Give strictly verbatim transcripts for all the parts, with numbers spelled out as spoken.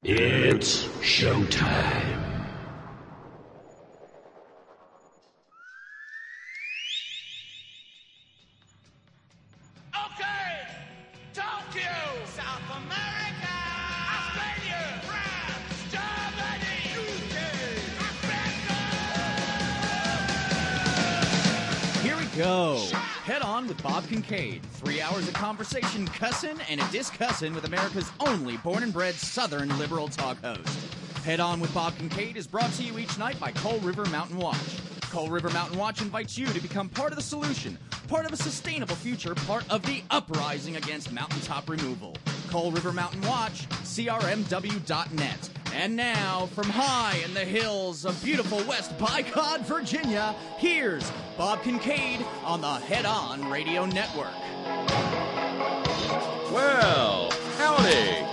It's showtime. Okay, Tokyo, South America, Australia, France, Germany, U K, Africa. Here we go. Head on with Bob Kincaid. Three hours of conversation, cussin' and a discussin' with America's only born and bred Southern liberal talk host. Head on with Bob Kincaid is brought to you each night by Coal River Mountain Watch. Coal River Mountain Watch invites you to become part of the solution, part of a sustainable future, part of the uprising against mountaintop removal. Coal River Mountain Watch, C R M W dot net. And now, from high in the hills of beautiful West Bicod, Virginia, here's Bob Kincaid on the Head On Radio Network. Well, howdy.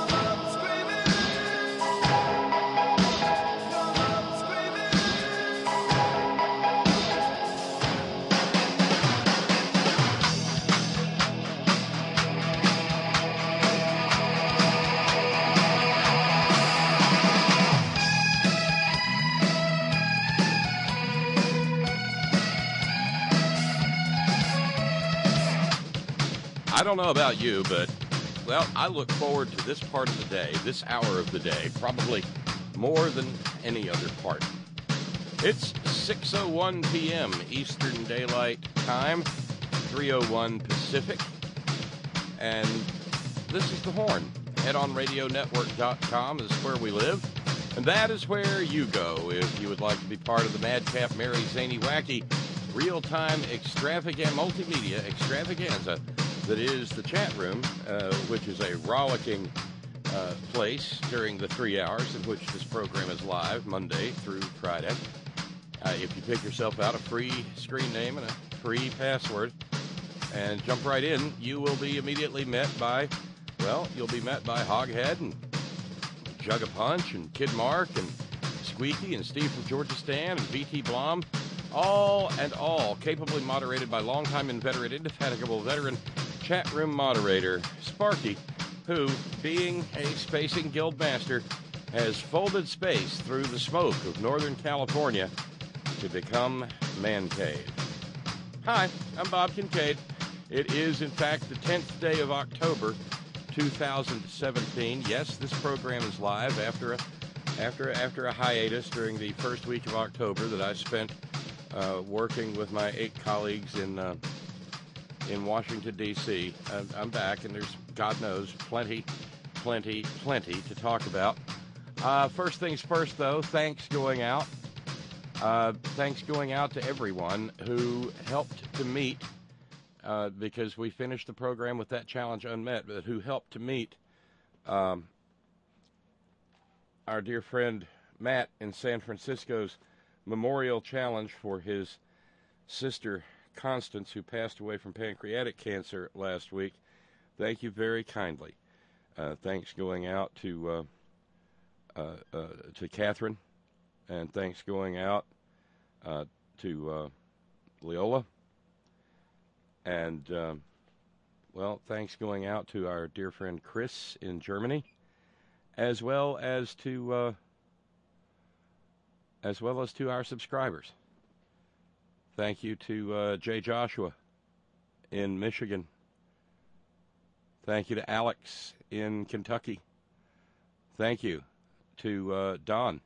I don't know about you, but, well, I look forward to this part of the day, this hour of the day, probably more than any other part. It's six oh one p.m. Eastern Daylight Time, three oh one Pacific, and this is The Horn. head on radio network dot com is where we live, and that is where you go if you would like to be part of the Madcap Mary Zany Wacky real-time extravaganza, multimedia extravaganza that is the chat room, uh, which is a rollicking uh, place during the three hours in which this program is live, Monday through Friday. Uh, if you pick yourself out a free screen name and a free password and jump right in, you will be immediately met by, well, you'll be met by Hoghead and Jug a Punch and Kid Mark and Squeaky and Steve from Georgia Stan and V T Blom, all and all capably moderated by longtime inveterate, indefatigable veteran chat room moderator Sparky, who, being a spacing guild master, has folded space through the smoke of Northern California to become Man Cave. Hi, I'm Bob Kincaid. It is, in fact, the tenth day of October, two thousand seventeen. Yes, this program is live after a, after, after a hiatus during the first week of October that I spent uh, working with my eight colleagues in uh, in Washington, D C I'm, I'm back, and there's, God knows, plenty, plenty, plenty to talk about. Uh, first things first, though, thanks going out. Uh, thanks going out to everyone who helped to meet, uh, because we finished the program with that challenge unmet, but who helped to meet um, our dear friend Matt in San Francisco's memorial challenge for his sister Constance, who passed away from pancreatic cancer last week. Thank you very kindly. Uh, thanks going out to uh, uh, uh, to Catherine, and thanks going out uh, to uh, Leola, and um, well, thanks going out to our dear friend Chris in Germany, as well as to uh, as well as to our subscribers. Thank you to uh, Jay Joshua in Michigan. Thank you to Alex in Kentucky. Thank you to uh, Don.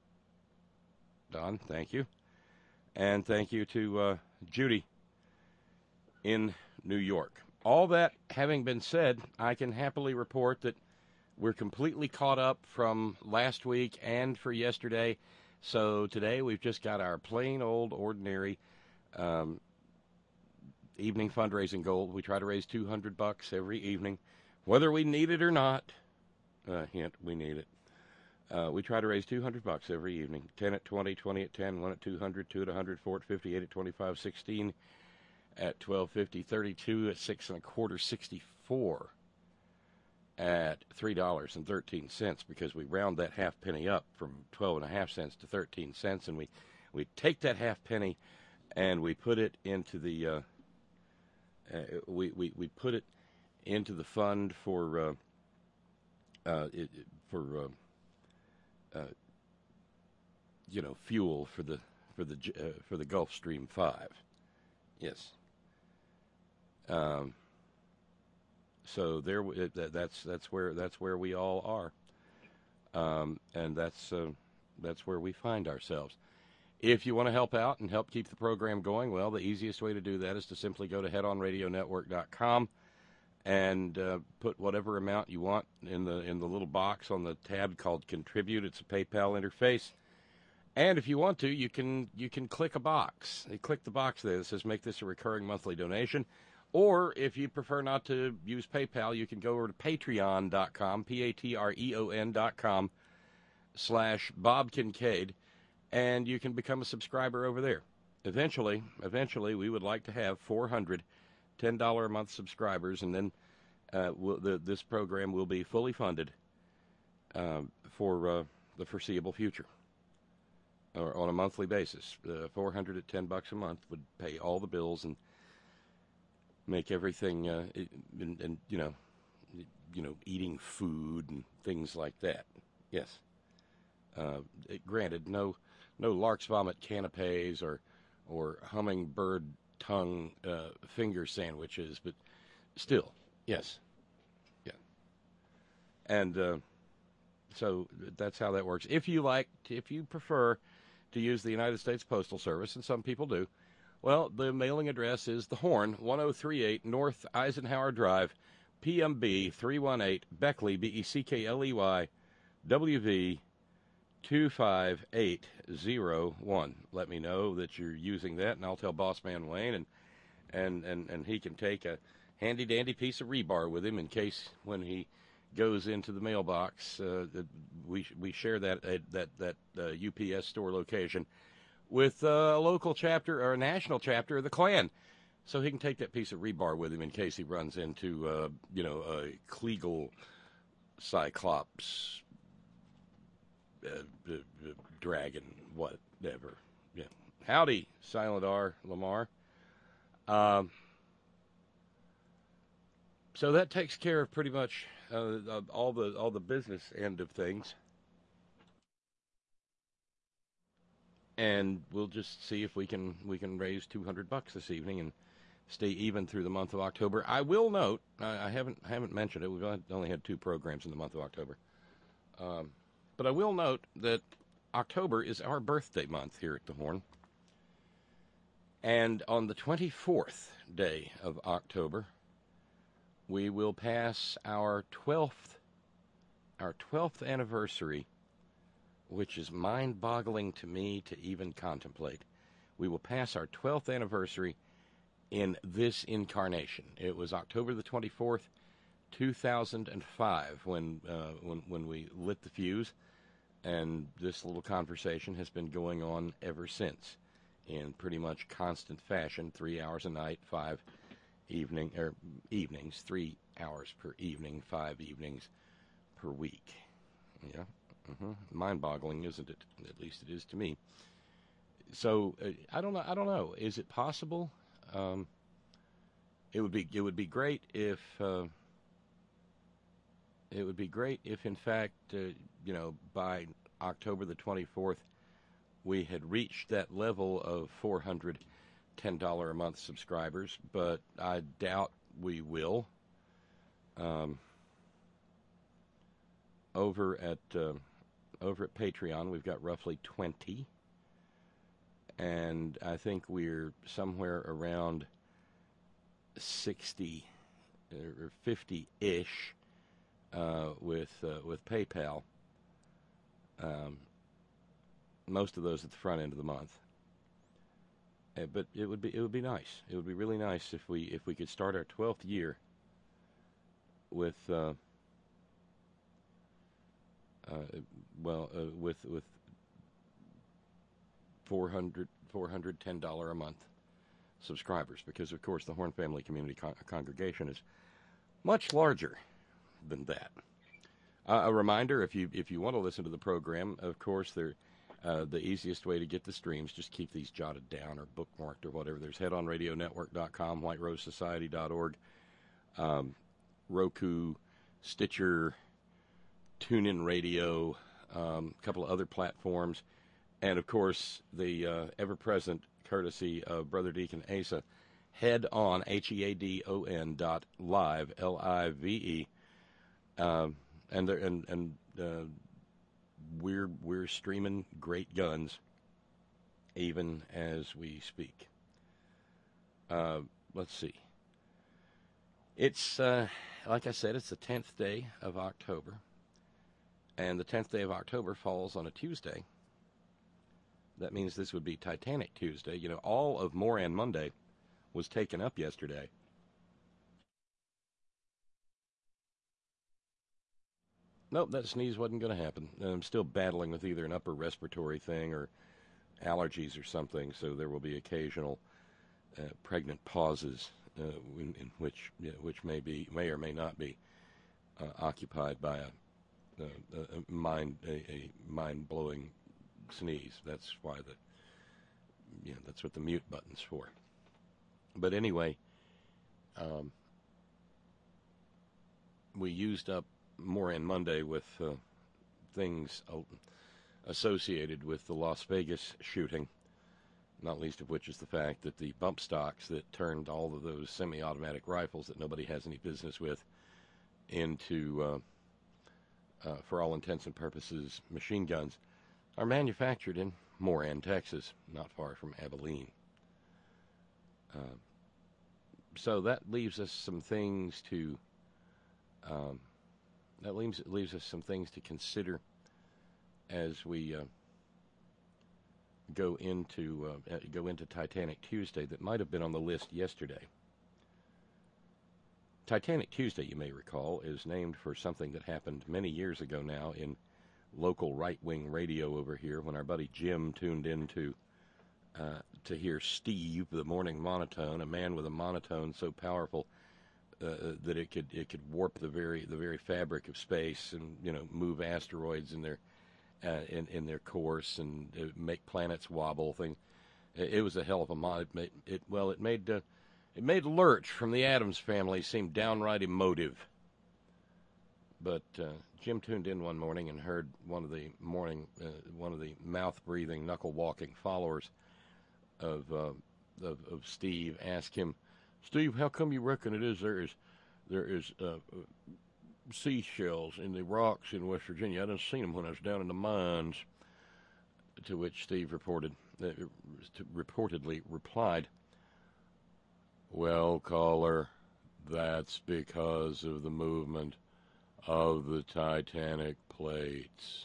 Don, thank you. And thank you to uh, Judy in New York. All that having been said, I can happily report that we're completely caught up from last week and for yesterday. So today we've just got our plain old ordinary Um, evening fundraising goal. We try to raise two hundred bucks every evening, whether we need it or not. Uh, hint, we need it. Uh, we try to raise two hundred bucks every evening. ten at twenty, twenty at ten, one at two hundred, two at one hundred, four at fifty, eight at twenty-five, sixteen at twelve fifty, thirty-two at six and a quarter, sixty-four at three dollars and thirteen cents, because we round that half penny up from twelve and a half cents to thirteen cents, and we, we take that half penny and we put it into the uh, uh, we, we we put it into the fund for uh, uh, it, for uh, uh, you know, fuel for the for the uh, for the Gulfstream five. Yes. Um. So there, that's that's where that's where we all are, um, and that's uh, that's where we find ourselves. If you want to help out and help keep the program going, well, the easiest way to do that is to simply go to head on radio network dot com and uh, put whatever amount you want in the in the little box on the tab called Contribute. It's a PayPal interface, and if you want to, you can you can click a box. You click the box there that says "Make this a recurring monthly donation." Or if you prefer not to use PayPal, you can go over to patreon dot com, P A T R E O N dot com, slash Bob Kincaid, and you can become a subscriber over there. Eventually, eventually, we would like to have four hundred ten dollars a month subscribers, and then uh, we'll, the, this program will be fully funded uh, for uh, the foreseeable future, or on a monthly basis. Uh, four hundred at ten bucks a month would pay all the bills and make everything, uh, and, and you know, you know, eating food and things like that. Yes. Uh, it, granted, no, no lark's vomit canapes or, or hummingbird tongue uh, finger sandwiches, but still, yes, yeah. And uh, so that's how that works. If you like, if you prefer to use the United States Postal Service, and some people do, well, the mailing address is The Horn, one oh three eight North Eisenhower Drive, P M B three one eight, Beckley, B E C K L E Y, W V two five eight zero one. Let me know that you're using that, and I'll tell Boss Man Wayne, and and, and, and he can take a handy-dandy piece of rebar with him in case when he goes into the mailbox, uh, that we we share that uh, that, that uh, U P S store location with a local chapter or a national chapter of the Klan. So he can take that piece of rebar with him in case he runs into, uh, you know, a Kliegel Cyclops uh, uh, uh, dragon, whatever. Yeah. Howdy, Silent R. Lamar. Um, so that takes care of pretty much uh, all the all the business end of things. And we'll just see if we can we can raise two hundred bucks this evening and stay even through the month of October. I will note, I, I haven't haven't mentioned it. We've only had two programs in the month of October, um, but I will note that October is our birthday month here at the Horn, and on the twenty-fourth day of October, we will pass our twelfth our twelfth anniversary, which is mind-boggling to me to even contemplate. We will pass our twelfth anniversary in this incarnation. It was October the twenty-fourth, two thousand five, when uh, when when we lit the fuse, and this little conversation has been going on ever since, in pretty much constant fashion, three hours a night, five evening or evenings, three hours per evening, five evenings per week. Yeah. Mm-hmm. Mind-boggling, isn't it? At least it is to me. So uh, I don't know. I don't know. Is it possible? Um, it would be. It would be great if. Uh, it would be great if, in fact, uh, you know, by October the twenty-fourth, we had reached that level of four hundred ten dollars a month subscribers. But I doubt we will. Um, over at. Uh, Over at Patreon, we've got roughly twenty, and I think we're somewhere around sixty or fifty-ish uh, with uh, with PayPal. Um, most of those at the front end of the month, uh, but it would be it would be nice. It would be really nice if we if we could start our twelfth year with. Uh, Uh, well, uh, with with four hundred, four hundred ten dollars a month subscribers, because of course the Horn Family Community Con- Congregation is much larger than that. Uh, a reminder: if you if you want to listen to the program, of course, they're, uh, the easiest way to get the streams, just keep these jotted down or bookmarked or whatever. There's head on radio network dot com, white rose society dot org, um, Roku, Stitcher. TuneIn Radio, um, a couple of other platforms, and, of course, the uh, ever-present courtesy of Brother Deacon Asa, Head On, H E A D O N dot live, L I V E, um, and, there, and, and uh, we're, we're streaming great guns even as we speak. Uh, let's see. It's, uh, like I said, it's the tenth day of October, and the tenth day of October falls on a Tuesday. That means this would be Titanic Tuesday. You know, all of Moran Monday was taken up yesterday. Nope, that sneeze wasn't going to happen. I'm still battling with either an upper respiratory thing or allergies or something, so there will be occasional uh, pregnant pauses uh, in, in which you know, which may be may or may not be uh, occupied by a, a, a mind a, a mind blowing sneeze. That's why the you know that's what the mute button's for. But anyway, um, we used up Moran Monday with uh, things associated with the Las Vegas shooting, not least of which is the fact that the bump stocks that turned all of those semi-automatic rifles that nobody has any business with into, uh, uh, for all intents and purposes, machine guns, are manufactured in Moran, Texas, not far from Abilene. Uh, so that leaves us some things to um, that leaves leaves us some things to consider as we uh, go into uh, go into Titanic Tuesday that might have been on the list yesterday. Titanic Tuesday, you may recall, is named for something that happened many years ago now in local right-wing radio over here when our buddy Jim tuned in to, uh, to hear Steve, the morning monotone, a man with a monotone so powerful uh, that it could it could warp the very the very fabric of space and you know move asteroids in their uh, in in their course and uh, make planets wobble. Thing, it, it was a hell of a mon. It, made, it well, it made uh, it made Lurch from the Addams Family seem downright emotive. But uh, Jim tuned in one morning and heard one of the morning, uh, one of the mouth-breathing, knuckle-walking followers of, uh, of of Steve ask him, "Steve, how come you reckon it is there is there is uh, seashells in the rocks in West Virginia? I done seen them when I was down in the mines." To which Steve reported, uh, reportedly replied, "Well, caller, that's because of the movement of the Titanic plates."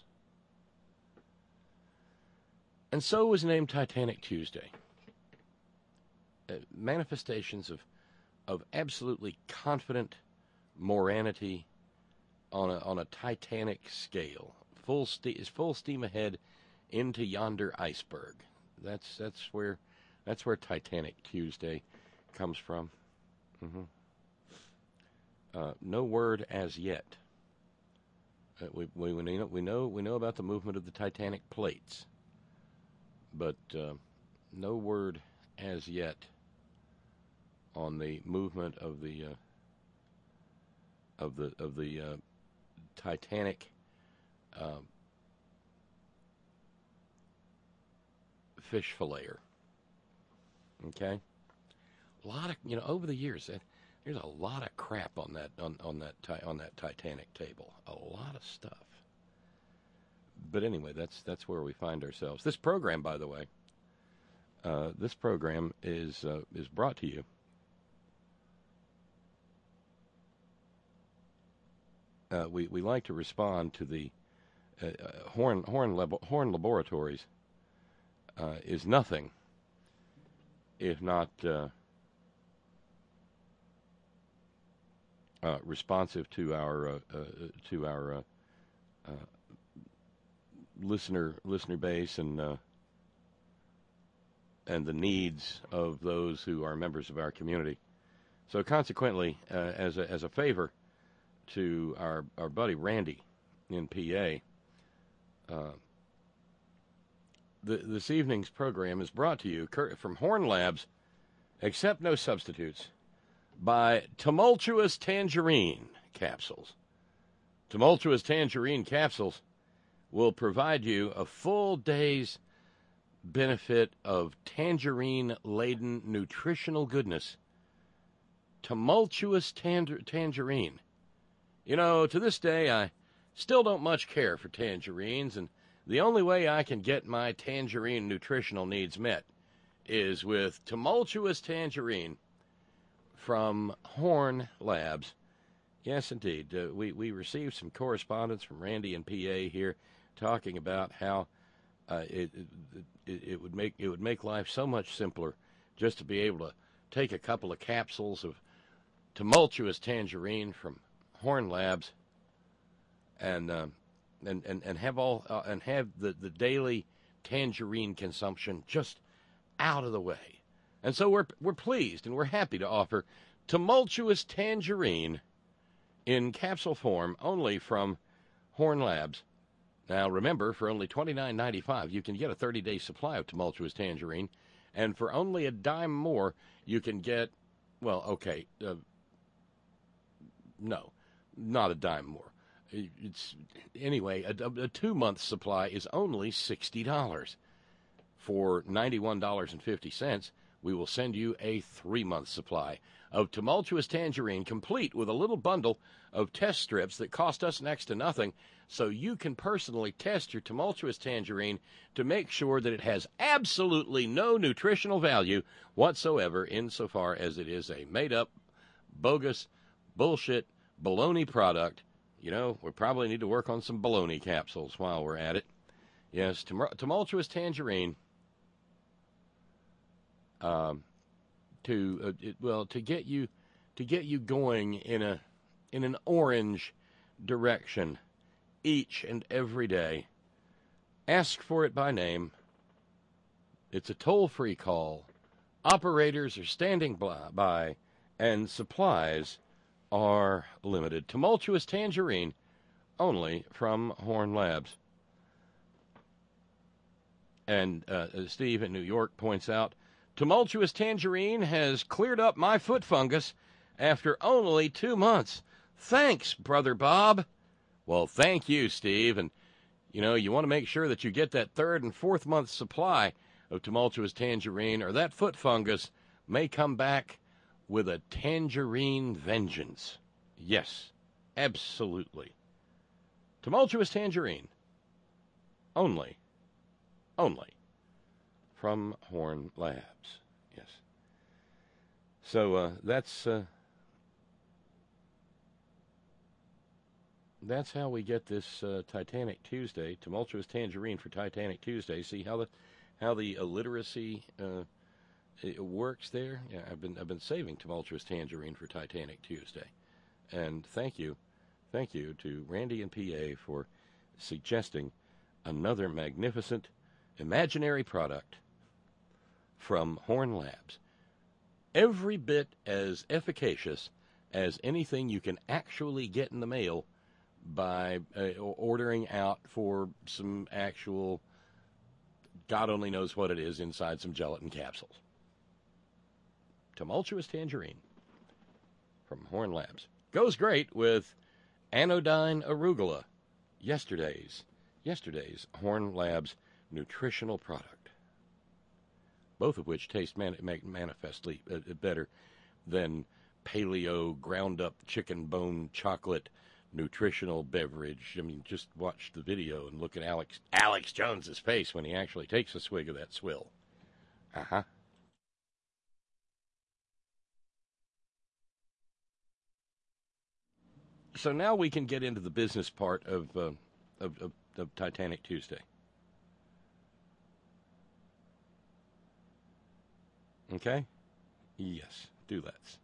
And so was named Titanic Tuesday. Uh, manifestations of of absolutely confident moranity on a on a Titanic scale. Full ste- is full steam ahead into yonder iceberg. That's that's where that's where Titanic Tuesday comes from. Mm-hmm. Uh, no word as yet. Uh, we, we, we, know, we know we know about the movement of the Titanic plates, but uh, no word as yet on the movement of the uh, of the of the uh, Titanic uh, fish filleter. Okay, a lot of you know over the years. Uh, There's a lot of crap on that on, on that on that Titanic table. A lot of stuff. But anyway, that's that's where we find ourselves. This program, by the way, uh, this program is uh, is brought to you uh, we we like to respond to the uh, uh, Horn Horn Lab- Horn Laboratories uh, is nothing if not. Uh, Uh, responsive to our uh, uh, to our uh, uh, listener listener base and uh, and the needs of those who are members of our community. So consequently, uh, as a as a favor to our our buddy Randy in P A, uh, the, this evening's program is brought to you from Horn Labs. Accept no substitutes. By Tumultuous Tangerine capsules. Tumultuous Tangerine capsules will provide you a full day's benefit of tangerine-laden nutritional goodness. Tumultuous tanger- Tangerine. You know, to this day, I still don't much care for tangerines, and the only way I can get my tangerine nutritional needs met is with Tumultuous Tangerine from Horn Labs. Yes, indeed. Uh, we, we received some correspondence from Randy and P A here talking about how uh, it, it, it, would make, it would make life so much simpler just to be able to take a couple of capsules of Tumultuous Tangerine from Horn Labs and uh, and, and, and have all uh, and have the, the daily tangerine consumption just out of the way. And so we're we're pleased and we're happy to offer Tumultuous Tangerine in capsule form only from Horn Labs. Now remember, for only twenty-nine ninety-five you can get a thirty-day supply of Tumultuous Tangerine, and for only a dime more you can get, well, okay, uh, no, not a dime more. It's anyway, a, a two-month supply is only sixty dollars. For ninety-one dollars and fifty cents, we will send you a three-month supply of Tumultuous Tangerine, complete with a little bundle of test strips that cost us next to nothing, so you can personally test your Tumultuous Tangerine to make sure that it has absolutely no nutritional value whatsoever, insofar as it is a made-up, bogus, bullshit, baloney product. You know, we probably need to work on some baloney capsules while we're at it. Yes, tum- Tumultuous Tangerine. Um, to uh, it, well, to get you, to get you going in a, in an orange direction, each and every day. Ask for it by name. It's a toll-free call. Operators are standing by, and supplies are limited. Tumultuous Tangerine, only from Horn Labs. And uh, Steve in New York points out, Tumultuous Tangerine has cleared up my foot fungus after only two months. Thanks, Brother Bob. Well, thank you, Steve. And, you know, you want to make sure that you get that third and fourth month supply of Tumultuous Tangerine, or that foot fungus may come back with a tangerine vengeance. Yes, absolutely. Tumultuous Tangerine. Only. Only. From Horn Labs. Yes. So uh, that's uh, that's how we get this uh, Titanic Tuesday, Tumultuous Tangerine for Titanic Tuesday. See how the how the illiteracy uh, it works there. Yeah, I've been I've been saving Tumultuous Tangerine for Titanic Tuesday, and thank you, thank you to Randy and P A for suggesting another magnificent imaginary product from Horn Labs. Every bit as efficacious as anything you can actually get in the mail by uh, ordering out for some actual, God only knows what it is, inside some gelatin capsules. Tumultuous Tangerine from Horn Labs. Goes great with Anodyne Arugula, yesterday's, yesterday's Horn Labs nutritional product. Both of which taste man- manifestly uh, better than paleo ground-up chicken bone chocolate nutritional beverage. I mean, just watch the video and look at Alex Alex Jones's face when he actually takes a swig of that swill. Uh-huh. So now we can get into the business part of, uh, of, of, of Titanic Tuesday. Okay? Yes, do let's.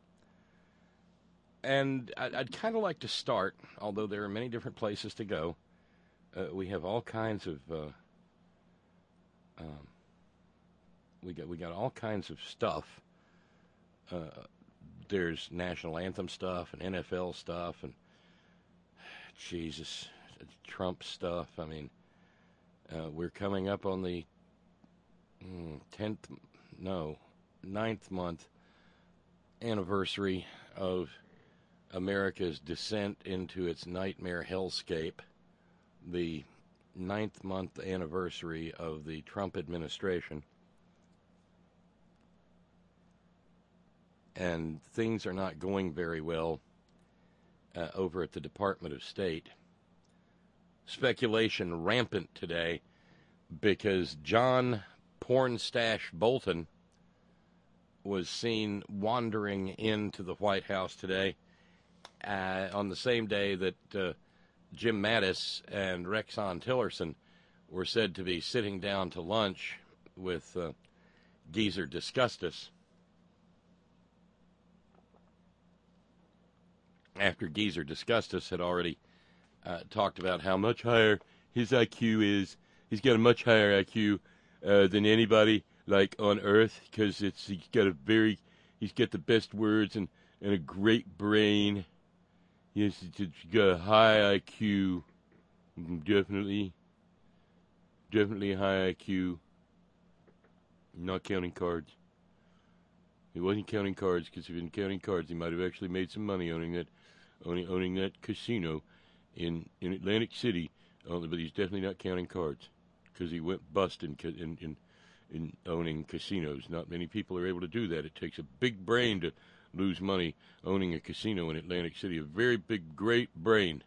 And I'd, I'd kind of like to start, although there are many different places to go. Uh, we have all kinds of, uh, um, we got we got all kinds of stuff. Uh, there's national anthem stuff and N F L stuff and Jesus, Trump stuff. I mean, uh, we're coming up on the mm, tenth, no, ninth month anniversary of America's descent into its nightmare hellscape, the ninth month anniversary of the Trump administration. And things are not going very well uh, over at the Department of State. Speculation rampant today because John Pornstash Bolton was seen wandering into the White House today uh, on the same day that uh, Jim Mattis and Rexon Tillerson were said to be sitting down to lunch with uh, Geezer Disgustus. After Geezer Disgustus had already uh, talked about how much higher his I Q is. He's got a much higher I Q uh, than anybody, like, on Earth, because it's he's got a very, he's got the best words and, and a great brain. Yes, he's got a high I Q, definitely, definitely a high I Q. Not counting cards. He wasn't counting cards, because if he been counting cards, he might have actually made some money owning that, owning, owning that casino in, in Atlantic City. Uh, but he's definitely not counting cards, because he went bust in, in in in owning casinos. Not many people are able to do that. It takes a big brain to lose money owning a casino in Atlantic City. A very big, great brain.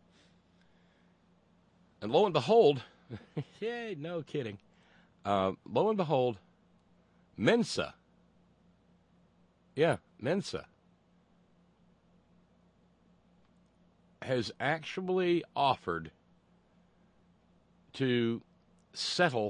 And lo and behold, yay, no kidding. Uh, lo and behold, Mensa. Yeah, Mensa has actually offered to settle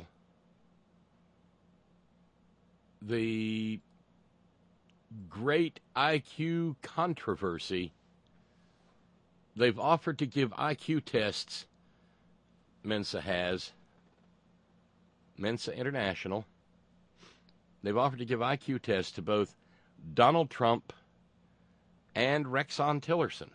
the great I Q controversy. They've offered to give I Q tests, Mensa has, Mensa International. They've offered to give I Q tests to both Donald Trump and Rexon Tillerson.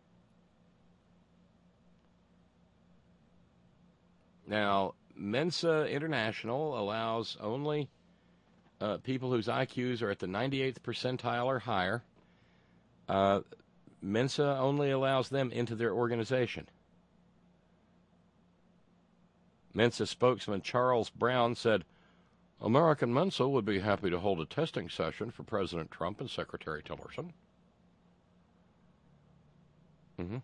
Now, Mensa International allows only uh, people whose I Qs are at the ninety-eighth percentile or higher. Uh, Mensa only allows them into their organization. Mensa spokesman Charles Brown said, American Mensa would be happy to hold a testing session for President Trump and Secretary Tillerson. Mm-hmm.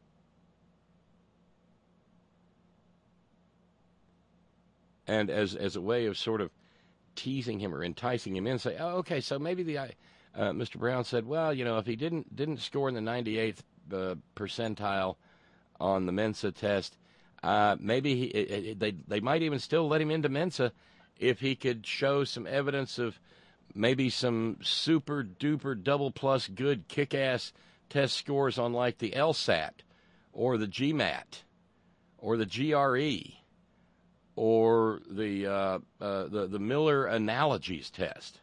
And as as a way of sort of teasing him or enticing him in, say, oh, okay, so maybe the uh, Mister Brown said, well, you know, if he didn't didn't score in the ninety-eighth uh, percentile on the Mensa test, uh, maybe he, it, it, they they might even still let him into Mensa if he could show some evidence of maybe some super duper double plus good kick ass test scores on like the LSAT or the GMAT or the G R E. Or the, uh, uh, the the Miller Analogies test.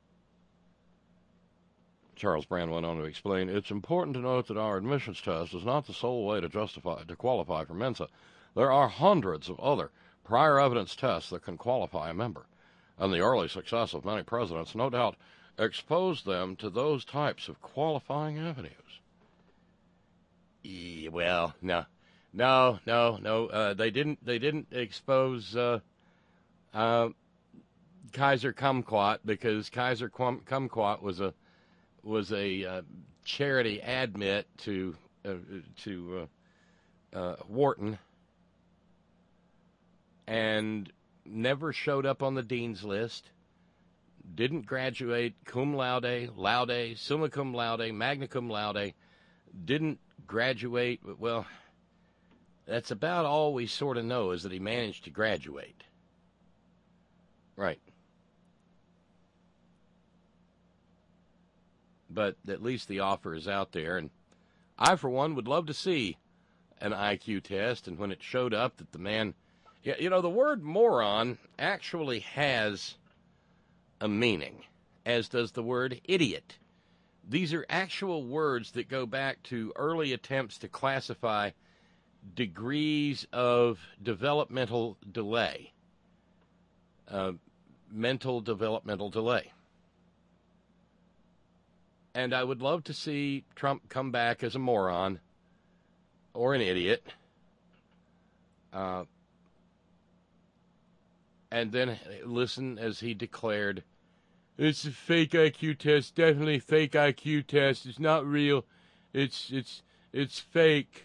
Charles Brown went on to explain, it's important to note that our admissions test is not the sole way to justify to qualify for Mensa. There are hundreds of other prior evidence tests that can qualify a member, and the early success of many presidents no doubt exposed them to those types of qualifying avenues. Yeah, well, no. No, no, no. Uh, they didn't. They didn't expose uh, uh, Kaiser Kumquat because Kaiser Kumquat was a was a uh, charity admit to uh, to uh, uh, Wharton and never showed up on the dean's list. Didn't graduate cum laude, laude, summa cum laude, magna cum laude. Didn't graduate. Well. That's about all we sort of know is that he managed to graduate. Right. But at least the offer is out there, and I, for one, would love to see an I Q test, and when it showed up that the man... Yeah, you know, the word moron actually has a meaning, as does the word idiot. These are actual words that go back to early attempts to classify degrees of developmental delay, uh, mental developmental delay. And I would love to see Trump come back as a moron or an idiot. Uh, and then listen as he declared, it's a fake I Q test, definitely a fake I Q test. It's not real. It's it's it's fake.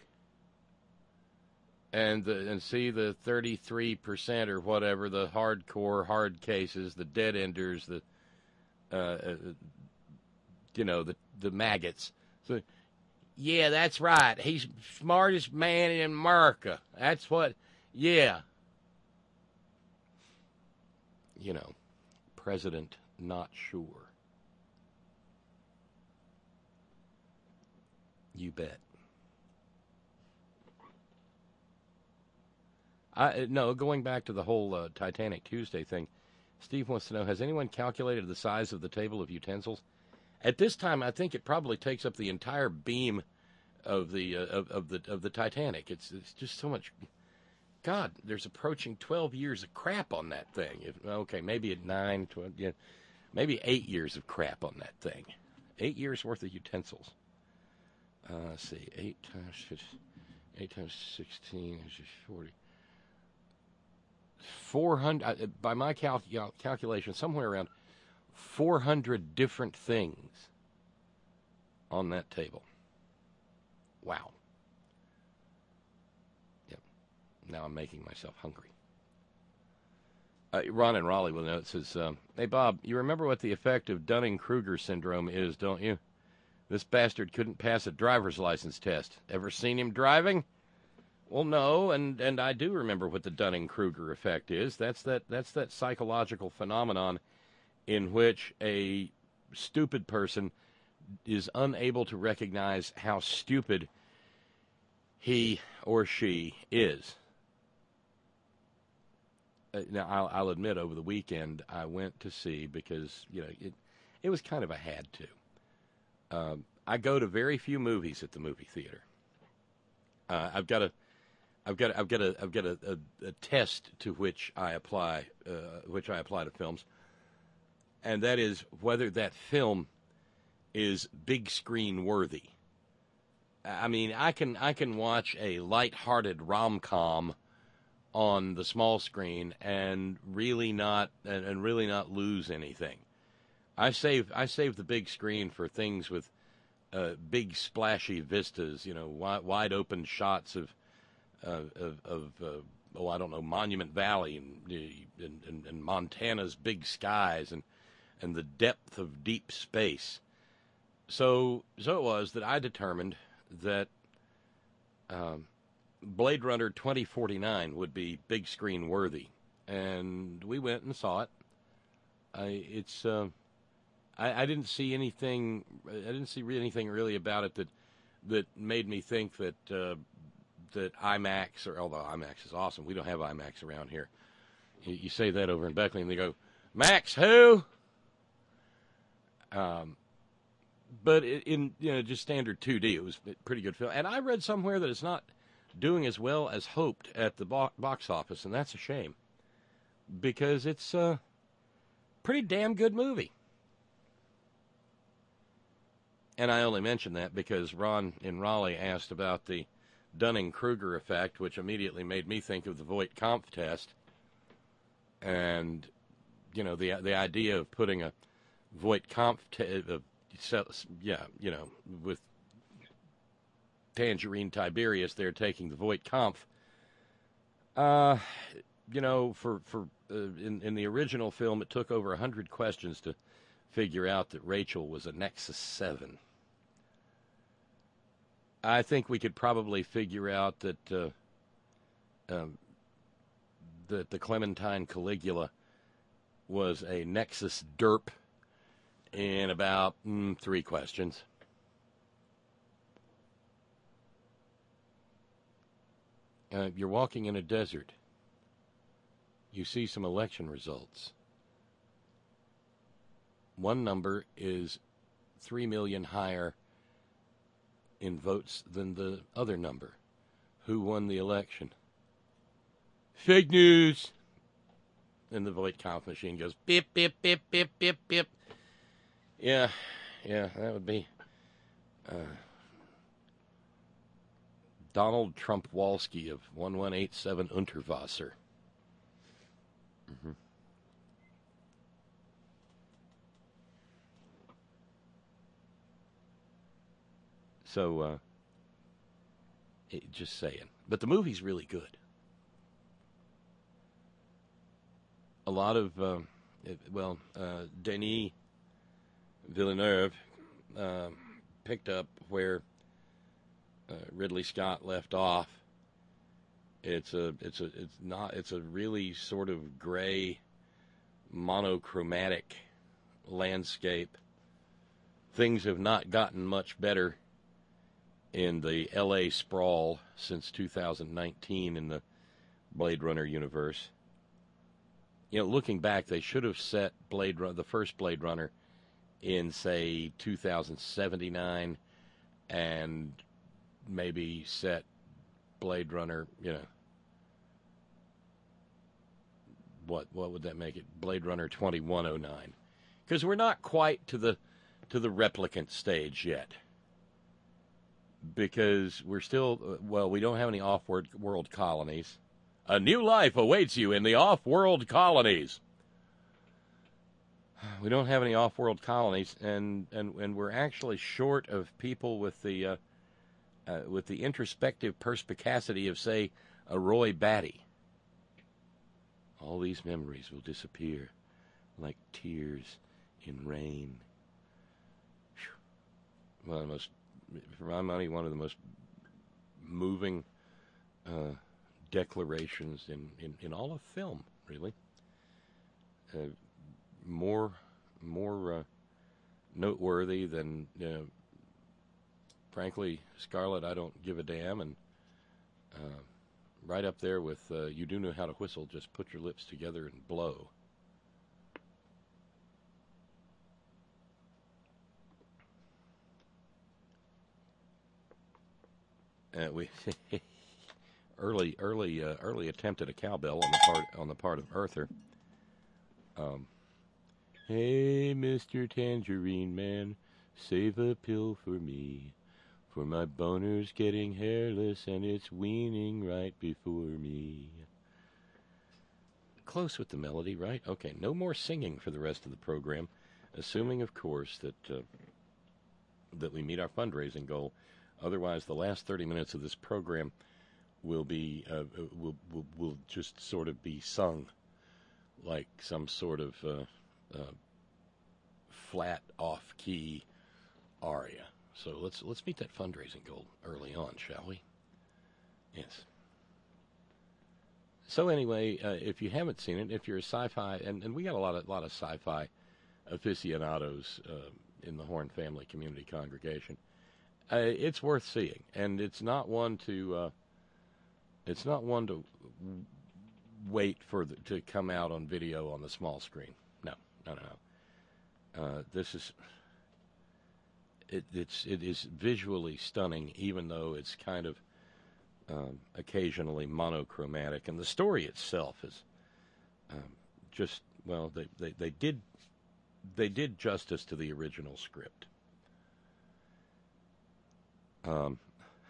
And the, and see the thirty-three percent or whatever, the hardcore hard cases, the dead enders, the uh, uh, you know, the the maggots. So, yeah, that's right. He's the smartest man in America. That's what, yeah. You know, President not sure. You bet. I, no, going back to the whole uh, Titanic Tuesday thing, Steve wants to know, has anyone calculated the size of the table of utensils? At this time, I think it probably takes up the entire beam of the uh, of, of the of the Titanic. It's it's just so much. God, there's approaching twelve years of crap on that thing. If, okay, maybe at nine, twelve, yeah, maybe eight years of crap on that thing. Eight years worth of utensils. Uh, let's see, eight times fifteen, eight times sixteen is just forty. Four hundred, by my cal- calculation, somewhere around four hundred different things on that table. Wow. Yep. Now I'm making myself hungry. Uh, Ron in Raleigh will know. It says, um, hey, Bob, you remember what the effect of Dunning-Kruger syndrome is, don't you? This bastard couldn't pass a driver's license test. Ever seen him driving? Well, no, and, and I do remember what the Dunning-Kruger effect is. That's that that's that psychological phenomenon in which a stupid person is unable to recognize how stupid he or she is. Uh, now, I'll, I'll admit, over the weekend, I went to see, because, you know, it, it was kind of a had to. Um, I go to very few movies at the movie theater. Uh, I've got a I've got I've got a I've got a, a, a test to which I apply uh, which I apply to films, and that is whether that film is big screen worthy. I mean, I can I can watch a lighthearted rom-com on the small screen and really not and, and really not lose anything. I save I save the big screen for things with uh, big splashy vistas, you know, wide, wide open shots of. Uh, of, of uh, oh, I don't know, Monument Valley and, and, and, and Montana's big skies and and the depth of deep space. So so it was that I determined that um, Blade Runner twenty forty-nine would be big screen worthy, and we went and saw it. I it's uh, I, I didn't see anything. I didn't see anything really about it that that made me think that. Uh, that IMAX, or although IMAX is awesome, we don't have IMAX around here. You, you say that over in Beckley, and they go, Max who? Um, but it, in you know just standard two D, it was a pretty good film. And I read somewhere that it's not doing as well as hoped at the bo- box office, and that's a shame, because it's a pretty damn good movie. And I only mention that because Ron in Raleigh asked about the Dunning-Kruger effect, which immediately made me think of the Voight-Kampff test. And, you know, the the idea of putting a Voight-Kampff test, uh, yeah, you know, with Tangerine Tiberius there taking the Voight-Kampff. Uh, you know, for, for uh, in, in the original film, it took over one hundred questions to figure out that Rachel was a Nexus seven. I think we could probably figure out that uh, um, that the Clementine Caligula was a Nexus derp in about mm, three questions. Uh, you're walking in a desert. You see some election results. One number is three million higher in votes than the other number. Who won the election? Fake news. And the Voight-Kampff machine goes, beep, beep, beep, beep, beep, beep. Yeah, Yeah, that would be uh, Donald Trump-Walski of one one eight seven Unterwasser. Mm-hmm. So, uh, it, just saying. But the movie's really good. A lot of, uh, it, well, uh, Denis Villeneuve uh, picked up where uh, Ridley Scott left off. It's a, it's a, it's not, it's a really sort of gray, monochromatic landscape. Things have not gotten much better in the L A sprawl since two thousand nineteen in the Blade Runner universe. You know, looking back, they should have set Blade Run- the first Blade Runner in, say, two thousand seventy-nine, and maybe set Blade Runner, you know, what what would that make it? Blade Runner twenty-one oh nine, because we're not quite to the to the replicant stage yet. Because we're still, well, we don't have any off-world colonies. A new life awaits you in the off-world colonies. We don't have any off-world colonies, and, and, and we're actually short of people with the uh, uh, with the introspective perspicacity of, say, a Roy Batty. All these memories will disappear like tears in rain. Whew. One of the most, for my money, one of the most moving uh, declarations in, in, in all of film, really. Uh, more more uh, noteworthy than, you know, frankly, Scarlett, I don't give a damn, and uh, right up there with uh, You Do Know How to Whistle, Just Put Your Lips Together and Blow. Uh, we early, early, uh, early attempt at a cowbell on the part on the part of Arthur. Um, hey, Mister Tangerine Man, save a pill for me, for my boner's getting hairless and it's weaning right before me. Close with the melody, right? Okay, no more singing for the rest of the program, assuming, of course, that uh, that we meet our fundraising goal. Otherwise, the last thirty minutes of this program will be uh, will, will will just sort of be sung like some sort of uh, uh, flat off-key aria. So let's let's meet that fundraising goal early on, shall we? Yes. So anyway, uh, if you haven't seen it, if you're a sci-fi, and, and we got a lot of lot of sci-fi aficionados uh, in the Horn Family Community Congregation. Uh, it's worth seeing, and it's not one to uh, it's not one to wait for the, to come out on video on the small screen. No, no, no. Uh, this is it. It's it is visually stunning, even though it's kind of um, occasionally monochromatic, and the story itself is um, just well. They, they they did they did justice to the original script. Um,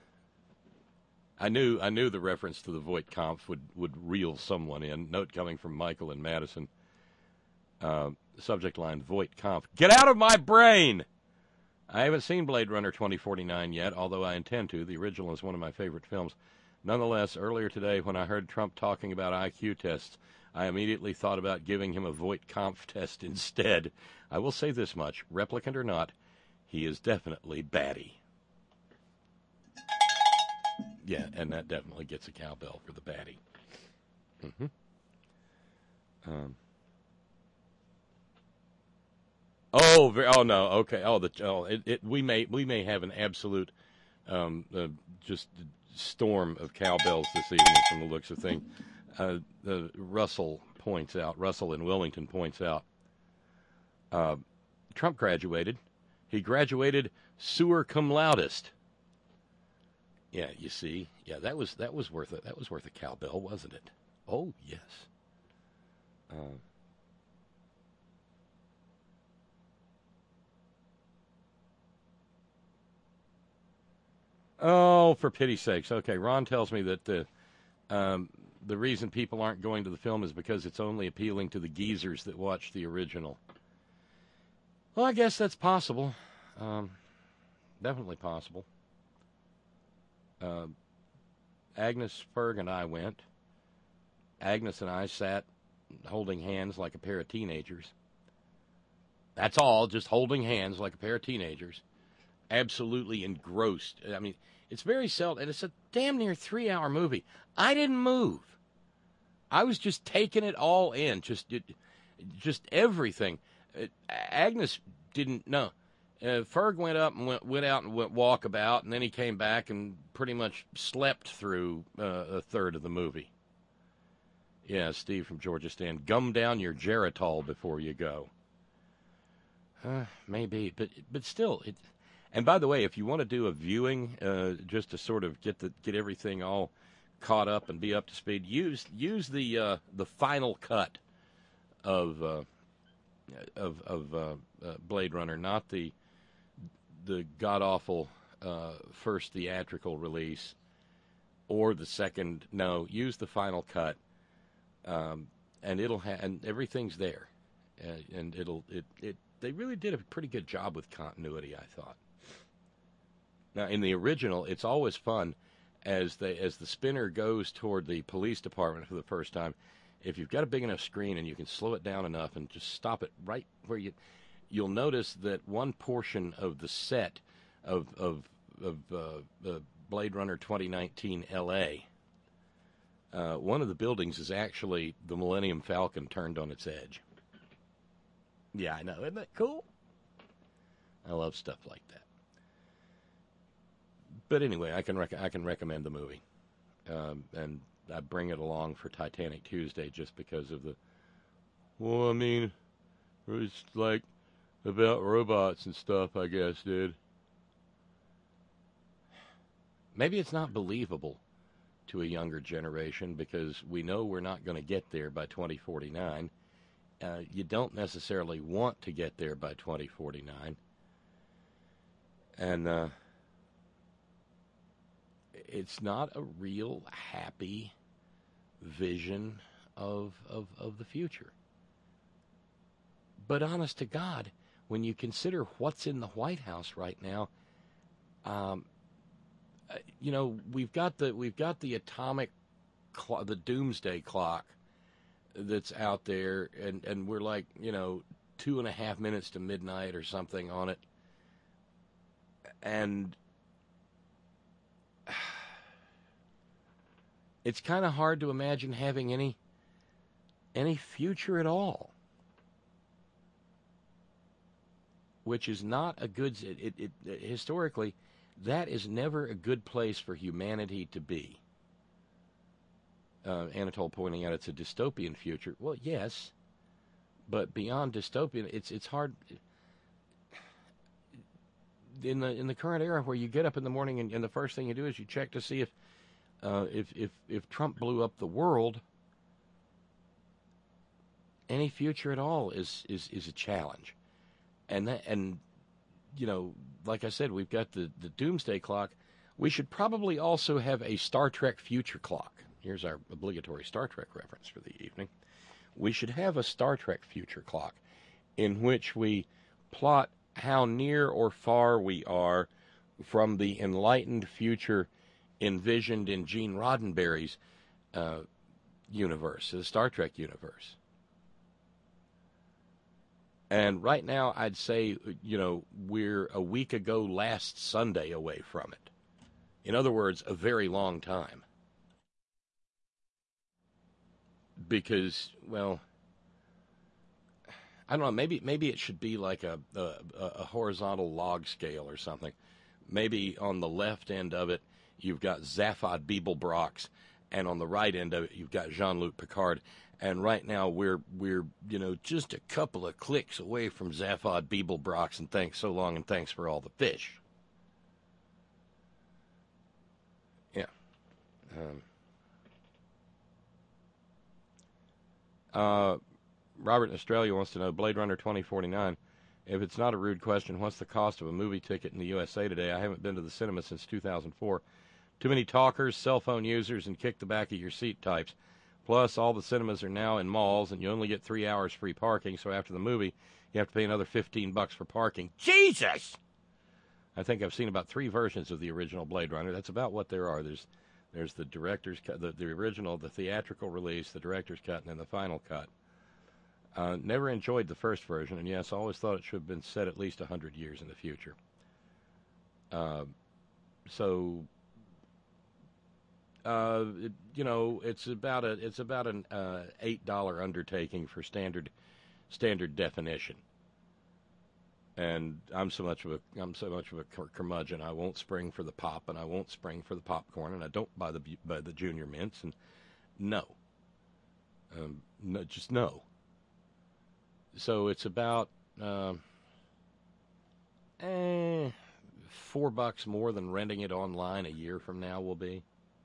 I knew I knew the reference to the Voight Kampf would, would reel someone in. Note coming from Michael and Madison. Uh, subject line, Voight Kampf. Get out of my brain! I haven't seen Blade Runner twenty forty-nine yet, although I intend to. The original is one of my favorite films. Nonetheless, earlier today when I heard Trump talking about I Q tests, I immediately thought about giving him a Voight Kampf test instead. I will say this much, replicant or not, he is definitely batty. Yeah, and that definitely gets a cowbell for the baddie. Mm-hmm. Um. Oh, very, oh no. Okay. Oh, the oh, it, it we may we may have an absolute um uh, just storm of cowbells this evening from the looks of things. Uh, the Russell points out. Russell in Wilmington points out. Uh, Trump graduated. He graduated summa cum laudist. Yeah, you see, yeah, that was that was worth it. That was worth a cowbell, wasn't it? Oh yes. Uh, Oh, for pity's sakes. Okay, Ron tells me that the um, the reason people aren't going to the film is because it's only appealing to the geezers that watch the original. Well, I guess that's possible. Um, definitely possible. Uh, Agnes Ferg and I went. Agnes and I sat holding hands like a pair of teenagers. That's all, just holding hands like a pair of teenagers. Absolutely engrossed. I mean, it's very seldom, and it's a damn near three-hour movie. I didn't move. I was just taking it all in, just just everything. Agnes didn't know. Uh, Ferg went up and went, went out and went walkabout, and then he came back and pretty much slept through uh, a third of the movie. Yeah, Steve from Georgia Stan. Gum down your Geritol before you go. Uh, maybe, but but still. It, and by the way, if you want to do a viewing, uh, just to sort of get the get everything all caught up and be up to speed, use use the uh, the final cut of uh, of of uh, uh, Blade Runner, not the the god awful uh, first theatrical release or the second. No, use the final cut, um, and it'll ha- and everything's there, uh, and it'll it it. They really did a pretty good job with continuity, I thought. Now, in the original, it's always fun as they as the spinner goes toward the police department for the first time. If you've got a big enough screen and you can slow it down enough and just stop it right where you, you'll notice that one portion of the set of of of uh, uh, Blade Runner twenty nineteen L A, uh, one of the buildings is actually the Millennium Falcon turned on its edge. Yeah, I know. Isn't that cool? I love stuff like that. But anyway, I can rec- I can recommend the movie, um, and I bring it along for Titanic Tuesday just because of the. Well, I mean, it's like about robots and stuff, I guess, dude. Maybe it's not believable to a younger generation because we know we're not going to get there by twenty forty-nine. Uh, you don't necessarily want to get there by twenty forty-nine. And uh, it's not a real happy vision of, of, of the future. But honest to God, when you consider what's in the White House right now, um, you know, we've got the we've got the atomic, cl- the doomsday clock that's out there, and, and we're like, you know, two and a half minutes to midnight or something on it. And it's kind of hard to imagine having any any future at all. Which is not a good, it, it, it historically, that is never a good place for humanity to be. Uh, Anatole pointing out it's a dystopian future. Well, yes, but beyond dystopian, it's it's hard. In the in the current era, where you get up in the morning and, and the first thing you do is you check to see if uh, if if if Trump blew up the world, any future at all is is, is a challenge, and that and you know, like I said, we've got the the doomsday clock. We should probably also have a Star Trek future clock. Here's our obligatory Star Trek reference for the evening. We should have a Star Trek future clock in which we plot how near or far we are from the enlightened future envisioned in Gene Roddenberry's uh, universe, the Star Trek universe. And right now, I'd say, you know, we're a week ago last Sunday away from it. In other words, a very long time. Because, well, I don't know, maybe maybe it should be like a, a, a horizontal log scale or something. Maybe on the left end of it, you've got Zaphod Beeblebrox, and on the right end of it, you've got Jean-Luc Picard. And right now, we're, we're you know, just a couple of clicks away from Zaphod Beeblebrox, and thanks so long, and thanks for all the fish. Yeah. Um, uh, Robert in Australia wants to know, Blade Runner twenty forty-nine, If it's not a rude question, what's the cost of a movie ticket in the U S A today? I haven't been to the cinema since two thousand four. Too many talkers, cell phone users, and kick the back of your seat types. Plus, all the cinemas are now in malls, and you only get three hours free parking, so after the movie, you have to pay another fifteen bucks for parking. Jesus! I think I've seen about three versions of the original Blade Runner. That's about what there are. There's there's the director's cut, the, the original, the theatrical release, the director's cut, and then the final cut. Uh, never enjoyed the first version, and yes, always thought it should have been set at least one hundred years in the future. Uh, so, uh, it, you know, it's about a it's about an uh, eight dollar undertaking for standard standard definition. And I'm so much of a I'm so much of a cur- curmudgeon. I won't spring for the pop, and I won't spring for the popcorn, and I don't buy the buy the junior mints. And no, um, no, just no. So it's about um, eh, four bucks more than renting it online a year from now will be.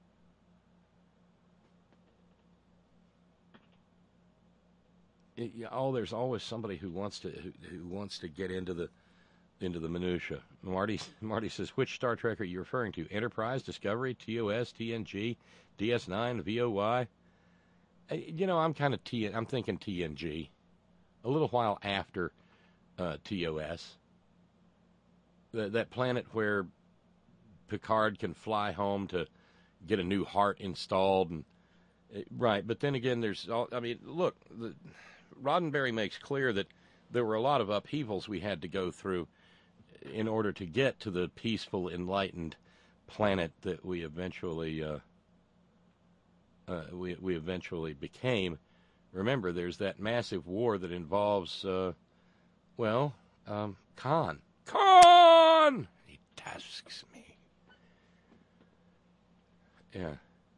It, yeah, oh, there's always somebody who wants to who, who wants to get into the into the minutia. Marty Marty says, which Star Trek are you referring to? Enterprise, Discovery, T O S, T N G, D S nine, V O Y. You know, I'm kind of T. I'm thinking T N G. A little while after uh, T O S, that, that planet where Picard can fly home to get a new heart installed, and right. But then again, there's all. I mean, look, the, Roddenberry makes clear that there were a lot of upheavals we had to go through in order to get to the peaceful, enlightened planet that we eventually uh, uh, we we eventually became. Remember, there's that massive war that involves, uh, well, um, Khan. Khan! He tasks me. Yeah.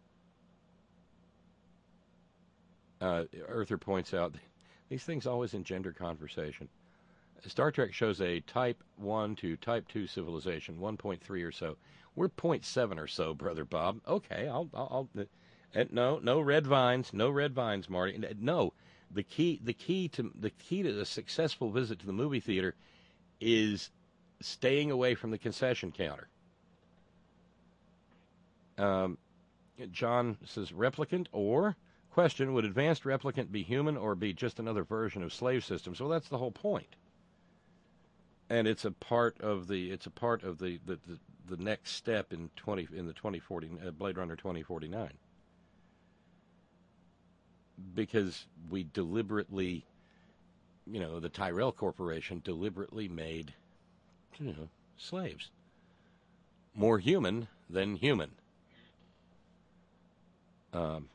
Uh, Earther points out, these things always engender conversation. Star Trek shows a Type one to Type two civilization, one point three or so. We're point seven or so, Brother Bob. Okay, I'll... I'll, I'll And no, no red vines, no red vines, Marty. No, the key, the key to the key to a successful visit to the movie theater is staying away from the concession counter. Um, John says replicant or question: would advanced replicant be human or be just another version of slave systems? Well, that's the whole point, and it's a part of the it's a part of the the, the, the next step in twenty in the twenty forty uh, Blade Runner twenty forty-nine. Because we deliberately, you know, the Tyrell Corporation deliberately made, you know, slaves. More human than human. Um,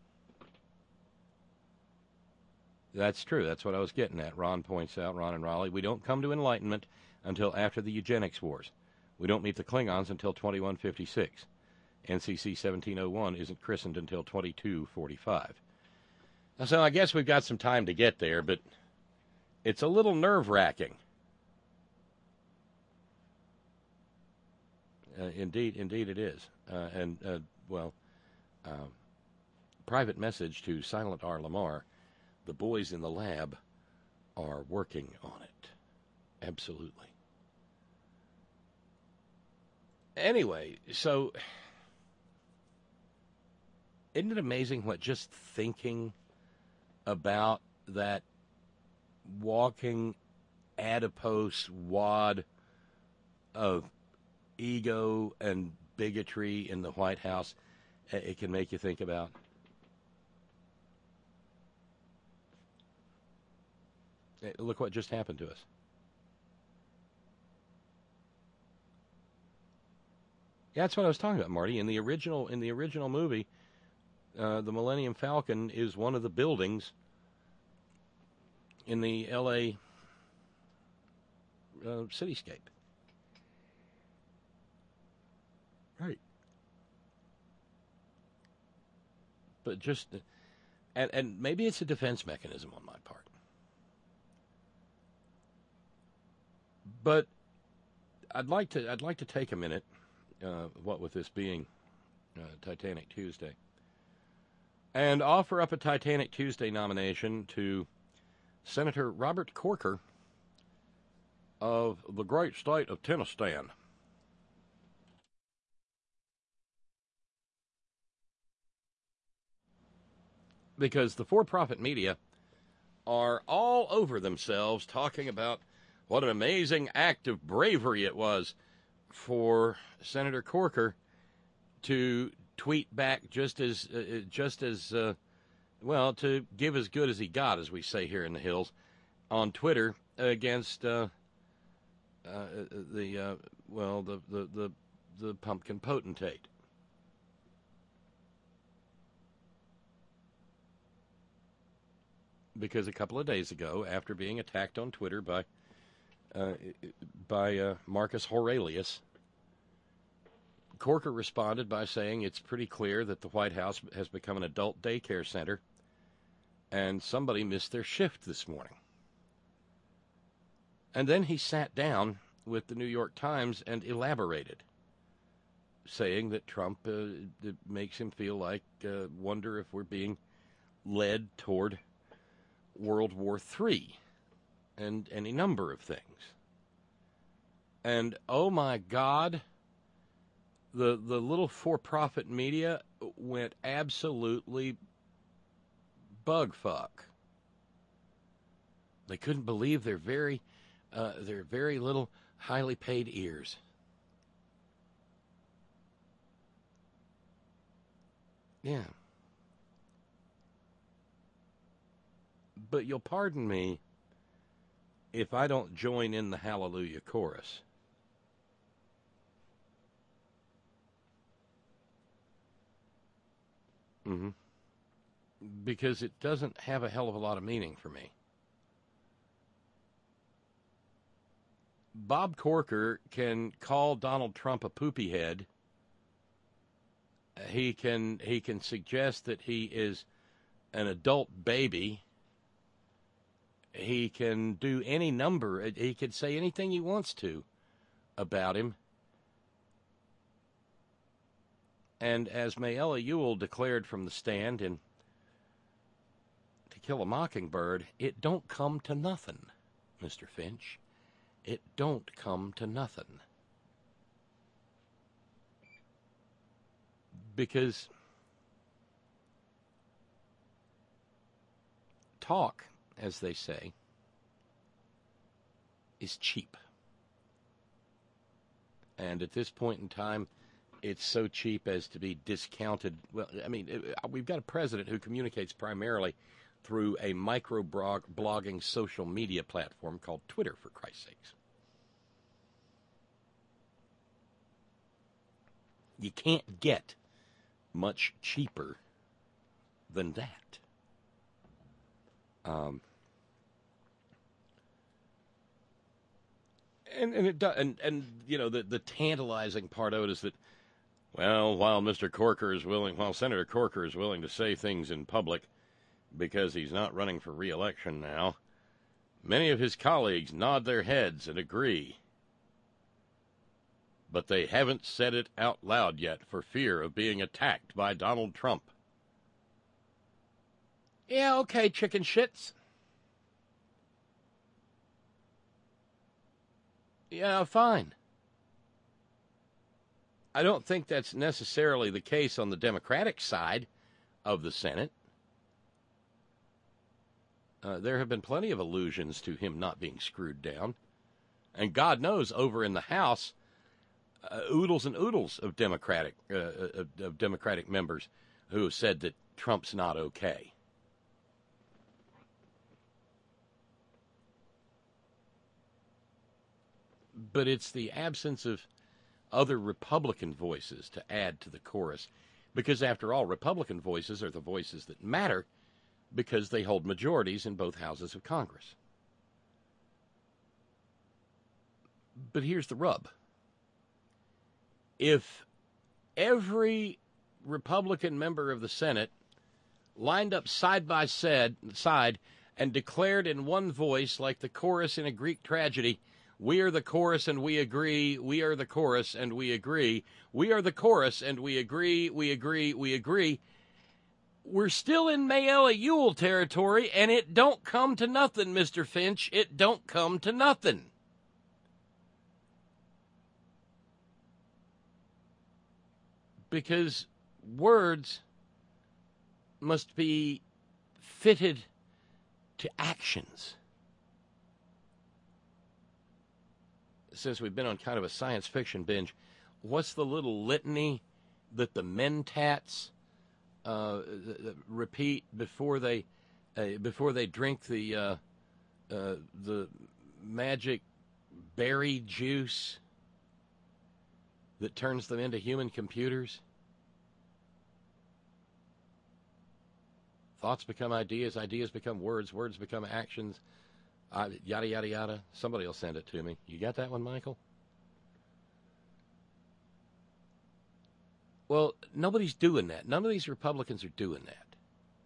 that's true. That's what I was getting at. Ron points out, Ron and Raleigh, we don't come to enlightenment until after the eugenics wars. We don't meet the Klingons until twenty-one fifty-six. N C C seventeen oh one isn't christened until twenty-two forty-five. So I guess we've got some time to get there, but it's a little nerve-wracking. Uh, indeed, indeed it is. Uh, and, uh, well, uh, private message to Silent R. Lamar. The boys in the lab are working on it. Absolutely. Anyway, so isn't it amazing what just thinking about that walking adipose wad of ego and bigotry in the White House, it can make you think about? Look what just happened to us. Yeah, that's what I was talking about, Marty. In the original, in the original movie, Uh, the Millennium Falcon is one of the buildings in the L A uh, cityscape. Right. But just, and, and maybe it's a defense mechanism on my part. But I'd like to, I'd like to take a minute, uh, what with this being uh, Titanic Tuesday, and offer up a Titanic Tuesday nomination to Senator Robert Corker of the great state of Tennessee. Because the for-profit media are all over themselves talking about what an amazing act of bravery it was for Senator Corker to tweet back just as, uh, just as uh, well, to give as good as he got, as we say here in the hills, on Twitter against uh, uh, the, uh, well, the, the, the, the pumpkin potentate. Because a couple of days ago, after being attacked on Twitter by uh, by uh, Marcus Aurelius, Corker responded by saying it's pretty clear that the White House has become an adult daycare center, and somebody missed their shift this morning. And then he sat down with the New York Times and elaborated, saying that Trump uh, it makes him feel like, uh, wonder if we're being led toward World War Three, and any number of things. And oh my God, the the little for-profit media went absolutely bug fuck. They couldn't believe their very uh, their very little highly paid ears. Yeah. But you'll pardon me if I don't join in the Hallelujah chorus. Mm-hmm. Because it doesn't have a hell of a lot of meaning for me. Bob Corker can call Donald Trump a poopy head. He can he can suggest that he is an adult baby. He can do any number. He can say anything he wants to about him. And as Mayella Ewell declared from the stand in To Kill a Mockingbird, it don't come to nothing, Mister Finch. It don't come to nothing. Because talk, as they say, is cheap. And at this point in time, it's so cheap as to be discounted. Well, I mean, it, we've got a president who communicates primarily through a micro-blogging social media platform called Twitter, for Christ's sakes. You can't get much cheaper than that. Um, and and it does, and and you know the the tantalizing part of it is that, well, while Mister Corker is willing, while Senator Corker is willing to say things in public because he's not running for re-election now, many of his colleagues nod their heads and agree. But they haven't said it out loud yet for fear of being attacked by Donald Trump. Yeah, okay, chicken shits. Yeah, fine. I don't think that's necessarily the case on the Democratic side of the Senate. Uh, there have been plenty of allusions to him not being screwed down. And God knows, over in the House, uh, oodles and oodles of Democratic uh, of, of Democratic members who have said that Trump's not okay. But it's the absence of other Republican voices to add to the chorus. Because, after all, Republican voices are the voices that matter because they hold majorities in both houses of Congress. But here's the rub. If every Republican member of the Senate lined up side by side, side and declared in one voice, like the chorus in a Greek tragedy, "We are the chorus and we agree, we are the chorus and we agree, we are the chorus and we agree, we agree, we agree," we're still in Mayella Ewell territory, and it don't come to nothing, Mister Finch. It don't come to nothing. because words must be fitted to actions. Since we've been on kind of a science fiction binge, what's the little litany that the Mentats uh, repeat before they uh, before they drink the uh, uh, the magic berry juice that turns them into human computers? Thoughts become ideas, ideas become words, words become actions, uh, yada, yada, yada. Somebody will send it to me. You got that one, Michael? Well, nobody's doing that. None of these Republicans are doing that.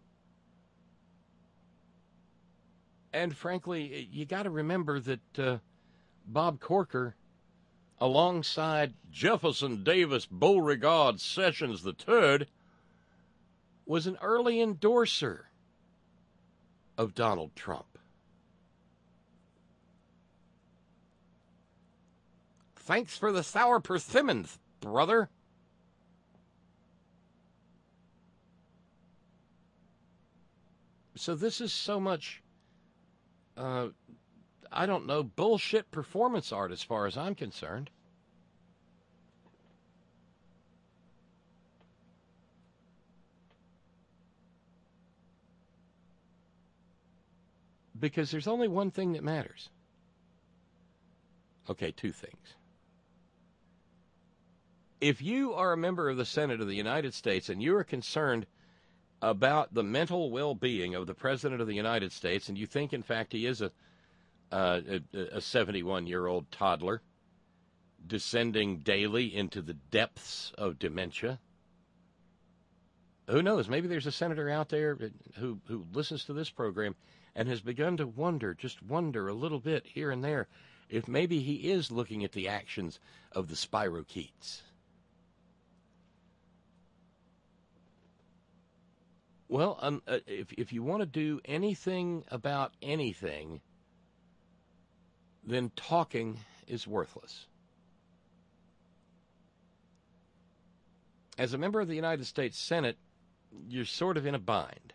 And frankly, you got to remember that uh, Bob Corker, alongside Jefferson Davis Beauregard Sessions the Third, was an early endorser of Donald Trump. Thanks for the sour persimmons, brother. So this is so much, uh, I don't know, bullshit performance art as far as I'm concerned. Because there's only one thing that matters. Okay, two things. If you are a member of the Senate of the United States and you are concerned about the mental well-being of the President of the United States, and you think, in fact, he is a uh, a seventy-one-year-old toddler descending daily into the depths of dementia, who knows? Maybe there's a senator out there who, who listens to this program and has begun to wonder, just wonder a little bit here and there, if maybe he is looking at the actions of the spirochetes. Well, um, uh, if, if you want to do anything about anything, then talking is worthless. As a member of the United States Senate, you're sort of in a bind.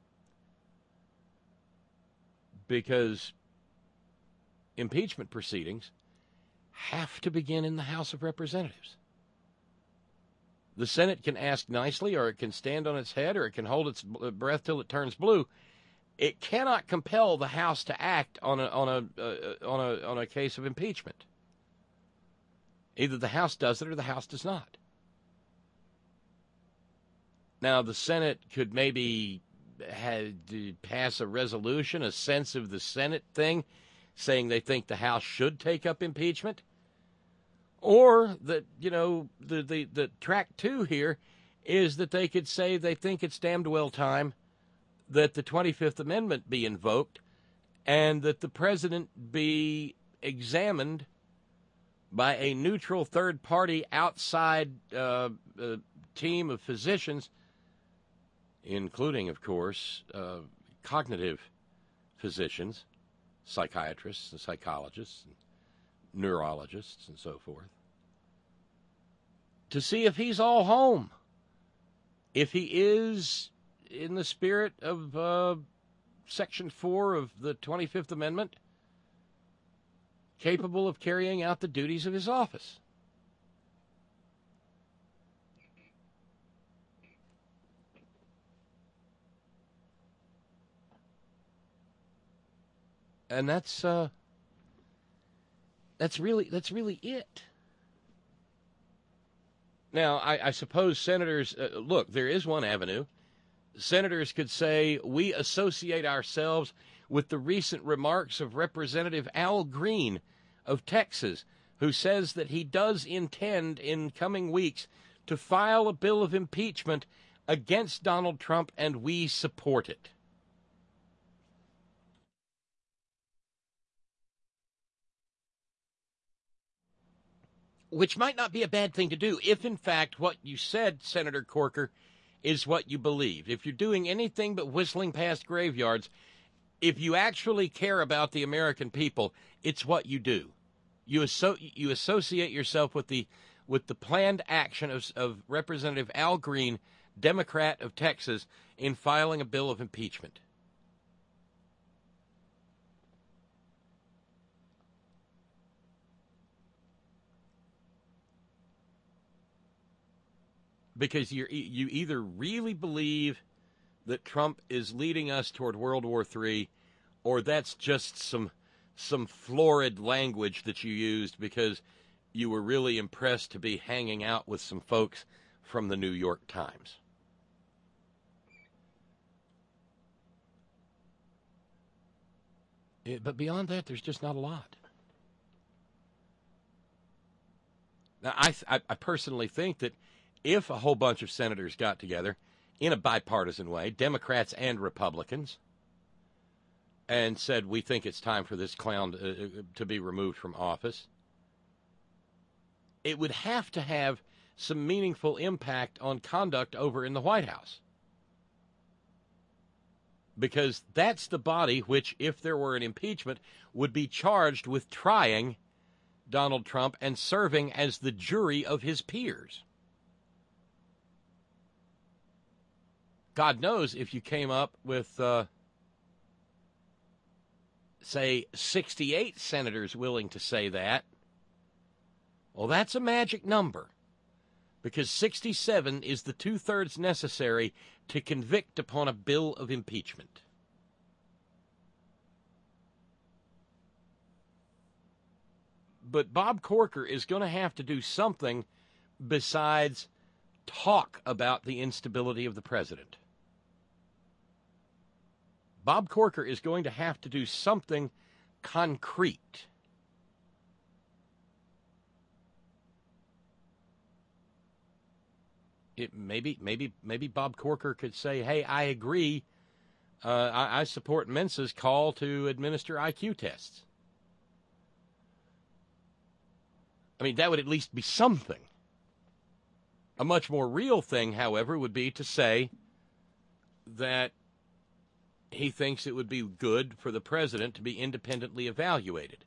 Because impeachment proceedings have to begin in the House of Representatives. The Senate can ask nicely, or it can stand on its head, or it can hold its breath till it turns blue. It cannot compel the House to act on a on a uh, on a on a case of impeachment. Either the House does it or the House does not. Now, the Senate could maybe had to pass a resolution, a sense of the Senate thing, saying they think the House should take up impeachment. Or that, you know, the, the, the track two here is that they could say they think it's damned well time that the twenty-fifth Amendment be invoked and that the president be examined by a neutral third party outside uh, uh, team of physicians, including, of course, uh, cognitive physicians, psychiatrists and psychologists, and neurologists, and so forth, to see if he's all home, if he is in the spirit of uh, Section four of the twenty-fifth Amendment, capable of carrying out the duties of his office. And that's uh, that's really that's really it. Now, I, I suppose senators uh, look. There is one avenue. Senators could say we associate ourselves with the recent remarks of Representative Al Green of Texas, who says that he does intend in coming weeks to file a bill of impeachment against Donald Trump, and we support it. Which might not be a bad thing to do if, in fact, what you said, Senator Corker, is what you believe. If you're doing anything but whistling past graveyards, if you actually care about the American people, it's what you do. You asso- you associate yourself with the with the planned action of, of Representative Al Green, Democrat of Texas, in filing a bill of impeachment. Because you're, you either really believe that Trump is leading us toward World War Three, or that's just some some florid language that you used because you were really impressed to be hanging out with some folks from the New York Times. It, but beyond that, there's just not a lot. Now, I, I, I personally think that if a whole bunch of senators got together in a bipartisan way, Democrats and Republicans, and said, we think it's time for this clown to, uh, to be removed from office, it would have to have some meaningful impact on conduct over in the White House. Because that's the body which, if there were an impeachment, would be charged with trying Donald Trump and serving as the jury of his peers. God knows if you came up with, uh, say, sixty-eight senators willing to say that, well, that's a magic number, because sixty-seven is the two-thirds necessary to convict upon a bill of impeachment. But Bob Corker is going to have to do something besides talk about the instability of the president. Bob Corker is going to have to do something concrete. It maybe maybe maybe Bob Corker could say, "Hey, I agree. Uh, I, I support Mensa's call to administer I Q tests." I mean, that would at least be something. A much more real thing, however, would be to say that he thinks it would be good for the president to be independently evaluated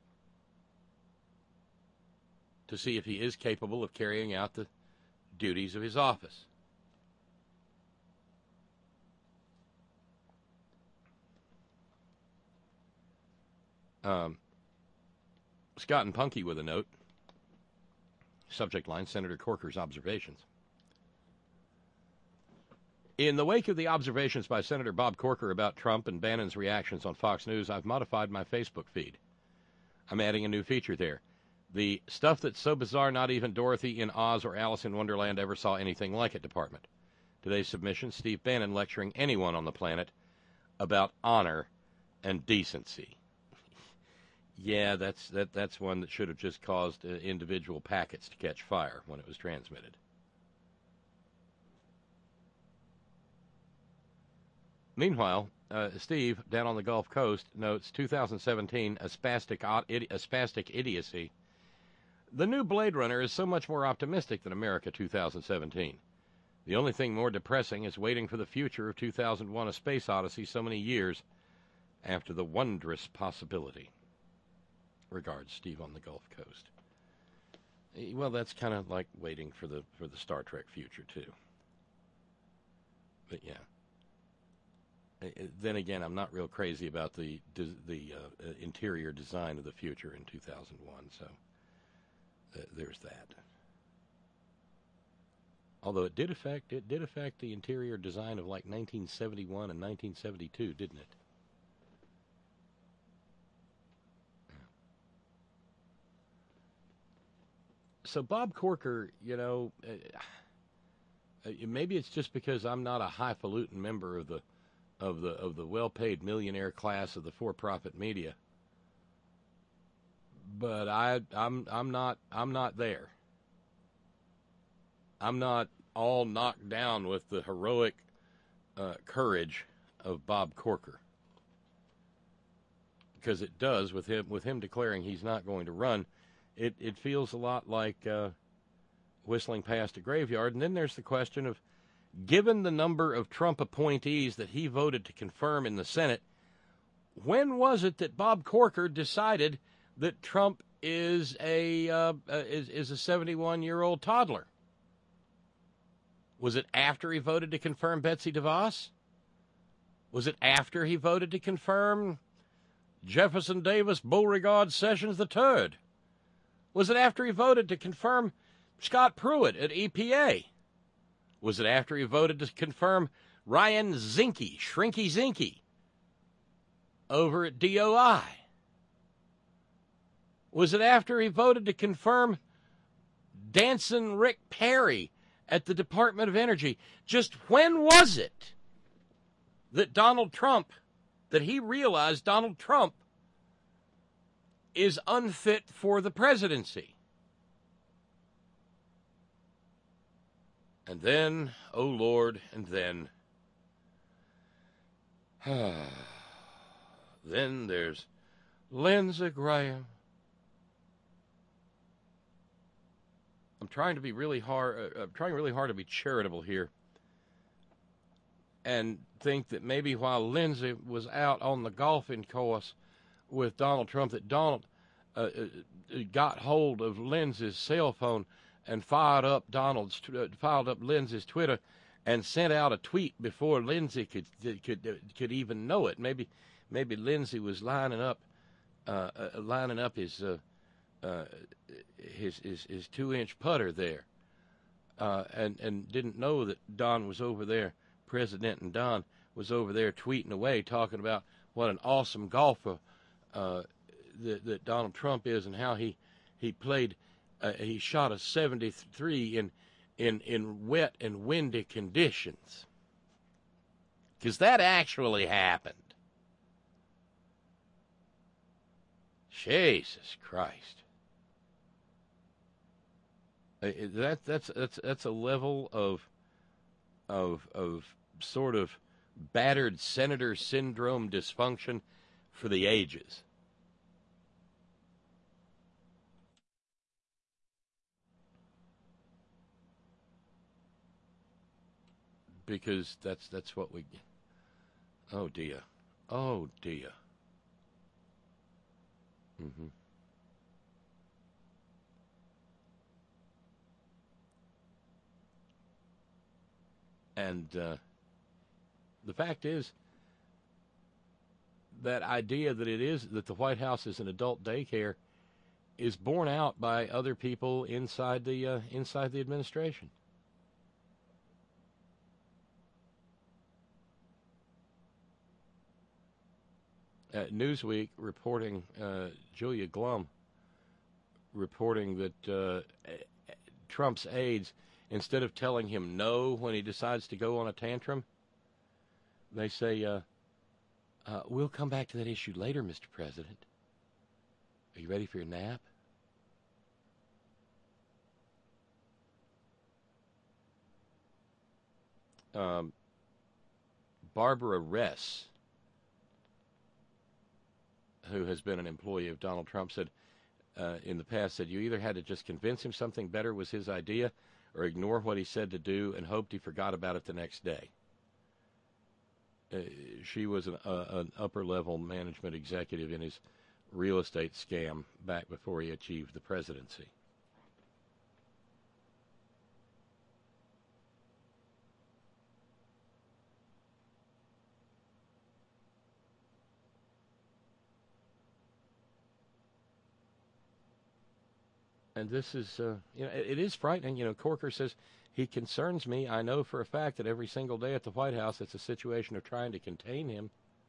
to see if he is capable of carrying out the duties of his office. Um, Scott and Punky with a note. Subject line, Senator Corker's observations. In the wake of the observations by Senator Bob Corker about Trump and Bannon's reactions on Fox News, I've modified my Facebook feed. I'm adding a new feature there. The stuff that's so bizarre not even Dorothy in Oz or Alice in Wonderland ever saw anything like it department. Today's submission, Steve Bannon lecturing anyone on the planet about honor and decency. Yeah, that's that that's one that should have just caused uh, individual packets to catch fire when it was transmitted. Meanwhile, uh, Steve, down on the Gulf Coast, notes two thousand seventeen, a spastic, a spastic idiocy. The new Blade Runner is so much more optimistic than America two thousand seventeen. The only thing more depressing is waiting for the future of two thousand one, A Space Odyssey, so many years after the wondrous possibility. Regards, Steve on the Gulf Coast. Well, that's kind of like waiting for the for the Star Trek future, too. But, yeah. Then again, I'm not real crazy about the the uh, interior design of the future in two thousand one, so uh, there's that. Although it did affect it did affect the interior design of like nineteen seventy-one and nineteen seventy-two, didn't it? So Bob Corker, you know, uh, maybe it's just because I'm not a highfalutin member of the of the of the well-paid millionaire class of the for-profit media, but I I'm I'm not I'm not there. I'm not all knocked down with the heroic uh, courage of Bob Corker, because it does with him with him declaring he's not going to run. It it feels a lot like uh, whistling past a graveyard. And then there's the question of, given the number of Trump appointees that he voted to confirm in the Senate, when was it that Bob Corker decided that Trump is a uh, uh, is is a seventy-one-year-old toddler? Was it after he voted to confirm Betsy DeVos? Was it after he voted to confirm Jefferson Davis Beauregard Sessions the third? Was it after he voted to confirm Scott Pruitt at E P A? Was it after he voted to confirm Ryan Zinke, Shrinky Zinke, over at D O I? Was it after he voted to confirm Dancing Rick Perry at the Department of Energy? Just when was it that Donald Trump, that he realized Donald Trump is unfit for the presidency? And then, oh Lord, and then, then there's Lindsey Graham. I'm trying to be really hard. Uh, I'm trying really hard to be charitable here, and think that maybe while Lindsey was out on the golfing course with Donald Trump, that Donald uh, got hold of Lindsey's cell phone and fired up Donald's, uh, fired up Lindsey's Twitter, and sent out a tweet before Lindsey could could uh, could even know it. Maybe maybe Lindsey was lining up, uh, uh, lining up his. Uh, Uh, his, his his two-inch putter there, uh, and, and didn't know that Don was over there, President and Don was over there tweeting away, talking about what an awesome golfer uh, that, that Donald Trump is, and how he he played, uh, he shot a seventy-three in in in wet and windy conditions, because that actually happened. Jesus Christ. That that's that's that's a level of of of sort of battered senator syndrome dysfunction for the ages. Because that's that's what we. Oh dear, oh dear. Mm-hmm. And uh, the fact is, that idea that it is, that the White House is an adult daycare is borne out by other people inside the uh, inside the administration. Uh, Newsweek reporting, uh, Julia Glum reporting that uh, Trump's aides, instead of telling him no when he decides to go on a tantrum, they say, uh, uh, we'll come back to that issue later, Mister President. Are you ready for your nap? Um, Barbara Ress, who has been an employee of Donald Trump, said uh, in the past, said you either had to just convince him something better was his idea, or ignore what he said to do and hoped he forgot about it the next day. Uh, she was an, uh, an upper-level management executive in his real estate scam back before he achieved the presidency. And this is, uh, you know, it, it is frightening. You know, Corker says, he concerns me. I know for a fact that every single day at the White House, it's a situation of trying to contain him.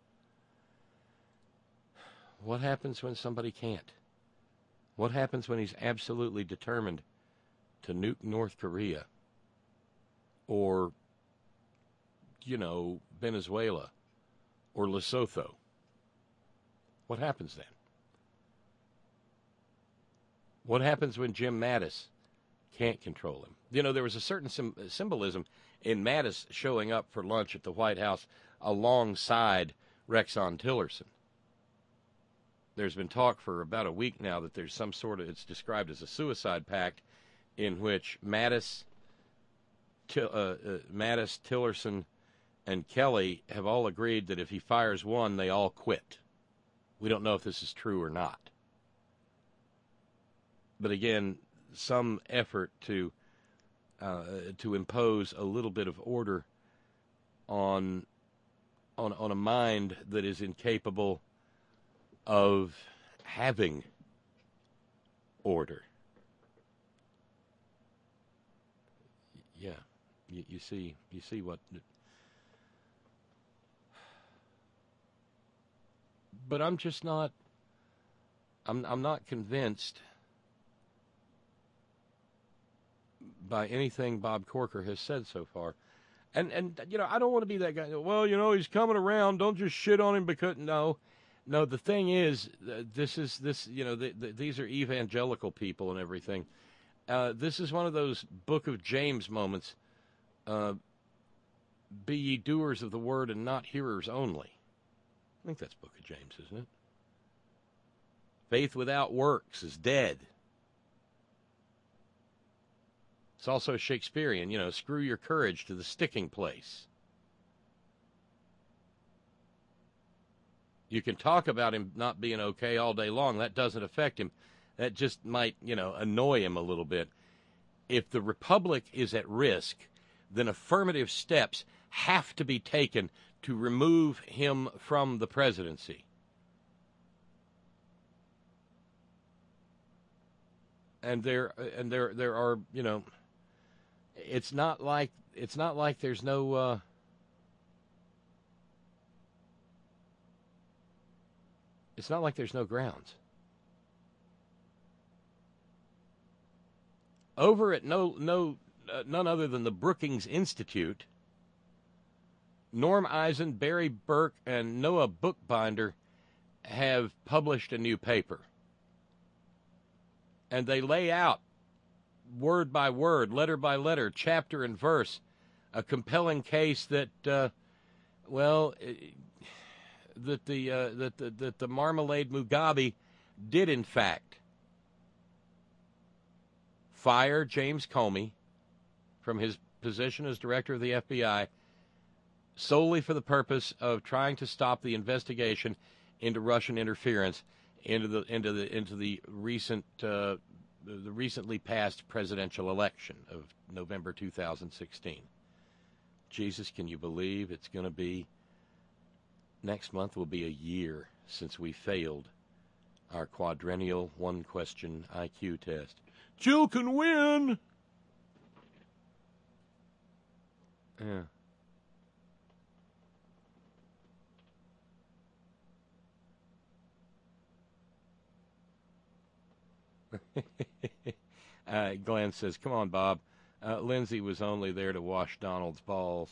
What happens when somebody can't? What happens when he's absolutely determined to nuke North Korea? Or, you know, Venezuela? Or Lesotho? What happens then? What happens when Jim Mattis can't control him? You know, there was a certain sim- symbolism in Mattis showing up for lunch at the White House alongside Rexon Tillerson. There's been talk for about a week now that there's some sort of, it's described as a suicide pact in which Mattis, Til- uh, uh, Mattis, Tillerson, and Kelly have all agreed that if he fires one, they all quit. We don't know if this is true or not. but again, some effort to uh, to impose a little bit of order on on on a mind that is incapable of having order. Yeah, you, you see, you see what. But I'm just not. I'm I'm not convinced by anything Bob Corker has said so far. And, and you know, I don't want to be that guy. Well, you know, he's coming around. Don't just shit on him because, no. No, the thing is, uh, this is, this, you know, the, the, these are evangelical people and everything. Uh, this is one of those Book of James moments. Uh, be ye doers of the word and not hearers only. I think that's Book of James, isn't it? Faith without works is dead. It's also Shakespearean, you know, screw your courage to the sticking place. You can talk about him not being okay all day long. That doesn't affect him. That just might, you know, annoy him a little bit. If the republic is at risk, then affirmative steps have to be taken to remove him from the presidency. And there, and there, there are, you know, it's not like it's not like there's no. Uh, it's not like there's no grounds. Over at no no uh, none other than the Brookings Institute, Norm Eisen, Barry Burke, and Noah Bookbinder have published a new paper. And they lay out, word by word, letter by letter, chapter and verse, a compelling case that, uh, well, that the, uh, that the that the Marmalade Mugabe did in fact fire James Comey from his position as director of the F B I solely for the purpose of trying to stop the investigation into Russian interference into the into the into the recent uh, the recently passed presidential election of November two thousand sixteen. Jesus, can you believe it's going to be next month will be a year since we failed our quadrennial one-question I Q test. Jill can win. Yeah. uh, Glenn says, come on, Bob. Uh, Lindsay was only there to wash Donald's balls.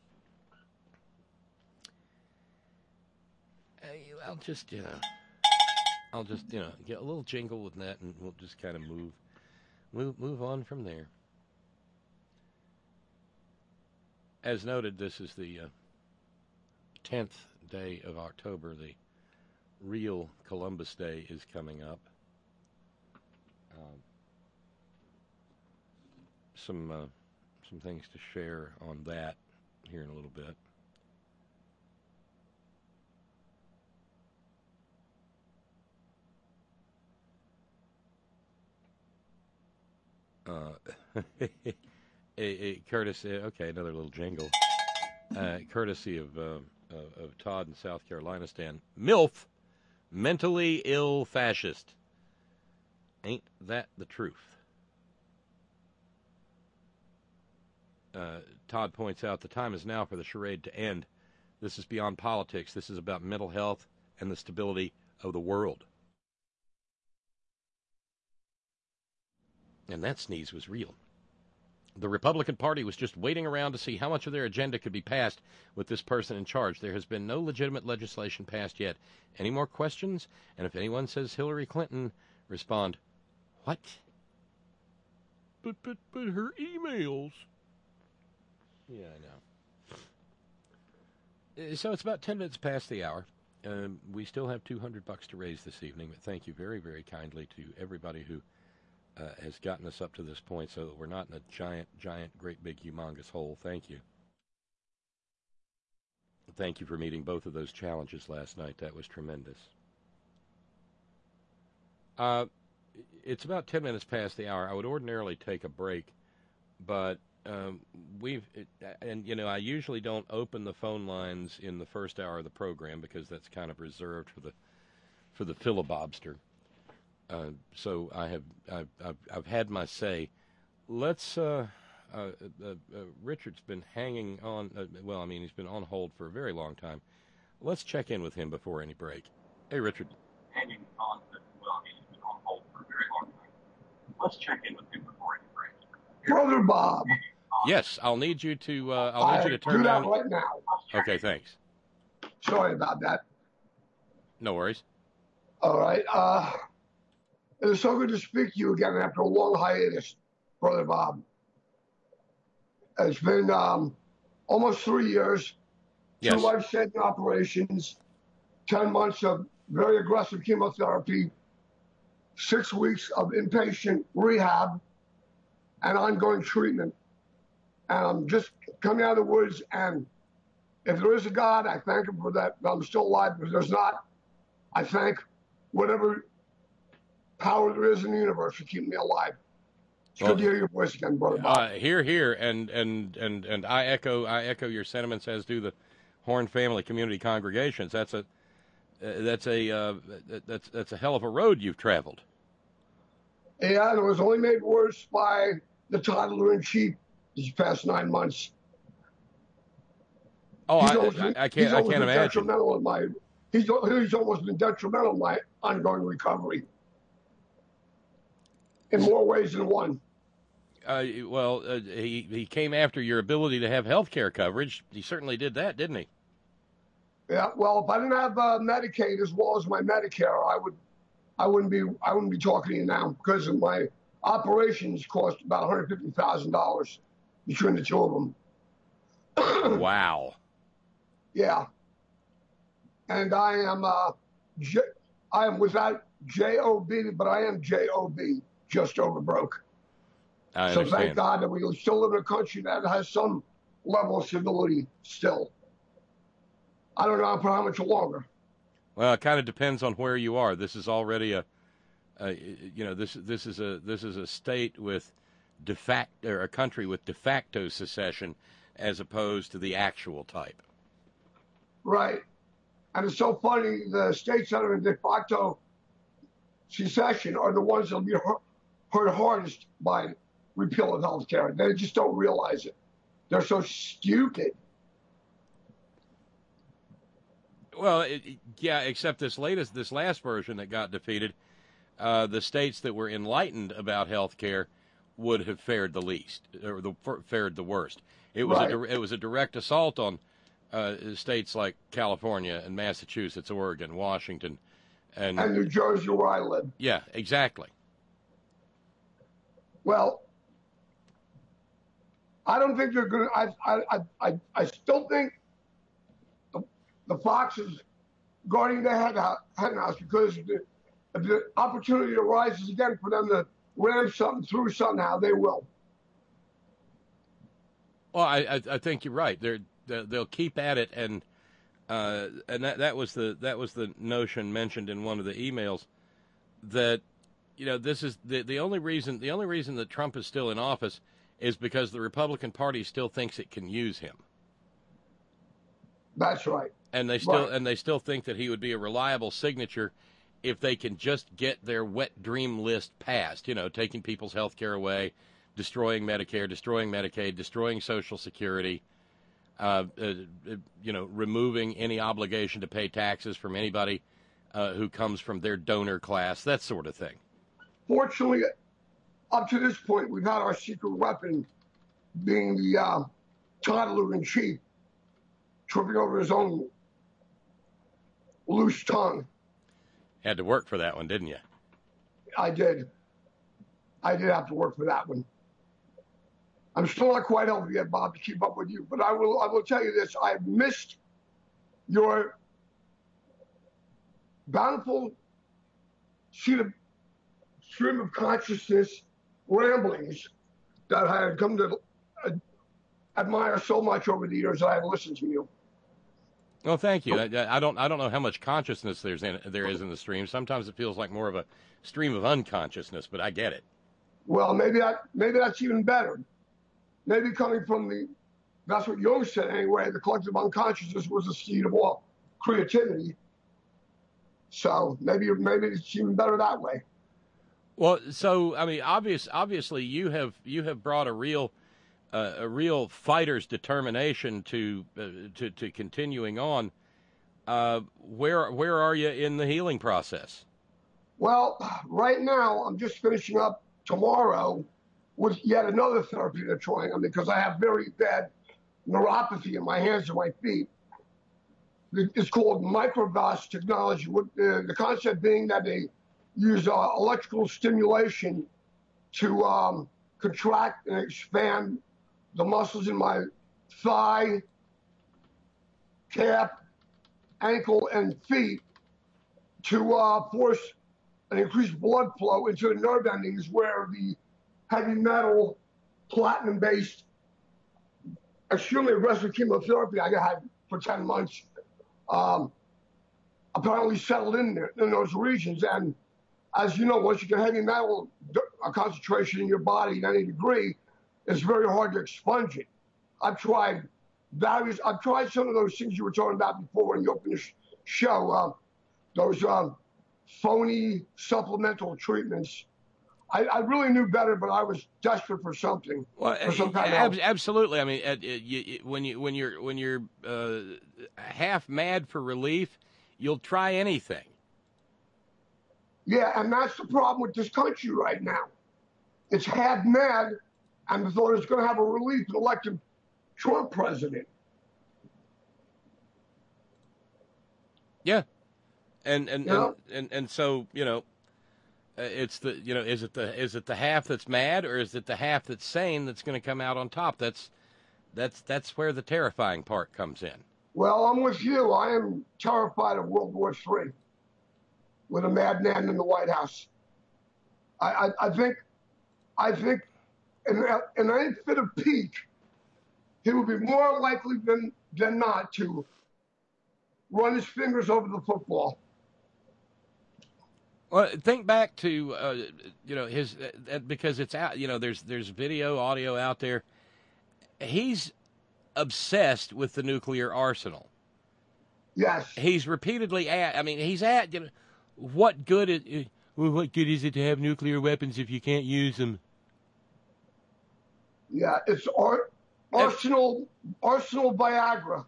Uh, I'll just, you know, I'll just, you know, get a little jingle with that, and we'll just kind of move, move, move on from there. As noted, this is the uh, tenth day of October. The real Columbus Day is coming up. Um, some uh, some things to share on that here in a little bit. Uh, a, a courtesy, okay, another little jingle. Uh, courtesy of, uh, of of Todd in South Carolina, Stan. MILF, mentally ill fascist. Ain't that the truth? Uh, Todd points out the time is now for the charade to end. This is beyond politics. This is about mental health and the stability of the world. And that sneeze was real. The Republican Party was just waiting around to see how much of their agenda could be passed with this person in charge. There has been no legitimate legislation passed yet. Any more questions? And if anyone says Hillary Clinton, respond, what? But, but, but her emails. Yeah, I know. So it's about ten minutes past the hour. Um, we still have two hundred bucks to raise this evening, but thank you very, very kindly to everybody who uh, has gotten us up to this point so that we're not in a giant, giant, great big, humongous hole. Thank you. Thank you for meeting both of those challenges last night. That was tremendous. Uh, it's about ten minutes past the hour. I would ordinarily take a break, but um, we've it, and you know I usually don't open the phone lines in the first hour of the program because that's kind of reserved for the for the filibobster. Uh, so I have I've, I've I've had my say. Let's. Uh, uh, uh, uh, Richard's been hanging on. Uh, well, I mean he's been on hold for a very long time. Let's check in with him before any break. Hey, Richard. Hanging on. Well, I mean he's been on hold for a very long time. Let's check in with him before any break. Brother Bob. Yes, I'll need you to. Uh, I'll need I you to turn do that down. right now. Okay, thanks. Sorry about that. No worries. All right. Uh, it is so good to speak to you again after a long hiatus, Brother Bob. It's been um, almost three years, Yes. two life-saving operations, ten months of very aggressive chemotherapy, six weeks of inpatient rehab, and ongoing treatment. And I'm just coming out of the woods, and if there is a God, I thank him for that. I'm still alive. If there's not, I thank whatever power there is in the universe for keeping me alive. It's Well, good to hear your voice again, Brother Bob. Uh, here, here, and, and, and, and I echo I echo your sentiments, as do the Horn Family Community Congregations. That's a uh, that's a uh, that's that's a hell of a road you've traveled. Yeah, and it was only made worse by the toddler-in-chief these past nine months. Oh, He's I, almost I, been- I he's can't I almost can't been imagine. Detrimental in my, he's, he's almost been detrimental in my ongoing recovery. In more ways than one. Uh, well, uh, he he came after your ability to have health care coverage. He certainly did that, didn't he? Yeah, well, if I didn't have uh, Medicaid as well as my Medicare, I would, I wouldn't be, I wouldn't be talking to you now because of my operations cost about one hundred fifty thousand dollars between the two of them. Wow. Yeah, and I am, uh, J- I am without J O B, but I am J O B, just over broke. I So understand. thank God that we still live in a country that has some level of stability still. I don't know for how much longer. Well, it kind of depends on where you are. This is already a, a you know, this this is a this is a state with de facto, or a country with de facto secession, as opposed to the actual type. Right. And it's so funny, the states that are in de facto secession are the ones that will be hurt, hurt hardest by repeal of health care. They just don't realize it. They're so stupid. Well, it, it- yeah, except this latest, this last version that got defeated, uh, the states that were enlightened about health care would have fared the least, or the fared the worst. It was Right. a it was a direct assault on uh, states like California and Massachusetts, Oregon, Washington, and, And New Jersey, where I live. yeah, exactly. Well, I don't think they're going to. I, I, I, I still think the, the Fox is guarding their head out, hen house because if the, if the opportunity arises again for them to ram something through somehow, they will. Well, I, I, I think you're right. They're, they're they'll keep at it, and uh, and that, that was the that was the notion mentioned in one of the emails that, you know, this is the the only reason the only reason that Trump is still in office is because the Republican Party still thinks it can use him, That's right. and they still Right. and they still think that he would be a reliable signature if they can just get their wet dream list passed. You know, taking people's health care away, destroying Medicare, destroying Medicaid, destroying Social Security, uh, uh, you know, removing any obligation to pay taxes from anybody uh, who comes from their donor class, that sort of thing. Fortunately, up to this point, we've had our secret weapon being the uh, toddler in chief tripping over his own loose tongue. Had to work for that one, didn't you? I did. I did have to work for that one. I'm still not quite healthy yet, Bob, to keep up with you. But I will I will tell you this. I've missed your bountiful sheet of stream of consciousness ramblings that I had come to uh, admire so much over the years that I have listened to you. Well, thank you. I, I don't I don't know how much consciousness there's in there is in the stream. Sometimes it feels like more of a stream of unconsciousness, but I get it. Well, maybe that maybe that's even better. Maybe coming from the, that's what Jung said anyway, the collective unconsciousness was the seed of all creativity. So maybe maybe it's even better that way. Well, so I mean, obvious obviously you have you have brought a real uh, a real fighter's determination to uh, to to continuing on. Uh, where where are you in the healing process? Well, right now I'm just finishing up tomorrow with yet another therapy they're trying on me because I have very bad neuropathy in my hands and my feet. It's called microvasc technology. With the, the concept being that they use uh, electrical stimulation to um, contract and expand the muscles in my thigh, calf, ankle, and feet to uh, force an increased blood flow into the nerve endings where the heavy metal, platinum-based, extremely aggressive chemotherapy I had for ten months um, apparently settled in there, in those regions. And as you know, once you get heavy metal a concentration in your body at any degree, it's very hard to expunge it. I've tried various, I've tried some of those things you were talking about before when you opened the sh- show, uh, those um, phony supplemental treatments. I, I really knew better, but I was desperate for something. Well, for some kind ab- of absolutely. I mean, uh, you, you, when you when you're when you're uh, half mad for relief, you'll try anything. Yeah, and that's the problem with this country right now. It's half mad, and thought it's going to have a relief and elect a Trump president. Yeah, and and You know? and, and and so you know, uh, it's the you know is it the is it the half that's mad or is it the half that's sane that's going to come out on top? That's that's that's where the terrifying part comes in. Well, I'm with you. I am terrified of World War Three with a madman in the White House. I, I, I think, I think, in, in any fit of pique, he would be more likely than than not to run his fingers over the football. Well, think back to uh, you know his uh, because it's out. You know, there's there's video, audio out there. He's obsessed with the nuclear arsenal. Yes. He's repeatedly at. I mean, he's at. You know, what good is well, what good is it to have nuclear weapons if you can't use them? Yeah, it's ar- arsenal arsenal Viagra.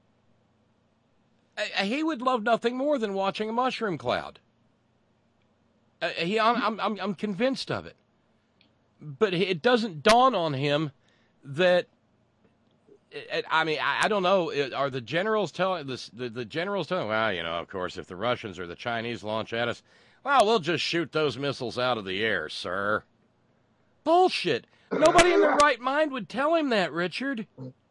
Uh, he would love nothing more than watching a mushroom cloud. Uh, he, I'm, I'm, I'm convinced of it. But it doesn't dawn on him that. I mean, I don't know. Are the generals telling the, the the generals telling? Well, you know, of course, if the Russians or the Chinese launch at us, well, we'll just shoot those missiles out of the air, sir. Bullshit. Nobody in their right mind would tell him that, Richard.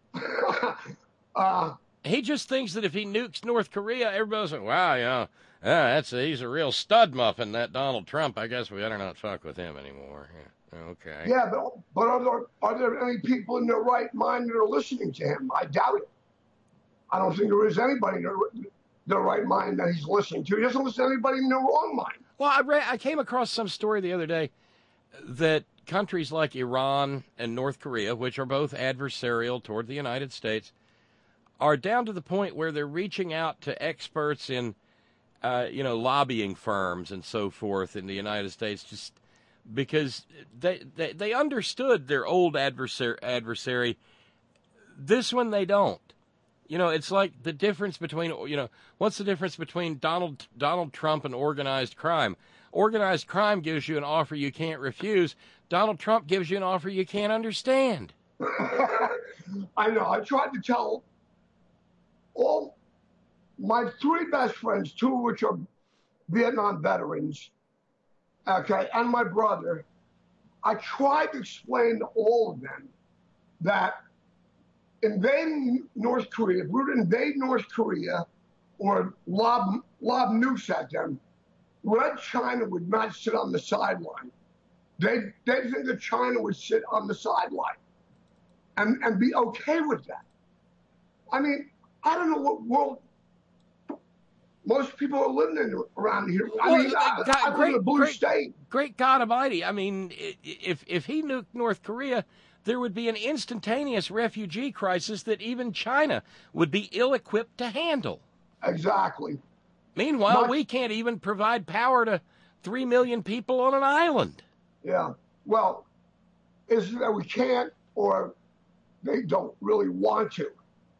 uh, he just thinks that if he nukes North Korea, everybody's like, wow, you know, yeah, that's a, he's a real stud muffin, that Donald Trump. I guess we better not fuck with him anymore. Yeah. Okay. Yeah, but but are there are there any people in their right mind that are listening to him? I doubt it. I don't think there is anybody in their, their right mind that he's listening to. He doesn't listen to anybody in their wrong mind. Well, I read, I came across some story the other day that countries like Iran and North Korea, which are both adversarial toward the United States, are down to the point where they're reaching out to experts in, uh, you know, lobbying firms and so forth in the United States, just because they, they they understood their old adversary, adversary. This one they don't. You know, it's like the difference between, you know, what's the difference between Donald Donald Trump and organized crime? Organized crime gives you an offer you can't refuse. Donald Trump gives you an offer you can't understand. I know. I tried to tell all my three best friends, two of which are Vietnam veterans, okay, and my brother, I tried to explain to all of them that invading North Korea, if we were to invade North Korea or lob, lob nukes at them, Red China would not sit on the sideline. They they think that China would sit on the sideline and, and be okay with that. I mean, I don't know what world most people are living in around here. I Well, mean, I, God, I live great, in a blue great, state. great God Almighty! I mean, i- if if he nuked North Korea, there would be an instantaneous refugee crisis that even China would be ill-equipped to handle. Exactly. Meanwhile, Not- we can't even provide power to three million people on an island. Yeah. Well, is that we can't, or they don't really want to.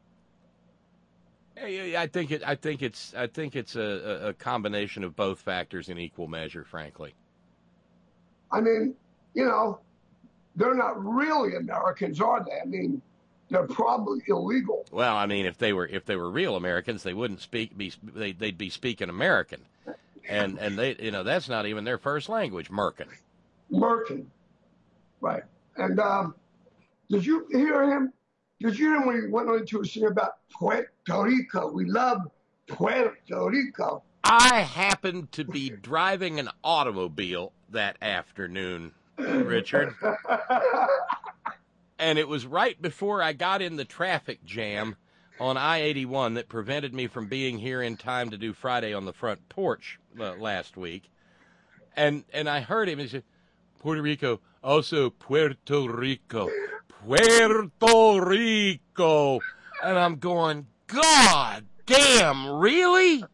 I I think it. I think it's. I think it's a, a combination of both factors in equal measure. Frankly, I mean, you know, they're not really Americans, are they? I mean, they're probably illegal. well, I mean, if they were if they were real Americans, they wouldn't speak. Be they, they'd be speaking American, and and they you know that's not even their first language, Merkin. Merkin. Right. And um, did you hear him? Did you hear him when he went on to a sing about Puerto Rico? We love Puerto Rico. I happened to be driving an automobile that afternoon, Richard, and it was right before I got in the traffic jam on I eighty-one that prevented me from being here in time to do Friday on the Front Porch uh, last week. And and I heard him, he said, Puerto Rico, also Puerto Rico, Puerto Rico. And I'm going, God damn, really?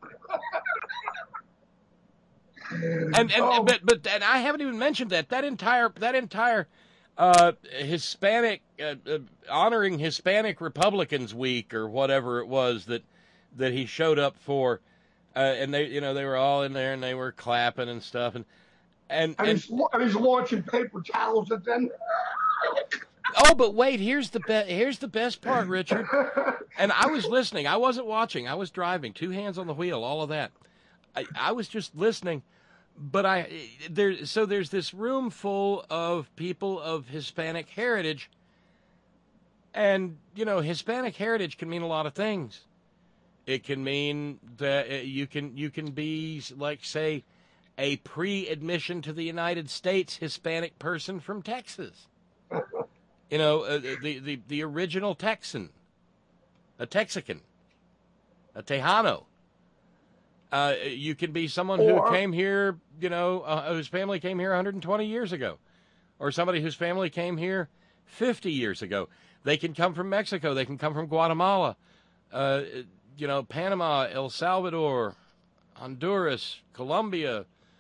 And and Oh. but but and I haven't even mentioned that that entire that entire uh, Hispanic uh, uh, honoring Hispanic Republicans Week or whatever it was that that he showed up for, uh, and they you know they were all in there and they were clapping and stuff and and And, and he's, and he's launching paper towels at them. oh, but wait, here's the be- here's the best part, Richard. And I was listening. I wasn't watching. I was driving, two hands on the wheel, all of that. I, I was just listening. But I there so there's this room full of people of Hispanic heritage, and you know Hispanic heritage can mean a lot of things. It can mean that you can you can be like say a pre-admission to the United States Hispanic person from Texas. You know uh, the, the the original Texan, a Texican, a Tejano. Uh, you can be someone who Or- came here, you know, uh, whose family came here one hundred twenty years ago, or somebody whose family came here fifty years ago. They can come from Mexico. They can come from Guatemala, uh, you know, Panama, El Salvador, Honduras, Colombia,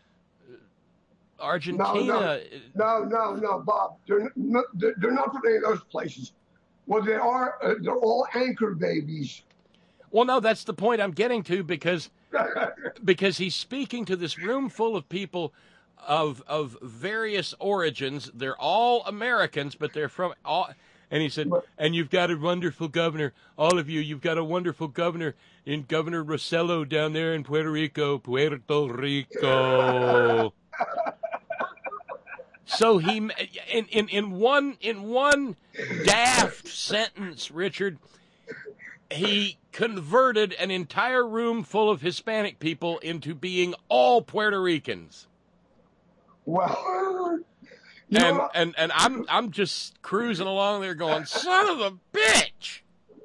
Argentina. No, no, no, Bob. They're not, they're not from any of those places. Well, they are. Uh, they're all anchor babies. Well, no, that's the point I'm getting to because because he's speaking to this room full of people of of various origins. They're all Americans, but they're from all. And he said, and you've got a wonderful governor, all of you. You've got a wonderful governor in Governor Rossello down there in Puerto Rico, Puerto Rico. So he in in in one in one daft sentence, Richard. He converted an entire room full of Hispanic people into being all Puerto Ricans. Well, you know And, what? and and I'm I'm just cruising along there going, son of a bitch.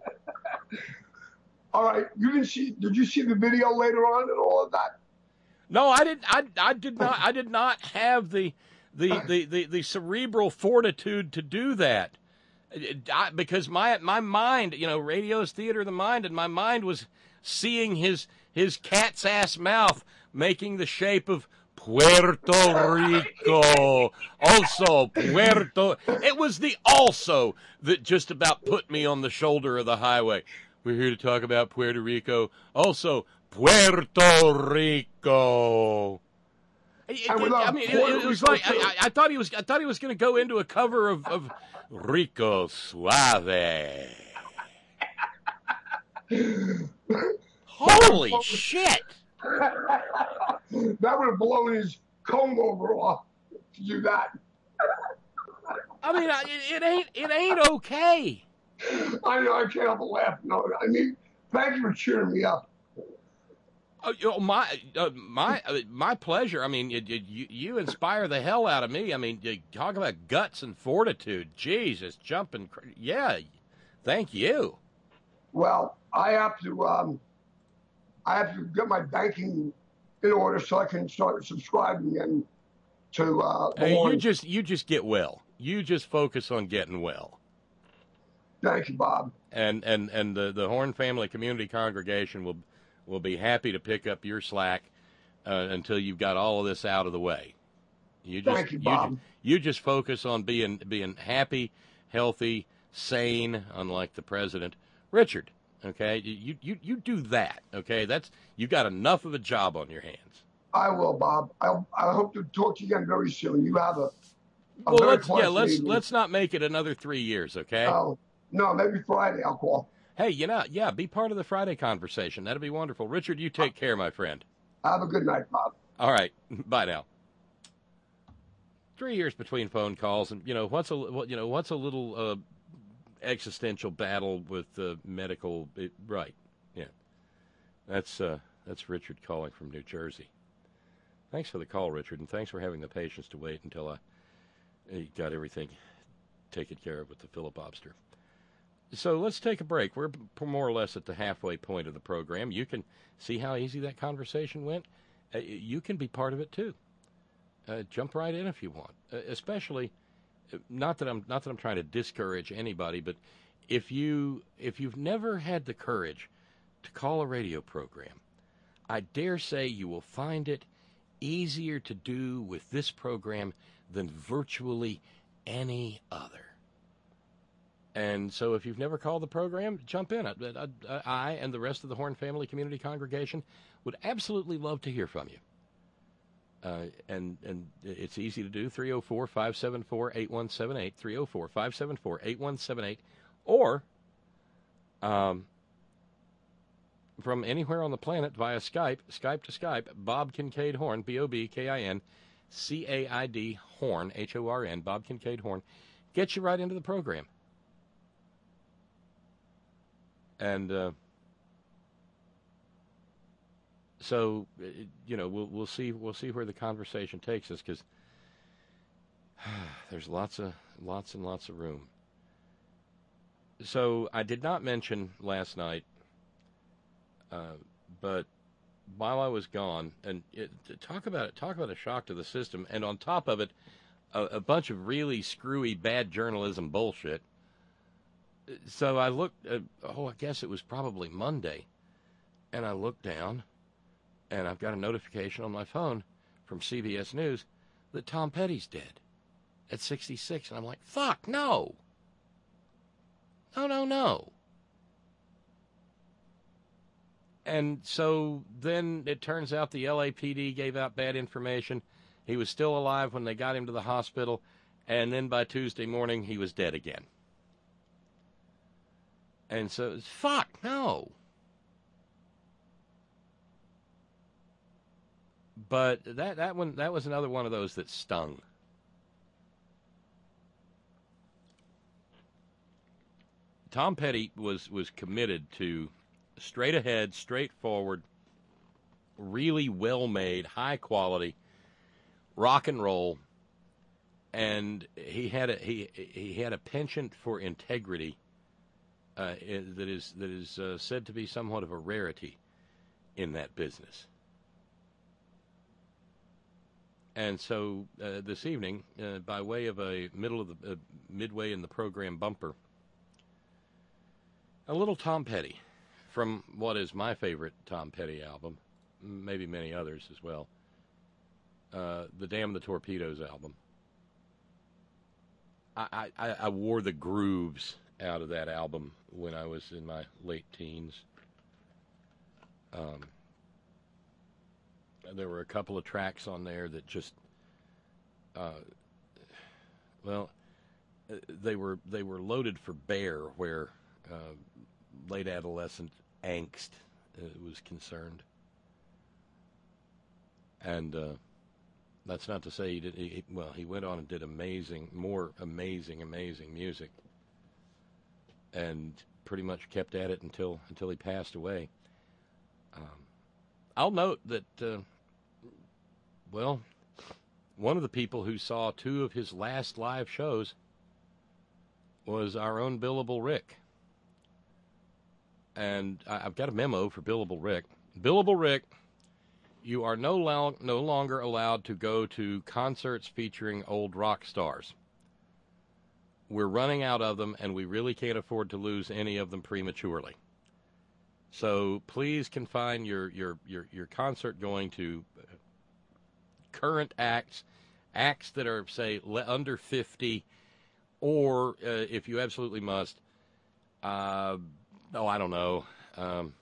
All right, you didn't see? Did you see the video later on and all of that? No, I didn't I I did not I did not have the the the, the, the cerebral fortitude to do that. I, because my my mind, you know, radio's theater of the mind, and my mind was seeing his his cat's ass mouth making the shape of Puerto Rico. Also, Puerto. It was the also that just about put me on the shoulder of the highway. We're here to talk about Puerto Rico. Also, Puerto Rico. It- And it- without I mean, it, Puerto it was Rico, like I, too. I, I thought he was. I thought he was going to go into a cover of, of Rico Suave. Holy shit! That would have blown his comb over off to do that. I mean, I- it, it ain't. It ain't okay. I know I can't help but laugh. No, I mean, thank you for cheering me up. Uh, you know, my uh, my uh, my pleasure. I mean, you, you you inspire the hell out of me. I mean, you talk about guts and fortitude. Jesus, jumping. cr- Yeah, thank you. Well, I have to. Um, I have to get my banking in order so I can start subscribing and to uh, the Hey, you Horn. just you just get well. You just focus on getting well. Thank you, Bob. And and and the the Horn Family Community Congregation will will be happy to pick up your slack uh, until you've got all of this out of the way. You just Thank you, you, Bob. ju- you just focus on being being happy, healthy, sane, unlike the president, Richard. Okay, you you you do that. Okay, that's you got enough of a job on your hands. I will, Bob. I I hope to talk to you again very soon. You have a, a Well, very let's yeah pleasant let's evening. let's not make it another three years. Okay. Oh, no, maybe Friday I'll call. Hey, you know, yeah, be part of the Friday conversation. That'd be wonderful. Richard, you take care, my friend. Have a good night, Bob. All right, bye now. Three years between phone calls, and you know what's a what you know what's a little uh, existential battle with uh, medical it, right? Yeah, that's uh, that's Richard calling from New Jersey. Thanks for the call, Richard, and thanks for having the patience to wait until I uh, got everything taken care of with the filibuster. So let's take a break. We're more or less at the halfway point of the program. You can see how easy that conversation went. Uh, you can be part of it too. Uh, jump right in if you want. Uh, especially, uh, not that I'm not that I'm trying to discourage anybody, but if you if you've never had the courage to call a radio program, I dare say you will find it easier to do with this program than virtually any other. And so if you've never called the program, jump in. I, I, I and the rest of the Horn Family Community Congregation would absolutely love to hear from you. Uh, and and it's easy to do, three oh four, five seven four, eight one seven eight, three oh four, five seven four, eight one seven eight, or um, from anywhere on the planet via Skype, Skype to Skype, Bob Kincaid Horn, B O B K I N C A I D, Horn, H O R N, Bob Kincaid Horn, gets you right into the program. And uh, so, you know, we'll we'll see we'll see where the conversation takes us, because there's lots of lots and lots of room. So I did not mention last night, uh, but while I was gone, and it, talk about it, talk about a shock to the system, and on top of it, a, a bunch of really screwy bad journalism bullshit. So I looked, uh, oh, I guess it was probably Monday, and I looked down, and I've got a notification on my phone from C B S News that Tom Petty's dead at sixty-six, and I'm like, fuck, no. No, no, no. And so then it turns out the L A P D gave out bad information. He was still alive when they got him to the hospital, and then by Tuesday morning, he was dead again. And so, fuck, no. But that, that one, that was another one of those that stung. Tom Petty was, was committed to straight ahead, straightforward, really well-made, high-quality rock and roll, and he had a he he had a penchant for integrity. Uh, that is that is uh, said to be somewhat of a rarity in that business. And so uh, this evening, uh, by way of a middle of the uh, midway in the program bumper, a little Tom Petty from what is my favorite Tom Petty album, maybe many others as well, uh, the Damn the Torpedoes album. I, I, I wore the grooves out of that album when I was in my late teens. Um, there were a couple of tracks on there that just, uh, well, they were they were loaded for bear where uh, late adolescent angst uh, was concerned. And uh, that's not to say he did. He, well, he went on and did amazing, more amazing, amazing music. And pretty much kept at it until until he passed away. Um, I'll note that, uh, well, one of the people who saw two of his last live shows was our own Billable Rick. And I, I've got a memo for Billable Rick. Billable Rick, you are no, lo- no longer allowed to go to concerts featuring old rock stars. We're running out of them, and we really can't afford to lose any of them prematurely. So please confine your, your, your, your concert going to current acts, acts that are, say, le- under fifty, or uh, if you absolutely must, uh, oh, I don't know, um,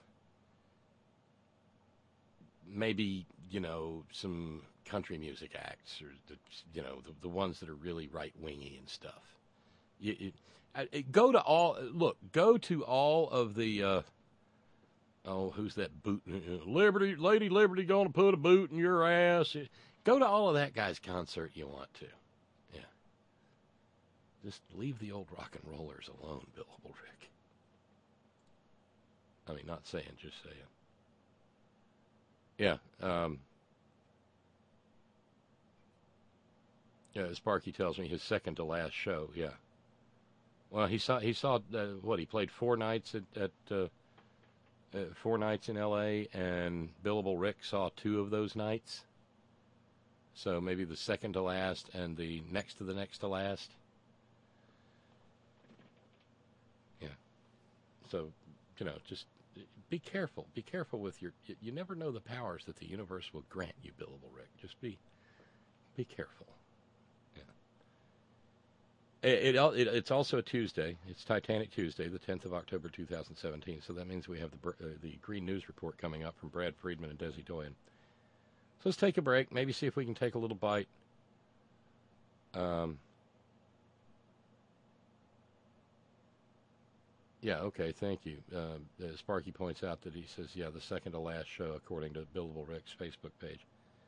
maybe, you know, some country music acts, or, the, you know, the, the ones that are really right-wingy and stuff. You, you, uh, go to all, look, go to all of the... Uh, Oh, who's that boot? Liberty, Lady Liberty gonna put a boot in your ass. Go to all of that guy's concert you want to. Yeah. Just leave the old rock and rollers alone, Billable Rick. I mean, not saying, just saying. Yeah. Um, yeah, Sparky tells me his second to last show. Yeah. Well, he saw, he saw, uh, what, he played four nights at, at uh, Uh, four nights in L A, and Billable Rick saw two of those nights. So maybe the second to last and the next to the next to last. Yeah. So, you know, just be careful. Be careful with your... You, you never know the powers that the universe will grant you, Billable Rick. Just be be careful. It, it, it it's also a Tuesday. It's Titanic Tuesday, the tenth of October, two thousand seventeen. So that means we have the uh, the Green News Report coming up from Brad Friedman and Desi Doyen. So let's take a break. Maybe see if we can take a little bite. Um. Yeah. Okay. Thank you. Uh, uh, Sparky points out that he says, yeah, the second to last show, according to Billable Rick's Facebook page.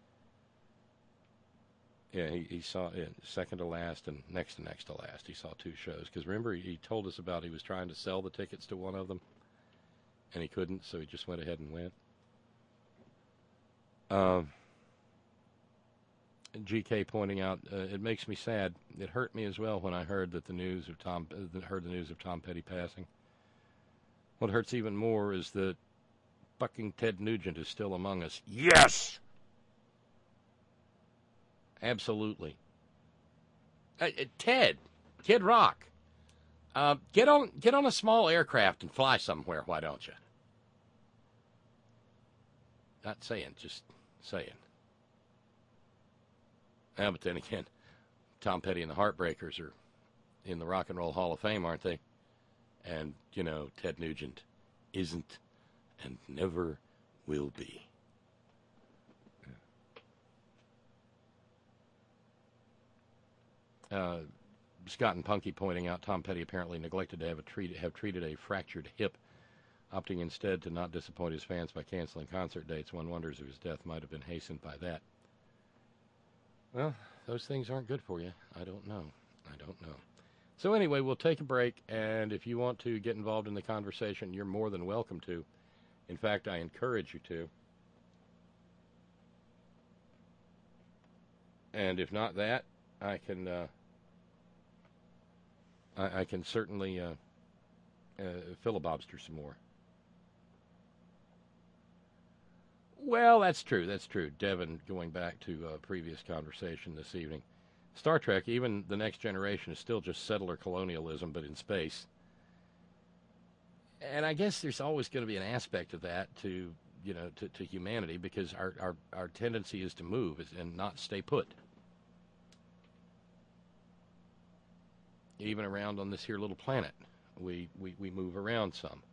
Yeah, he, he saw it second to last and next to next to last. He saw two shows. Because remember, he told us about he was trying to sell the tickets to one of them, and he couldn't, so he just went ahead and went. Um, G K pointing out, uh, it makes me sad. It hurt me as well when I heard that the news of Tom uh, heard the news of Tom Petty passing. What hurts even more is that fucking Ted Nugent is still among us. Yes. Absolutely. Uh, uh, Ted, Kid Rock, uh, get on get on a small aircraft and fly somewhere. Why don't you? Not saying, just saying. Yeah, but then again, Tom Petty and the Heartbreakers are in the Rock and Roll Hall of Fame, aren't they? And, you know, Ted Nugent isn't and never will be. Uh, Scott and Punky pointing out Tom Petty apparently neglected to have, a treat, have treated a fractured hip, opting instead to not disappoint his fans by canceling concert dates. One wonders if his death might have been hastened by that. Well, those things aren't good for you. I don't know. I don't know. So anyway, we'll take a break, and if you want to get involved in the conversation, you're more than welcome to. In fact, I encourage you to. And if not that, I can... Uh, I, I can certainly uh, uh, filibobster some more. Well, that's true. That's true. Devin, going back to a previous conversation this evening, Star Trek, even The Next Generation, is still just settler colonialism, but in space. And I guess there's always going to be an aspect of that to, you know, to, to humanity, because our, our, our tendency is to move and not stay put. Even around on this here little planet, we, we, we move around some.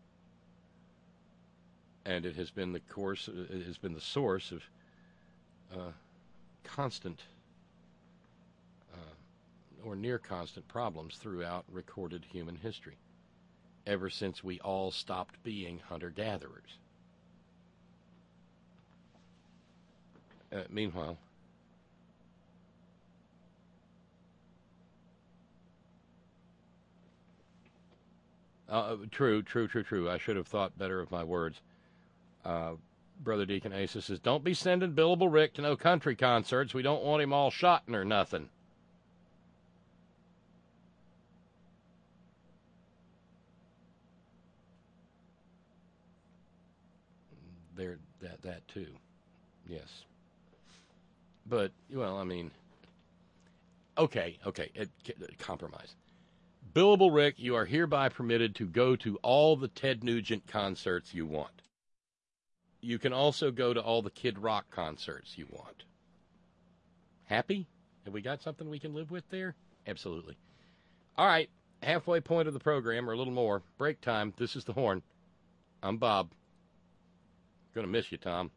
And it has been the course, it has been the source of uh, constant uh, or near constant problems throughout recorded human history, ever since we all stopped being hunter-gatherers. Uh, meanwhile, Uh, true, true, true, true. I should have thought better of my words. Uh, Brother Deacon Asa says, don't be sending Billable Rick to no country concerts. We don't want him all shot or nothing. there that that too. Yes. But, well, I mean, okay, okay, it, it, compromise. Billable Rick, you are hereby permitted to go to all the Ted Nugent concerts you want. You can also go to all the Kid Rock concerts you want. Happy? Have we got something we can live with there? Absolutely. All right, halfway point of the program, or a little more. Break time. This is The Horn. I'm Bob. Gonna miss you, Tom.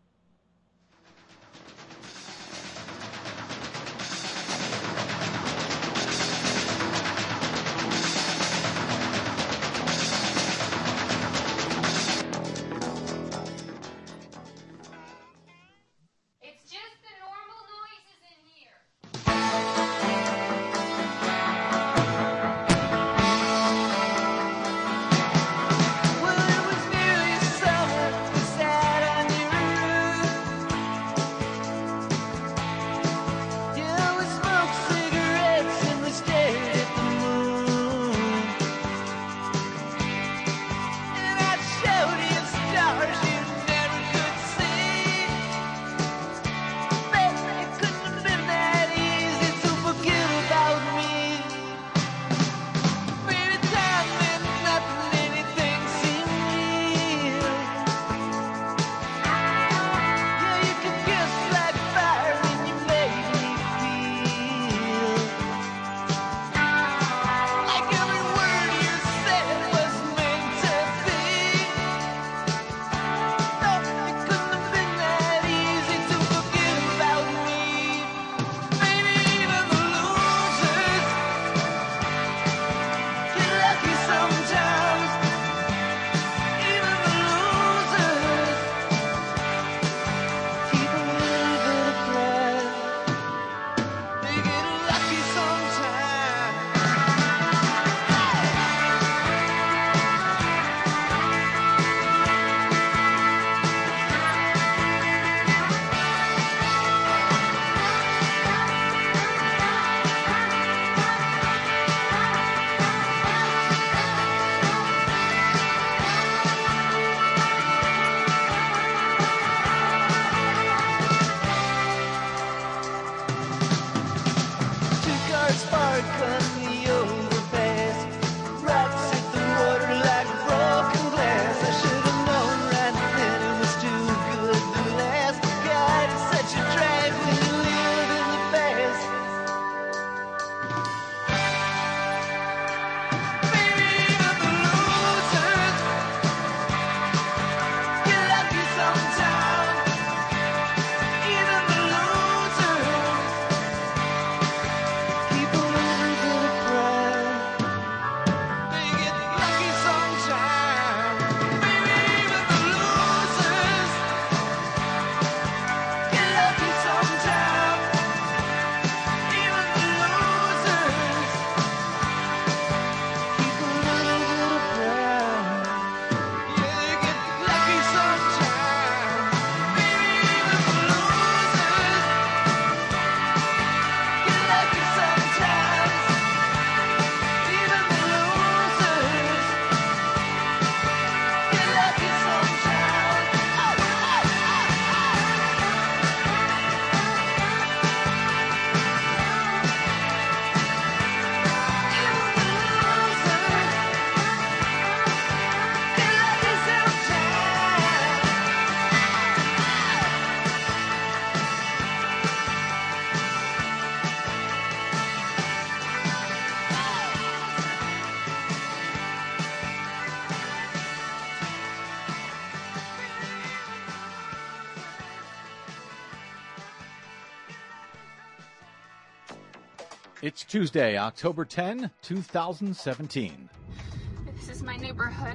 It's Tuesday, October tenth, two thousand seventeen. This is my neighborhood.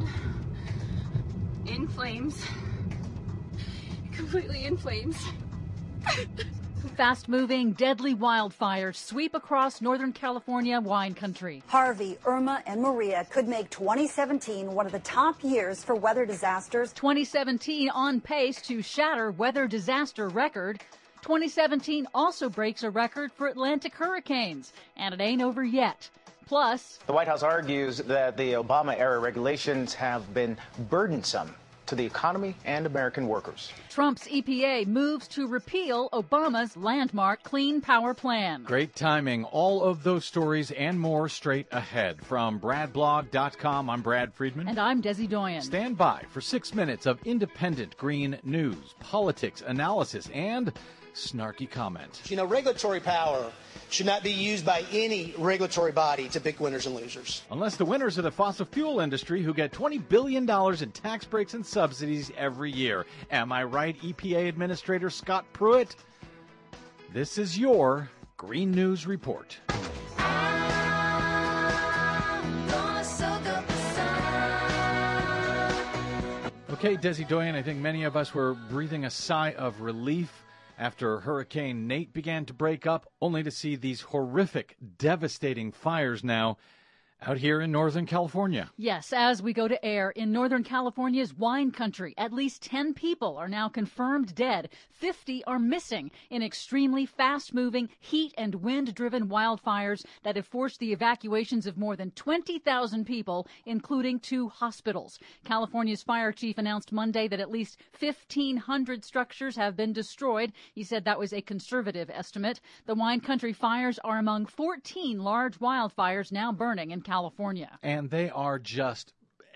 In flames. Completely in flames. Fast-moving, deadly wildfires sweep across Northern California wine country. Harvey, Irma, and Maria could make twenty seventeen one of the top years for weather disasters. twenty seventeen on pace to shatter weather disaster record. twenty seventeen also breaks a record for Atlantic hurricanes, and it ain't over yet. Plus, the White House argues that the Obama-era regulations have been burdensome. to the economy and American workers. Trump's E P A moves to repeal Obama's landmark Clean Power Plan. Great timing. All of those stories and more straight ahead. From brad blog dot com, I'm Brad Friedman. And I'm Desi Doyen. Stand by for six minutes of independent green news, politics, analysis, and snarky comment. You know, regulatory power should not be used by any regulatory body to pick winners and losers. Unless the winners are the fossil fuel industry, who get twenty billion dollars in tax breaks and subsidies every year. Am I right, E P A Administrator Scott Pruitt? This is your Green News Report. Okay, Desi Doyen, I think many of us were breathing a sigh of relief after Hurricane Nate began to break up, only to see these horrific, devastating fires now out here in Northern California. Yes, as we go to air, in Northern California's wine country, at least ten people are now confirmed dead. fifty are missing in extremely fast-moving, heat and wind-driven wildfires that have forced the evacuations of more than twenty thousand people, including two hospitals. California's fire chief announced Monday that at least fifteen hundred structures have been destroyed. He said that was a conservative estimate. The wine country fires are among fourteen large wildfires now burning in California. And they are just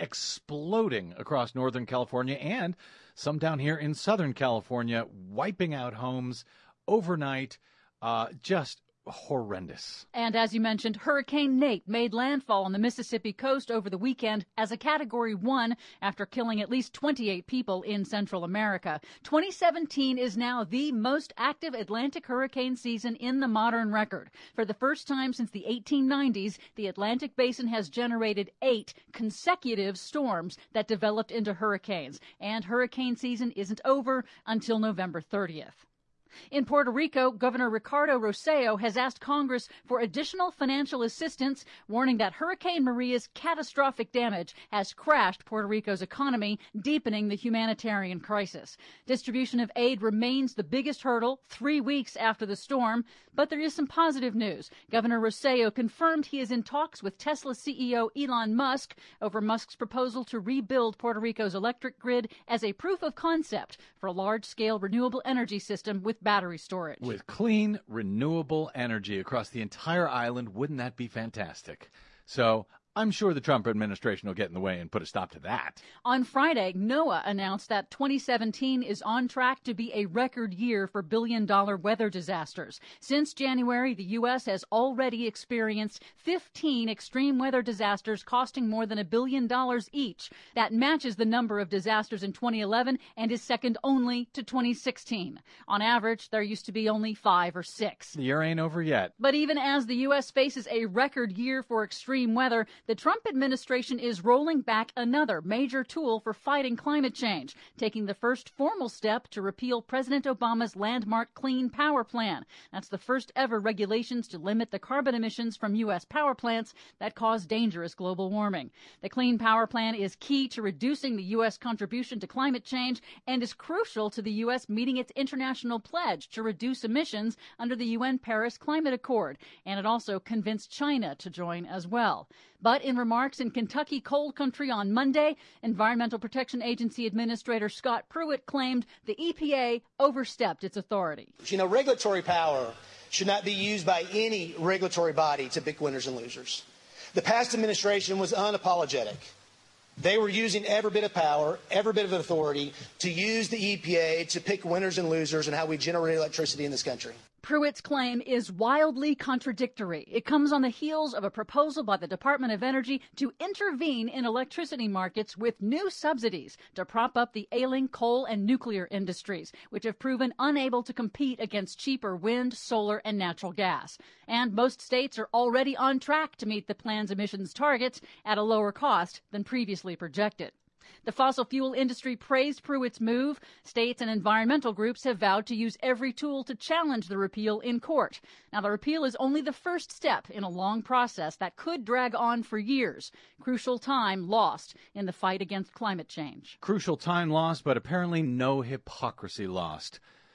exploding across Northern California and some down here in Southern California, wiping out homes overnight. Uh, just horrendous. And as you mentioned, Hurricane Nate made landfall on the Mississippi coast over the weekend as a Category one after killing at least twenty-eight people in Central America. twenty seventeen is now the most active Atlantic hurricane season in the modern record. For the first time since the eighteen nineties, the Atlantic Basin has generated eight consecutive storms that developed into hurricanes. And hurricane season isn't over until November thirtieth. In Puerto Rico, Governor Ricardo Rosselló has asked Congress for additional financial assistance, warning that Hurricane Maria's catastrophic damage has crashed Puerto Rico's economy, deepening the humanitarian crisis. Distribution of aid remains the biggest hurdle three weeks after the storm, but there is some positive news. Governor Rosselló confirmed he is in talks with Tesla C E O Elon Musk over Musk's proposal to rebuild Puerto Rico's electric grid as a proof of concept for a large-scale renewable energy system with battery storage. With clean, renewable energy across the entire island, wouldn't that be fantastic? So I'm sure the Trump administration will get in the way and put a stop to that. On Friday, NOAA announced that twenty seventeen is on track to be a record year for billion-dollar weather disasters. Since January, the U S has already experienced fifteen extreme weather disasters costing more than a billion dollars each. That matches the number of disasters in twenty eleven and is second only to twenty sixteen. On average, there used to be only five or six. The year ain't over yet. But even as the U S faces a record year for extreme weather, the Trump administration is rolling back another major tool for fighting climate change, taking the first formal step to repeal President Obama's landmark Clean Power Plan. That's the first ever regulations to limit the carbon emissions from U S power plants that cause dangerous global warming. The Clean Power Plan is key to reducing the U S contribution to climate change and is crucial to the U S meeting its international pledge to reduce emissions under the U N Paris Climate Accord. And it also convinced China to join as well. But in remarks in Kentucky coal country on Monday, Environmental Protection Agency Administrator Scott Pruitt claimed the E P A overstepped its authority. You know, regulatory power should not be used by any regulatory body to pick winners and losers. The past administration was unapologetic. They were using every bit of power, every bit of authority to use the E P A to pick winners and losers in how we generate electricity in this country. Pruitt's claim is wildly contradictory. It comes on the heels of a proposal by the Department of Energy to intervene in electricity markets with new subsidies to prop up the ailing coal and nuclear industries, which have proven unable to compete against cheaper wind, solar, and natural gas. And most states are already on track to meet the plan's emissions targets at a lower cost than previously projected. The fossil fuel industry praised Pruitt's move. States and environmental groups have vowed to use every tool to challenge the repeal in court. Now, the repeal is only the first step in a long process that could drag on for years. Crucial time lost in the fight against climate change. Crucial time lost, but apparently no hypocrisy lost.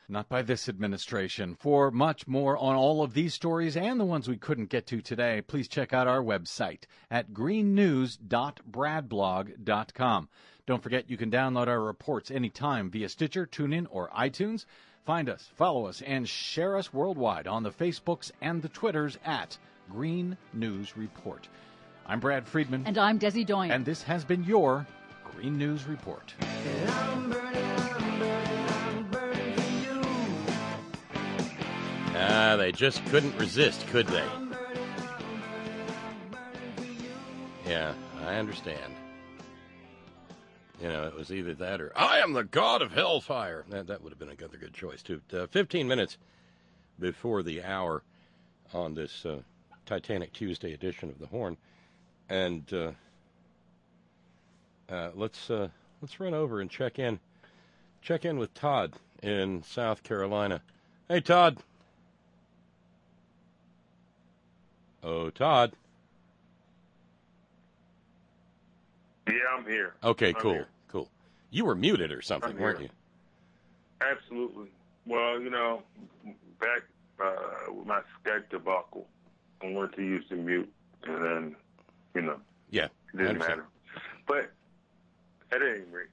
Not by this administration. For much more on all of these stories and the ones we couldn't get to today, please check out our website at green news dot brad blog dot com. Don't forget you can download our reports anytime via Stitcher, TuneIn, or iTunes. Find us, follow us, and share us worldwide on the Facebooks and the Twitters at Green News Report. I'm Brad Friedman. And I'm Desi Doyen. And this has been your Green News Report. Ah, they just couldn't resist, could they? Yeah, I understand. You know, it was either that or I am the god of hellfire. That, that would have been another good choice, too. Uh, fifteen minutes before the hour on this uh, Titanic Tuesday edition of The Horn. And uh, uh, let's uh, let's run over and check in. Check in with Todd in South Carolina. Hey, Todd. Oh, Todd. Yeah, I'm here. Okay, I'm cool, here. cool. You were muted or something, I'm weren't here. you? Absolutely. Well, you know, back uh, with my Skype debacle, I wanted to use the mute, and then, you know, yeah, it didn't matter. But at any rate,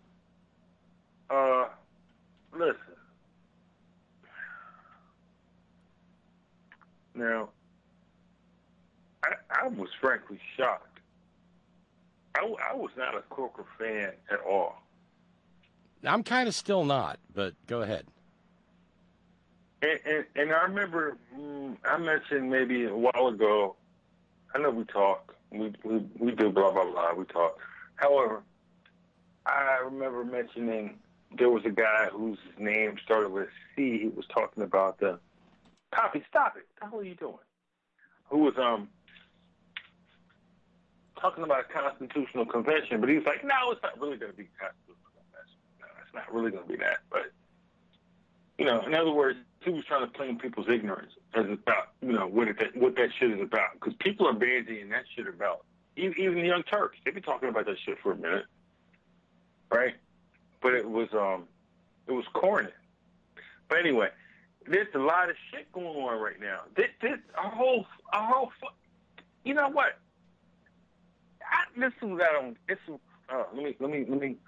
uh, listen. Now, I, I was frankly shocked. I, I was not a Corker fan at all. I'm kind of still not, but go ahead. And, and, and I remember mm, I mentioned maybe a while ago, I know we talk, we, we, we do blah, blah, blah, we talk. However, I remember mentioning there was a guy whose name started with C. He was talking about the, Poppy, stop it. What the hell are you doing? Who was, um, talking about a constitutional convention, but he was like, no, it's not really going to be a constitutional convention. No, it's not really going to be that. But, you know, in other words, he was trying to claim people's ignorance as about, you know, what, it, what that shit is about. Because people are bandying that shit about. Even, even the Young Turks, they've been talking about that shit for a minute. Right? But it was, um, it was corny. But anyway, there's a lot of shit going on right now. This, this, our whole, our whole, you know what? I, this is what I don't. This is, uh, let me, let me, let me.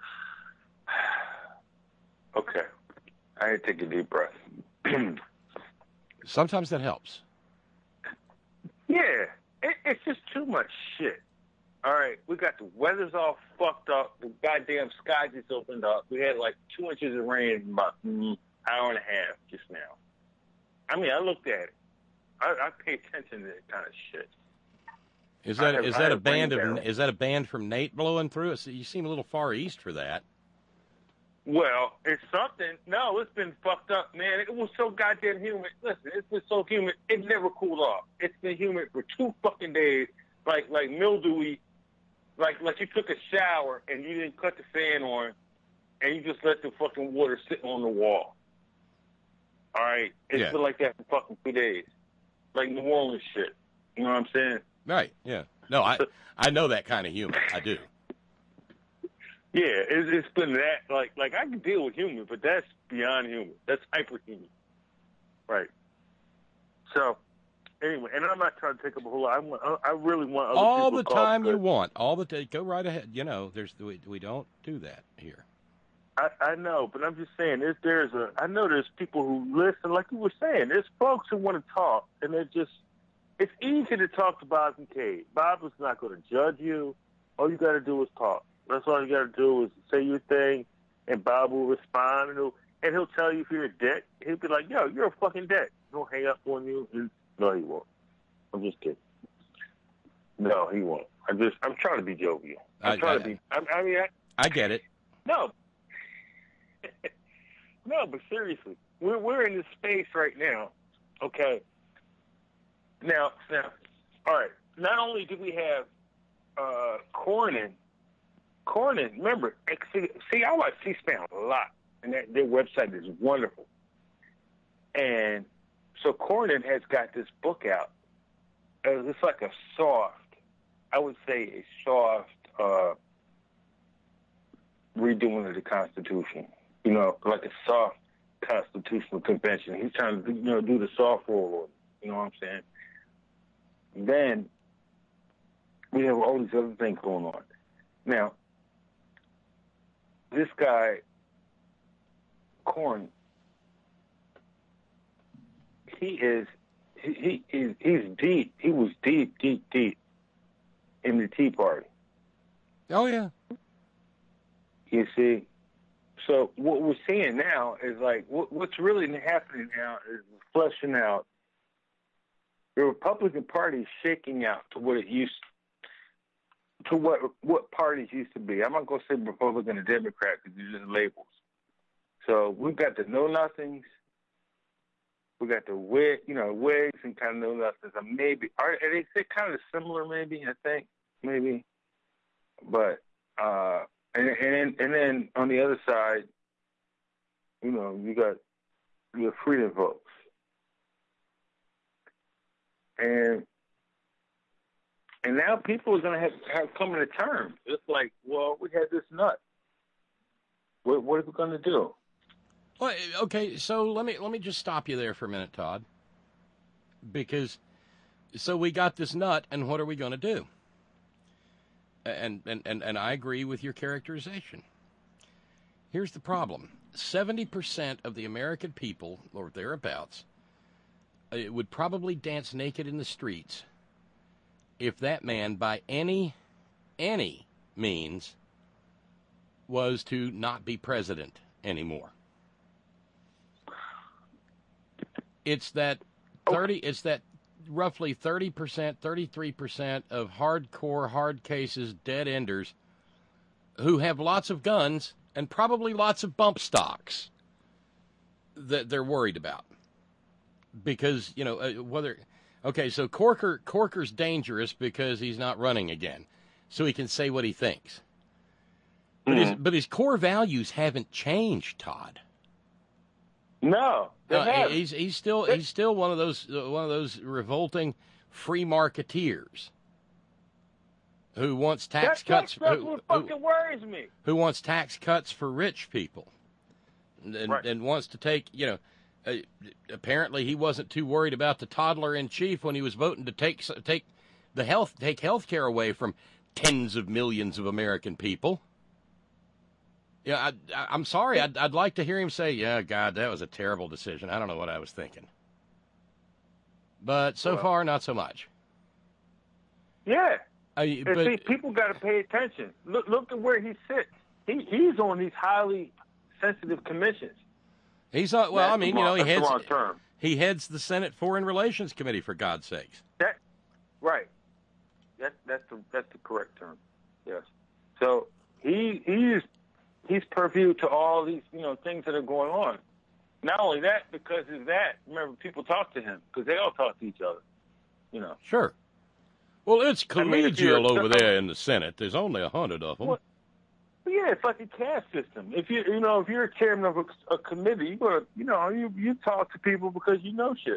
Okay, I had to take a deep breath. Sometimes that helps. Yeah, it, it's just too much shit. All right, we got the weather's all fucked up. The goddamn sky just opened up. We had like two inches of rain in about an hour and a half just now. I mean, I looked at it. I, I pay attention to that kind of shit. Is that have, is that a have band of barrel. is that a band from Nate blowing through it? You seem a little far east for that. Well, it's something. No, it's been fucked up, man. It was so goddamn humid. Listen, it's been so humid. It never cooled off. It's been humid for two fucking days, like like mildewy, like like you took a shower and you didn't cut the fan on, and you just let the fucking water sit on the wall. All right, it's Yeah. been like that for fucking two days, like New Orleans shit. You know what I'm saying? Right. Yeah. No, I I know that kind of humor. I do. Yeah, it's, it's been that, like, like I can deal with humor, but that's beyond humor. That's hyperhuman. Right. So, anyway, and I'm not trying to take up a whole lot. I, want, I really want other All people the to talk, time you but want. All the time. Go right ahead. You know, there's we, we don't do that here. I, I know, but I'm just saying, there's, there's a, I know there's people who listen, like you were saying, there's folks who want to talk, and they're just, it's easy to talk to Bob Kincaid. Bob is not going to judge you. All you got to do is talk. That's all you got to do is say your thing, and Bob will respond, and he'll, and he'll tell you if you're a dick. He'll be like, yo, you're a fucking dick. He'll hang up on you. And, no, he won't. I'm just kidding. No, he won't. I'm just, I'm trying to be jovial. I'm I- trying I- to be, I, I mean, I, I get it. no. No, but seriously, we're we're in this space right now. Okay. Now, now, all right. Not only do we have uh, Cornyn, Cornyn. Remember, see, see, I watch C-SPAN a lot, and that, their website is wonderful. And so Cornyn has got this book out. Uh, it's like a soft, I would say, a soft uh, redoing of the Constitution. You know, like a soft Constitutional Convention. He's trying to, you know, do the soft roll. You know what I'm saying? Then we have all these other things going on. Now, this guy, Cornyn, he is, he, he is, he's deep. He was deep, deep, deep in the Tea Party. Oh, yeah. You see? So what we're seeing now is like, what, what's really happening now is fleshing out. The Republican Party is shaking out to what it used to what what parties used to be. I'm not going to say Republican or Democrat because these are just labels. So we've got the Know Nothings. We got the Whig, you know, Whigs and kind of Know Nothings. And maybe are, are they they're kind of similar? Maybe I think maybe, but uh, and and and then on the other side, you know, you got your freedom folks. And and now people are going to have, have come to terms. It's like, well, we had this nut. What, what are we going to do? Well, okay, so let me let me just stop you there for a minute, Todd. Because so we got this nut, and what are we going to do? And, and and and I agree with your characterization. Here's the problem: seventy percent of the American people, or thereabouts, it would probably dance naked in the streets if that man, by any, any means, was to not be president anymore. It's that thirty. It's that roughly thirty percent, thirty-three percent of hardcore, hard cases, dead enders, who have lots of guns and probably lots of bump stocks that they're worried about. Because, you know, uh, whether, okay, so Corker Corker's dangerous because he's not running again, so he can say what he thinks. But, mm-hmm. his, but his core values haven't changed, Todd. No, they uh, haven't. He's he's still he's still one of those uh, one of those revolting free marketeers who wants tax that's, cuts. That's who, what fucking who, worries me. Who wants tax cuts for rich people, and, right. and wants to take, you know. Uh, apparently, he wasn't too worried about the toddler in chief when he was voting to take take the health take health care away from tens of millions of American people. Yeah, I, I, I'm sorry. I'd, I'd like to hear him say, "Yeah, God, that was a terrible decision. I don't know what I was thinking." But so well, far, not so much. Yeah, I, but but, see, people got to pay attention. Look, look at where he sits. He he's on these highly sensitive commissions. He's not, well, that's I mean, wrong, you know, he heads he heads the Senate Foreign Relations Committee, for God's sakes. That right. That that's the that's the correct term. Yes. So he he's he's purview to all these, you know, things that are going on. Not only that, because of that, remember, people talk to him because they all talk to each other. You know. Sure. Well, it's collegial I mean, over there in the Senate. There's only a hundred of them. Well, yeah, it's like a caste system. If you you know if you're a chairman of a, a committee, you gotta, you know you you talk to people because you know shit.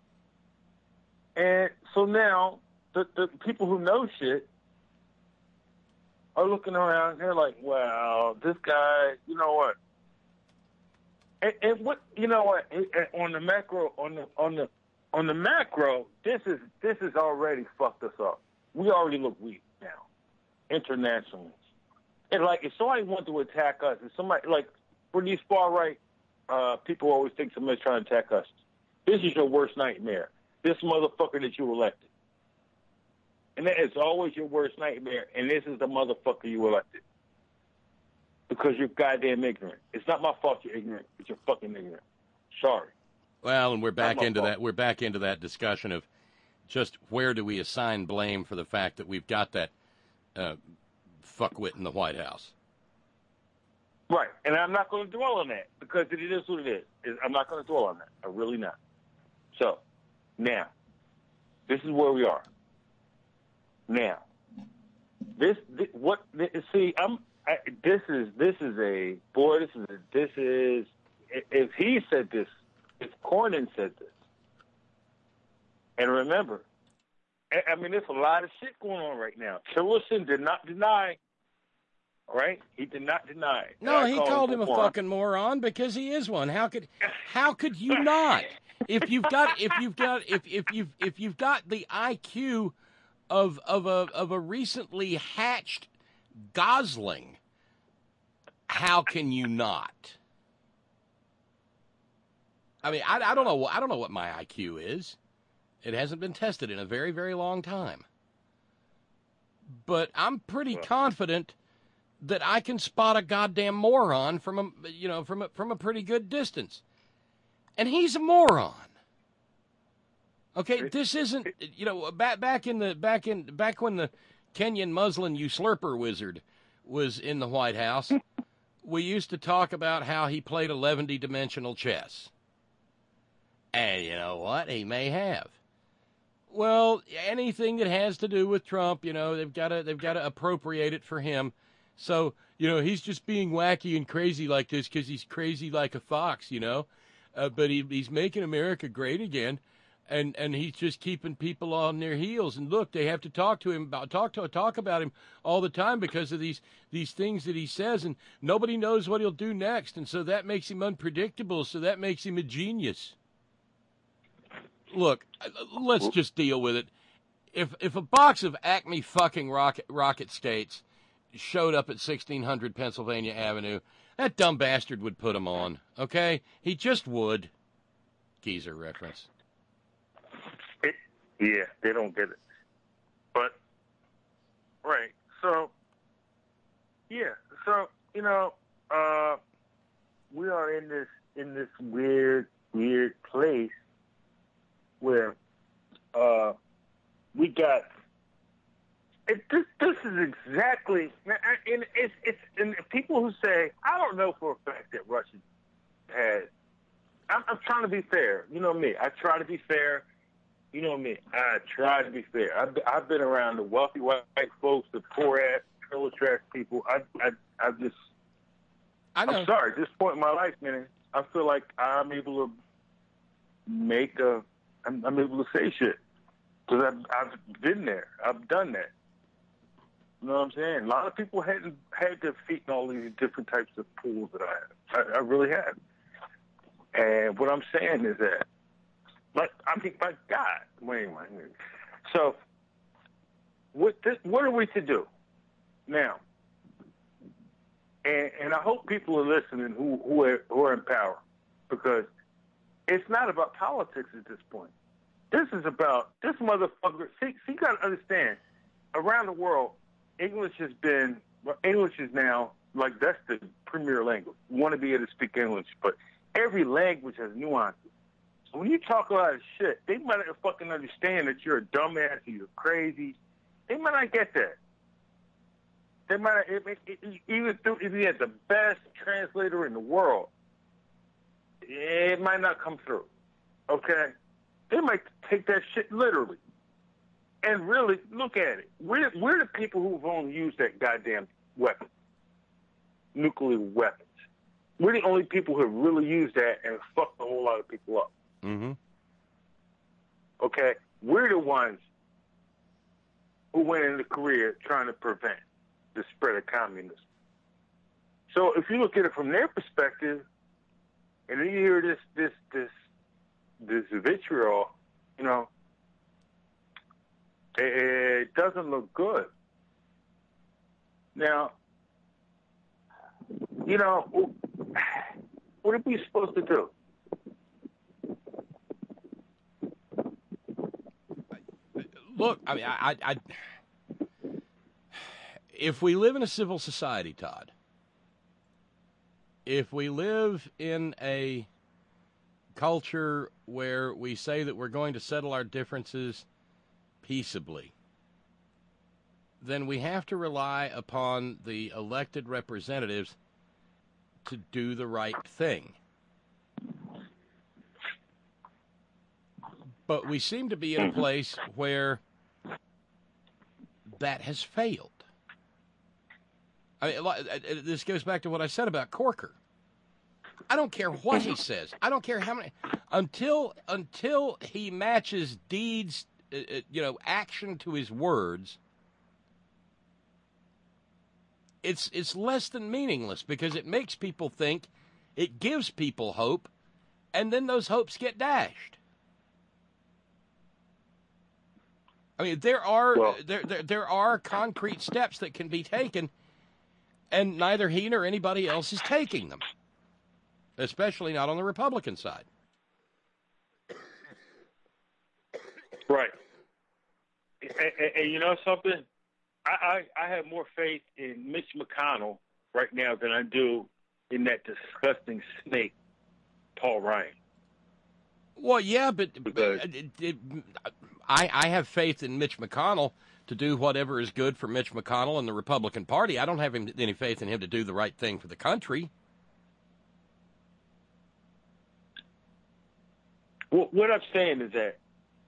And so now the the people who know shit are looking around and they're like, "Well, this guy, you know what?" And, and what you know what on the macro on the on the on the macro, this is this is already fucked us up. We already look weak now internationally. And, like, if somebody wanted to attack us, if somebody, like, for these far-right uh, people always think somebody's trying to attack us, this is your worst nightmare. This motherfucker that you elected. And that is always your worst nightmare, and this is the motherfucker you elected. Because you're goddamn ignorant. It's not my fault you're ignorant, but you're fucking ignorant. Sorry. Well, and we're back into fault. that. We're back into that discussion of just where do we assign blame for the fact that we've got that uh, fuckwit in the White House. Right, and I'm not going to dwell on that because it is what it is. I'm not going to dwell on that. I'm really not. So, now, this is where we are. Now, this, this what? This, see, I'm. I, this is this is a boy. This is a, this is. If he said this, if Cornyn said this, and remember, I, I mean, there's a lot of shit going on right now. Tillerson did not deny right? He did not deny it. No, I he called called him a moron. fucking moron because he is one. How could how could you not? If you've got if you've got if if you've if you've got the I Q of of a of a recently hatched gosling, how can you not? I mean, I, I don't know. I don't know what my I Q is. It hasn't been tested in a very, very long time. But I'm pretty confident that I can spot a goddamn moron from a, you know, from a, from a pretty good distance. And he's a moron. Okay, this isn't, you know, back back in the back in back when the Kenyan Muslim usurper wizard was in the White House, we used to talk about how he played eleven-dimensional chess. And you know what? He may have. Well, anything that has to do with Trump, you know, they've got to they've got to appropriate it for him. So, you know, he's just being wacky and crazy like this because he's crazy like a fox, you know. Uh, but he, he's making America great again, and, and he's just keeping people on their heels. And look, they have to talk to him about talk to talk about him all the time because of these these things that he says, and nobody knows what he'll do next, and so that makes him unpredictable. So that makes him a genius. Look, let's just deal with it. If if a box of Acme fucking rocket rocket skates showed up at sixteen hundred Pennsylvania Avenue, that dumb bastard would put them on, okay? He just would. Geezer reference. It, yeah, they don't get it. But, right, so, yeah, so, you know, uh, we are in this in this weird, weird place where uh, we got it, this. This is exactly, and it's it's and people who say I don't know for a fact that Russia had. I'm, I'm trying to be fair. You know me. I try to be fair. You know me. I try to be fair. I've I've been around the wealthy white folks, the poor ass, trailer trash people. I I I just. I know. I'm sorry. At this point in my life, man, I feel like I'm able to make a. I'm, I'm able to say shit because I've, I've been there. I've done that. You know what I'm saying? A lot of people hadn't had their feet in all these different types of pools that I have. I, I really have. And what I'm saying is that, like, I mean, my God, wait a minute. So, what this, what are we to do now? And, and I hope people are listening who who are, who are in power, because it's not about politics at this point. This is about this motherfucker. See, see, you got to understand. Around the world, English has been well, English is now like that's the premier language. You want to be able to speak English, but every language has nuances. So when you talk a lot of shit, they might not fucking understand that you're a dumbass or you're crazy. They might not get that. They might not, it, it, it, even through if you had the best translator in the world, it might not come through. Okay? They might take that shit literally. And really, look at it. We're, we're the people who've only used that goddamn weapon. Nuclear weapons. We're the only people who have really used that and fucked a whole lot of people up. Mm-hmm. Okay? We're the ones who went into Korea trying to prevent the spread of communism. So if you look at it from their perspective, and then you hear this this this this vitriol, you know, it, it doesn't look good. Now, you know, what are we supposed to do? Look, I mean, I, I, I, if we live in a civil society, Todd, if we live in a culture where we say that we're going to settle our differences peaceably, then we have to rely upon the elected representatives to do the right thing. But we seem to be in a place where that has failed. I mean, this goes back to what I said about Corker. I don't care what he says. I don't care how many. Until until he matches deeds, uh, you know, action to his words, it's it's less than meaningless because it makes people think, it gives people hope, and then those hopes get dashed. I mean, there are well, there, there there are concrete steps that can be taken, and neither he nor anybody else is taking them, especially not on the Republican side. Right. And, and, and you know something? I, I, I have more faith in Mitch McConnell right now than I do in that disgusting snake, Paul Ryan. Well, yeah, but, but it, it, I, I have faith in Mitch McConnell to do whatever is good for Mitch McConnell and the Republican Party. I don't have him, any faith in him to do the right thing for the country. Well, what I'm saying is that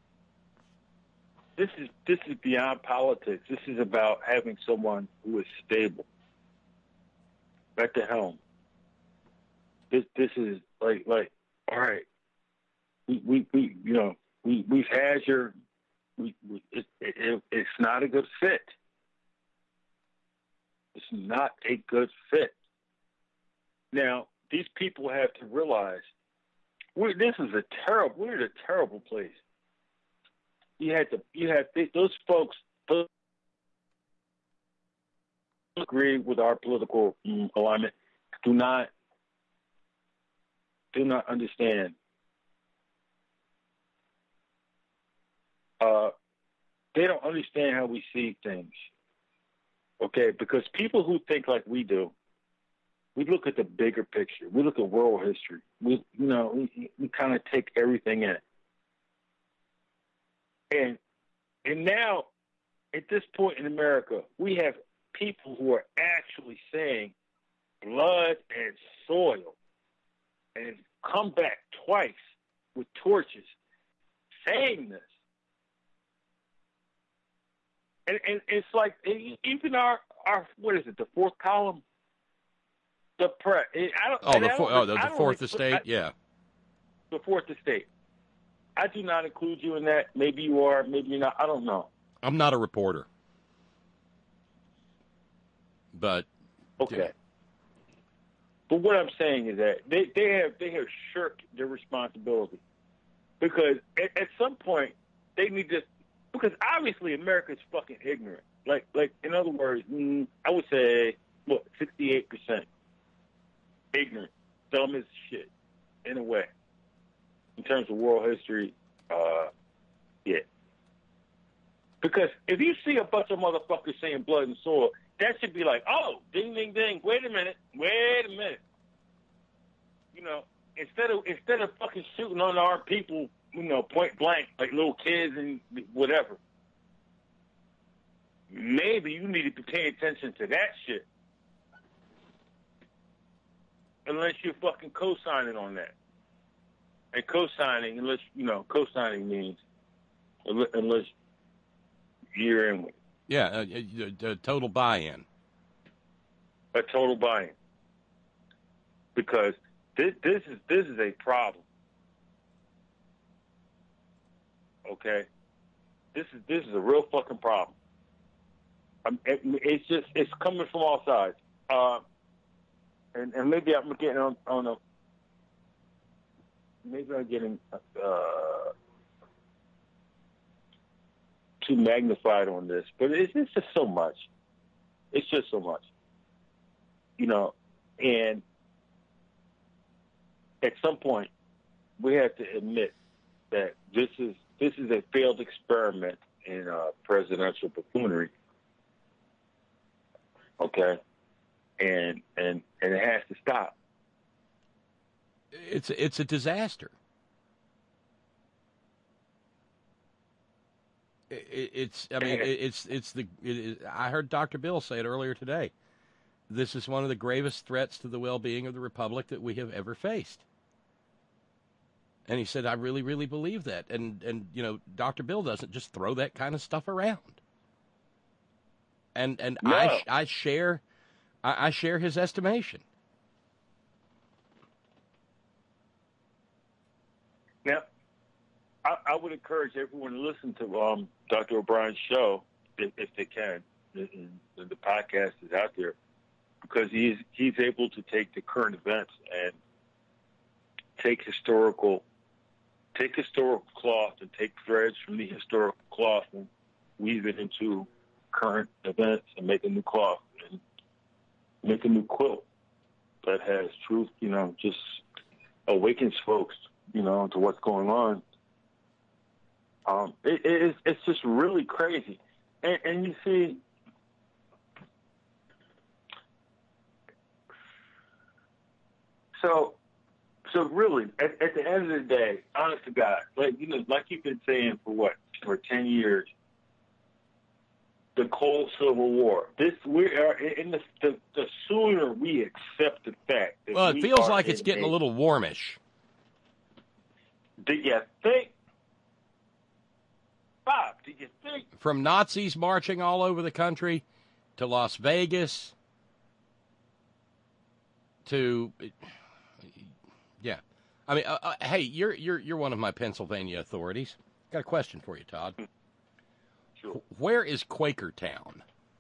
this is this is beyond politics. This is about having someone who is stable at the helm. This this is like like all right. We we, we you know we we've had your we, we it, it, it's not a good fit. It's not a good fit. Now these people have to realize we're, this is a terrible we're in a terrible place. You had to you had those folks those agree with our political um, alignment. Do not do not understand. Uh, they don't understand how we see things. Okay, because people who think like we do, we look at the bigger picture. We look at world history. We, you know, we, we kind of take everything in. And and now, at this point in America, we have people who are actually saying blood and soil, and come back twice with torches, saying this. And, and it's like even our, our what is it, the fourth column? The press. I don't, oh, the, I for, don't, oh, the, the fourth estate, I, yeah. The fourth estate. I do not include you in that. Maybe you are, maybe you're not. I don't know. I'm not a reporter. But okay. Yeah. But what I'm saying is that they, they have they have shirked their responsibility. Because at, at some point they need to, because obviously America is fucking ignorant. Like like in other words, mm, I would say what, sixty-eight percent ignorant, dumb as shit, in a way. In terms of world history, uh, yeah. Because if you see a bunch of motherfuckers saying blood and soil, that should be like, oh, ding, ding, ding. Wait a minute, wait a minute. You know, instead of instead of fucking shooting on our people, you know, point blank, like little kids and whatever. Maybe you need to be paying attention to that shit. Unless you're fucking co-signing on that. And co-signing, unless, you know, co-signing means unless you're in with it. Yeah, a, a, a total buy-in. A total buy-in. Because this, this is this is a problem. Okay? This is this is a real fucking problem. Um, it, it's just, it's coming from all sides. Uh, and, and maybe I'm getting on, on a Maybe I'm getting uh, too magnified on this, but it's, it's just so much. It's just so much, you know. And at some point, we have to admit that this is this is a failed experiment in uh, presidential buffoonery. Okay, and and and it has to stop. It's it's a disaster. It, it's I mean it, it's it's the it is, I heard Doctor Bill say it earlier today. This is one of the gravest threats to the well-being of the republic that we have ever faced. And he said, I really, really believe that. And and you know, Doctor Bill doesn't just throw that kind of stuff around. And and no. I I share I, I share his estimation. Now, I, I would encourage everyone to listen to um, Doctor O'Brien's show if, if they can. And, and the podcast is out there. because he's he's able to take the current events and take historical take historical cloth and take threads from the historical cloth and weave it into current events and make a new cloth and make a new quilt that has truth, you know, just awakens folks, you know, to what's going on. Um, it, it, it's, it's just really crazy. And, and you see, so, so really, at, at the end of the day, honest to God, like, you know, like you've been saying for what, for ten years, the cold Civil War. This we are in the, the the sooner we accept the fact that well, it we feels are like it's in getting a little warmish. Do you think, Bob? Do you think from Nazis marching all over the country to Las Vegas to yeah? I mean, uh, uh, hey, you're you're you're one of my Pennsylvania authorities. Got a question for you, Todd. Sure. Where is Quakertown?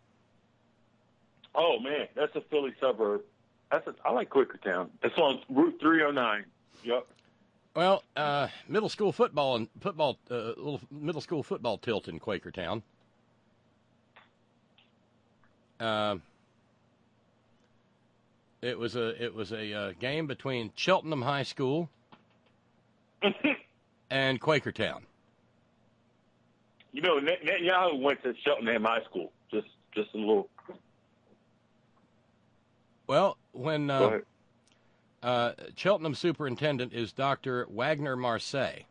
Oh man, that's a Philly suburb. That's a, I like Quakertown. It's on Route three oh nine. Yep. Well, uh, middle school football and football, uh, little middle school football tilt in Quakertown. Uh, it was a it was a uh, game between Cheltenham High School and Quakertown. You know, Netanyahu went to Cheltenham High School. Just, just a little. Well, when uh, uh, Cheltenham superintendent is Doctor Wagner Marseille,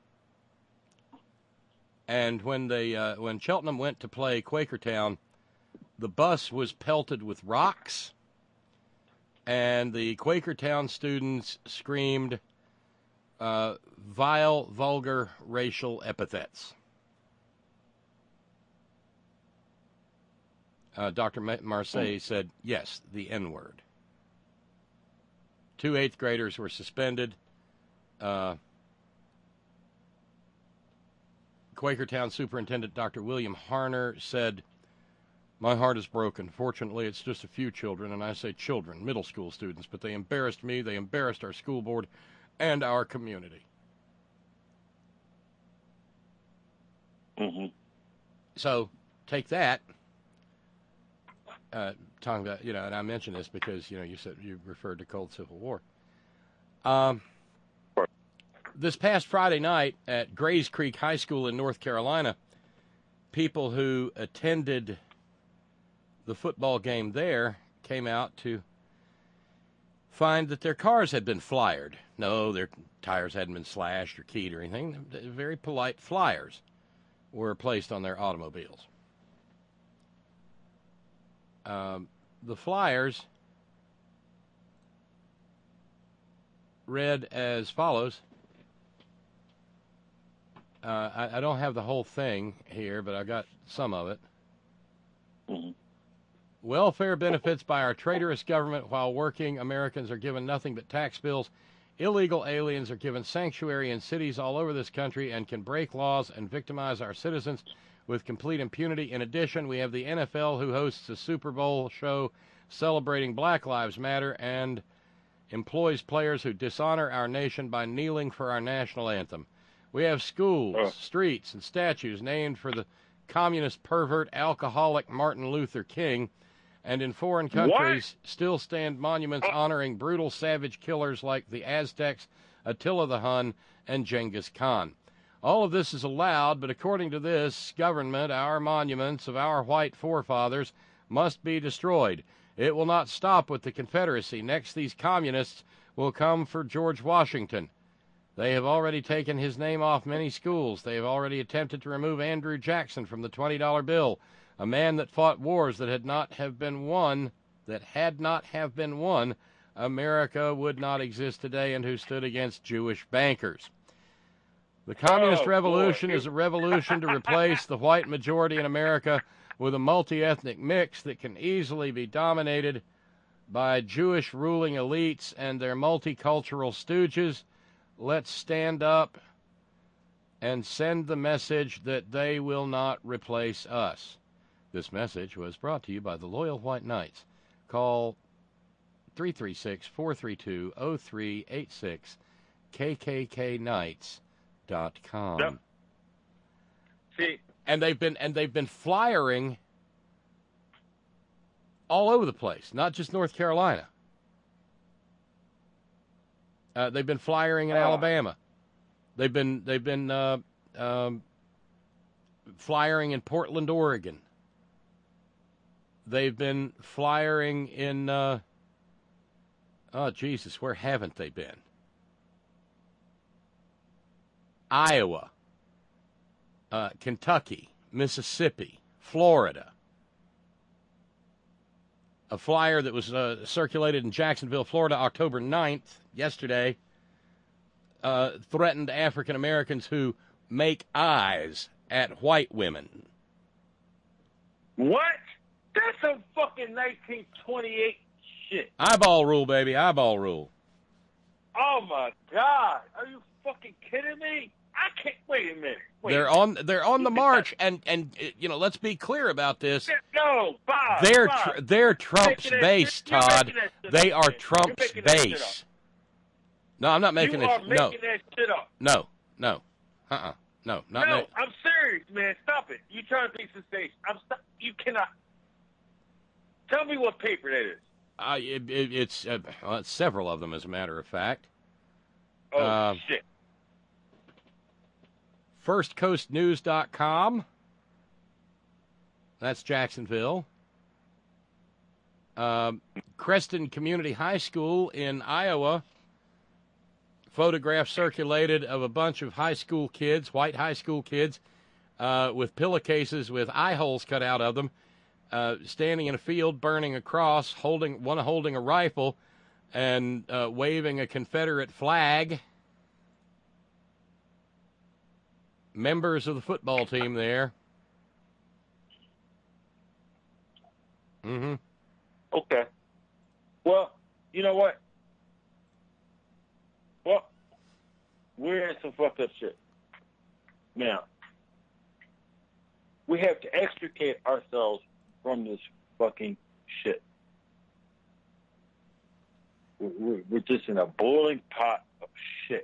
and when they uh, when Cheltenham went to play Quakertown, the bus was pelted with rocks, and the Quakertown students screamed uh, vile, vulgar, racial epithets. Uh, Doctor Marseille said, yes, the N-word. Two eighth graders were suspended. Uh, Quakertown Superintendent Doctor William Harner said, my heart is broken. Fortunately, it's just a few children, and I say children, middle school students, but they embarrassed me, they embarrassed our school board, and our community. Mm-hmm. So, take that. Uh, talking about, you know, and I mention this because, you know, you said you referred to Cold Civil War. Um, this past Friday night at Grays Creek High School in North Carolina, people who attended the football game there came out to find that their cars had been flyered. No, their tires hadn't been slashed or keyed or anything. Very polite flyers were placed on their automobiles. Um, the flyers read as follows. Uh, I, I don't have the whole thing here, but I got some of it. Mm-hmm. Welfare benefits by our traitorous government while working Americans are given nothing but tax bills. Illegal aliens are given sanctuary in cities all over this country and can break laws and victimize our citizens with complete impunity. In addition, we have the N F L, who hosts a Super Bowl show celebrating Black Lives Matter and employs players who dishonor our nation by kneeling for our national anthem. We have schools, oh. streets, and statues named for the communist pervert alcoholic Martin Luther King, and in foreign countries what? still stand monuments honoring brutal savage killers like the Aztecs, Attila the Hun, and Genghis Khan. All of this is allowed, but according to this government, our monuments of our white forefathers must be destroyed. It will not stop with the Confederacy. Next, these communists will come for George Washington. They have already taken his name off many schools. They have already attempted to remove Andrew Jackson from the twenty dollar bill, a man that fought wars that had not have been won, that had not have been won, America would not exist today, and who stood against Jewish bankers. The communist oh, revolution boy. is a revolution to replace the white majority in America with a multi-ethnic mix that can easily be dominated by Jewish ruling elites and their multicultural stooges. Let's stand up and send the message that they will not replace us. This message was brought to you by the Loyal White Knights. Call three three six, four three two, oh three eight six, K K K nights dot com. Yep. See, and they've been and they've been flyering all over the place, not just North Carolina. Uh, they've been flyering in uh, Alabama. They've been they've been uh, um, flyering in Portland, Oregon. They've been flyering in. Uh, oh Jesus, where haven't they been? Iowa, uh, Kentucky, Mississippi, Florida. A flyer that was uh, circulated in Jacksonville, Florida, October ninth, yesterday, uh, threatened African Americans who make eyes at white women. What? That's some fucking nineteen twenty-eight shit. Eyeball rule, baby, eyeball rule. Oh my God! Are you fucking kidding me? I can't. Wait a minute. Wait They're a minute. on. They're on the march, and and you know. Let's be clear about this. No, Bob. They're Bob. tr- they're Trump's You're base, you're Todd. that They up, are man. Trump's You're making that shit base. up. No, I'm not making you it. are making No, that shit up. no, no. Uh, uh no, not. No, ma- I'm serious, man. Stop it. You trying to be sensational? I'm. St- you cannot. Tell me what paper that is. Uh, it, it, it's, uh, well, it's several of them, as a matter of fact. Oh Uh, shit. first coast news dot com. That's Jacksonville. Um, Creston Community High School in Iowa. Photograph circulated of a bunch of high school kids, white high school kids, uh, with pillowcases with eye holes cut out of them, uh, standing in a field, burning a cross, holding one holding a rifle, and uh, waving a Confederate flag. Members of the football team there. Mm-hmm. Okay. Well, you know what? Well, we're in some fucked up shit. Now, we have to extricate ourselves from this fucking shit. We're, we're just in a boiling pot of shit.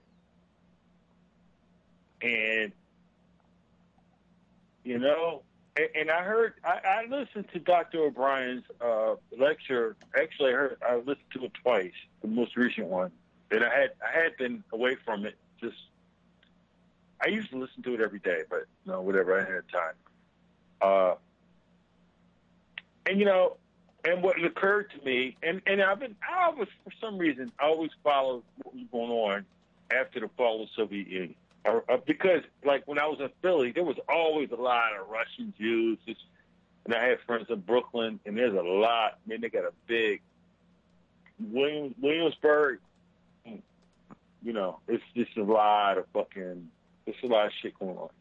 And, you know, and, and I heard, I, I listened to Doctor O'Brien's uh, lecture. Actually, I heard, I listened to it twice, the most recent one. And I had, I had been away from it. Just, I used to listen to it every day, but you know, whatever, I had time. Uh, and you know, and what occurred to me, and, and I've been, I was, for some reason, I always followed what was going on after the fall of the Soviet Union. Uh, uh, because, like, when I was in Philly, there was always a lot of Russian Jews. Just, and I had friends in Brooklyn, and there's a lot. I mean, they got a big Williams, Williamsburg. You know, it's just a lot of fucking, it's a lot of shit going on.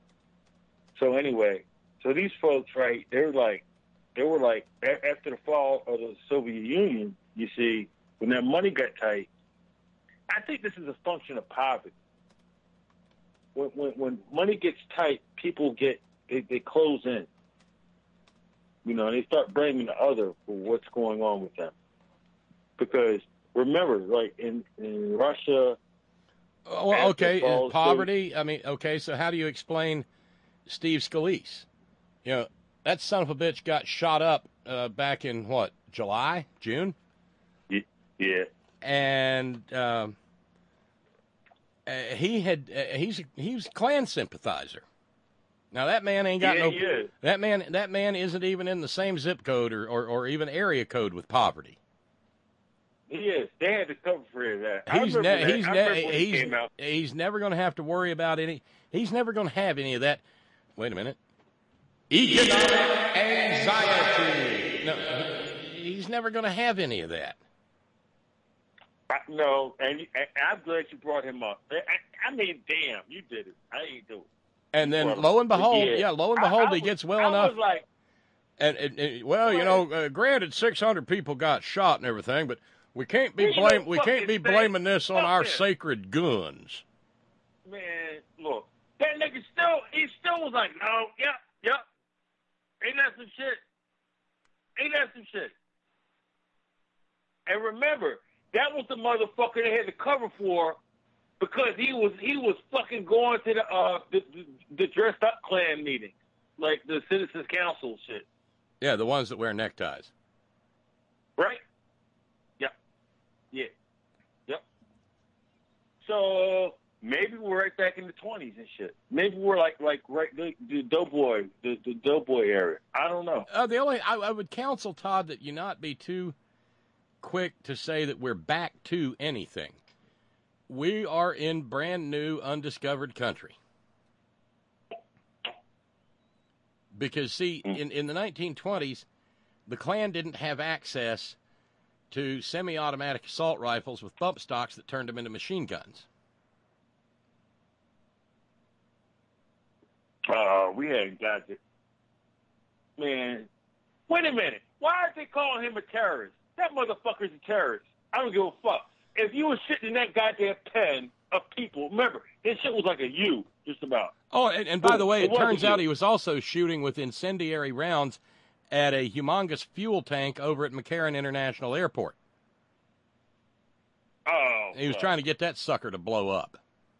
So anyway, so these folks, right, they were like, they were like, a- after the fall of the Soviet Union, you see, when that money got tight, I think this is a function of poverty. When when, when money gets tight, people get, they, they close in. You know, and they start blaming the other for what's going on with them. Because remember, like in, in Russia. Oh, well, okay, fall, poverty. I mean, okay, so how do you explain Steve Scalise? You know, that son of a bitch got shot up uh, back in, what, July, June? Yeah. And um, uh, he had, uh, he's, he was a Klan sympathizer. Now, that man ain't got yeah, no, he is. that man, that man isn't even in the same zip code or, or, or even area code with poverty. He is. They had to cover for that. I He's remember ne- that. he's I ne- remember when he he's came out. he's never going to have to worry about any. He's never going to have any of that. Wait a minute. Economic anxiety. No, he's never going to have any of that. I, no, and, you, and I'm glad you brought him up. I, I mean, damn, you did it. I ain't do it. And then, Well, lo and behold, yeah, yeah. lo and behold, I- I he was- gets well I enough. was like, and, and, and well, you know, uh, granted, six hundred people got shot and everything, but we can't be You know, blame. We can't be fucking thing. blaming this on Fuck our this. sacred guns. man, look, that nigga still, he still was like, no, yep, yep. Ain't that some shit? Ain't that some shit? And remember, that was the motherfucker they had to cover for because he was he was fucking going to the uh the, the, the dressed up Klan meeting, like the Citizens Council shit. Yeah, the ones that wear neckties. Right? Yep. Yeah. Yep. So maybe we're right back in the twenties and shit. Maybe we're like like right the, the Doughboy the, the Doughboy area. I don't know. Uh, the only I, I would counsel Todd that you not be too quick to say that we're back to anything. We are in brand new, undiscovered country. Because, see, in, in the nineteen twenties, the Klan didn't have access to semi-automatic assault rifles with bump stocks that turned them into machine guns. Oh, uh, we hadn't got it. Man, wait a minute. Why are they calling him a terrorist? That motherfucker's a terrorist. I don't give a fuck. If you were sitting in that goddamn pen of people, remember, his shit was like a U, just about. Oh, and, and by the way, it, it turns out you. he was also shooting with incendiary rounds at a humongous fuel tank over at McCarran International Airport. Oh. He was God. trying to get that sucker to blow up.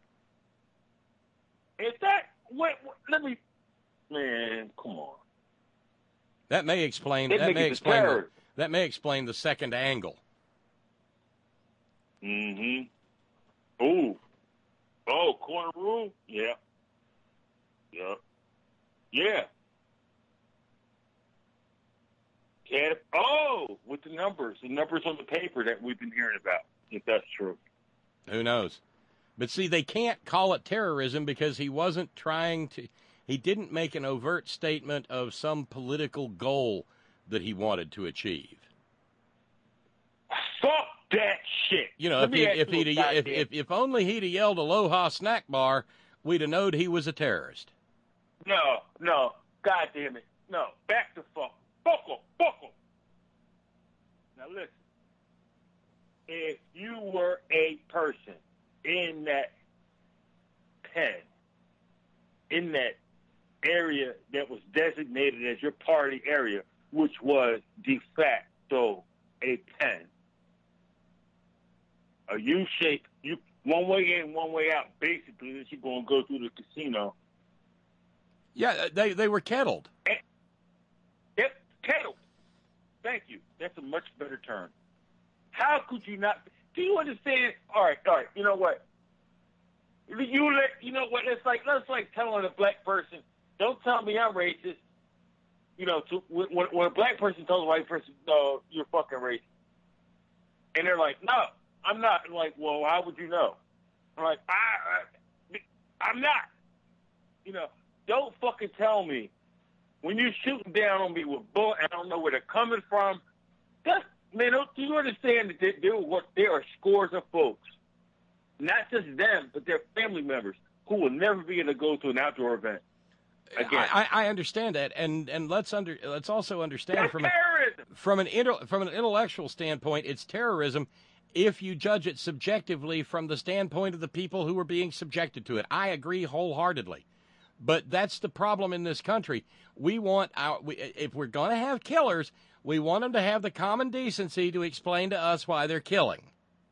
Is that, wait, wait, let me, man, come on. That may explain, They that make may it explain, the, terror. that may explain the second angle. Mm-hmm. Ooh. Oh, corner room? Yeah. Yeah. Yeah. And, oh, with the numbers. The numbers on the paper that we've been hearing about, if that's true. Who knows? But see, they can't call it terrorism because he wasn't trying to, he didn't make an overt statement of some political goal that he wanted to achieve. Fuck that shit. You know, Let if me he, ask if you a he'd if, goddamn- if if only he'd have yelled Aloha Snack Bar, we'd have known he was a terrorist. No, no, God damn it. No, back the fuck. Buckle, buckle. Now listen. If you were a person in that pen, in that area that was designated as your party area, which was de facto a pen, a U-shape, you one way in, one way out, basically, that you're going to go through the casino. Yeah, they they were kettled. And, yep, kettled. Thank you. That's a much better term. How could you not? Do you understand? All right, all right. You know what? You let you know what? It's like that's like telling a black person, "Don't tell me I'm racist." You know, to, when, when a black person tells a white person, "No, you're fucking racist," and they're like, "No, I'm not." I'm like, well, how would you know? I'm like, I, I, I'm not. You know, don't fucking tell me when you're shooting down on me with bullets. I don't know where they're coming from. That's Man, don't, do you understand that there, there, what, there are scores of folks, not just them, but their family members, who will never be able to go to an outdoor event again? I, I understand that, and and let's under let's also understand That's from terrorism. a, from an inter, from an intellectual standpoint, it's terrorism if you judge it subjectively from the standpoint of the people who are being subjected to it. I agree wholeheartedly, but that's the problem in this country. We want our we, if we're going to have killers. We want them to have the common decency to explain to us why they're killing.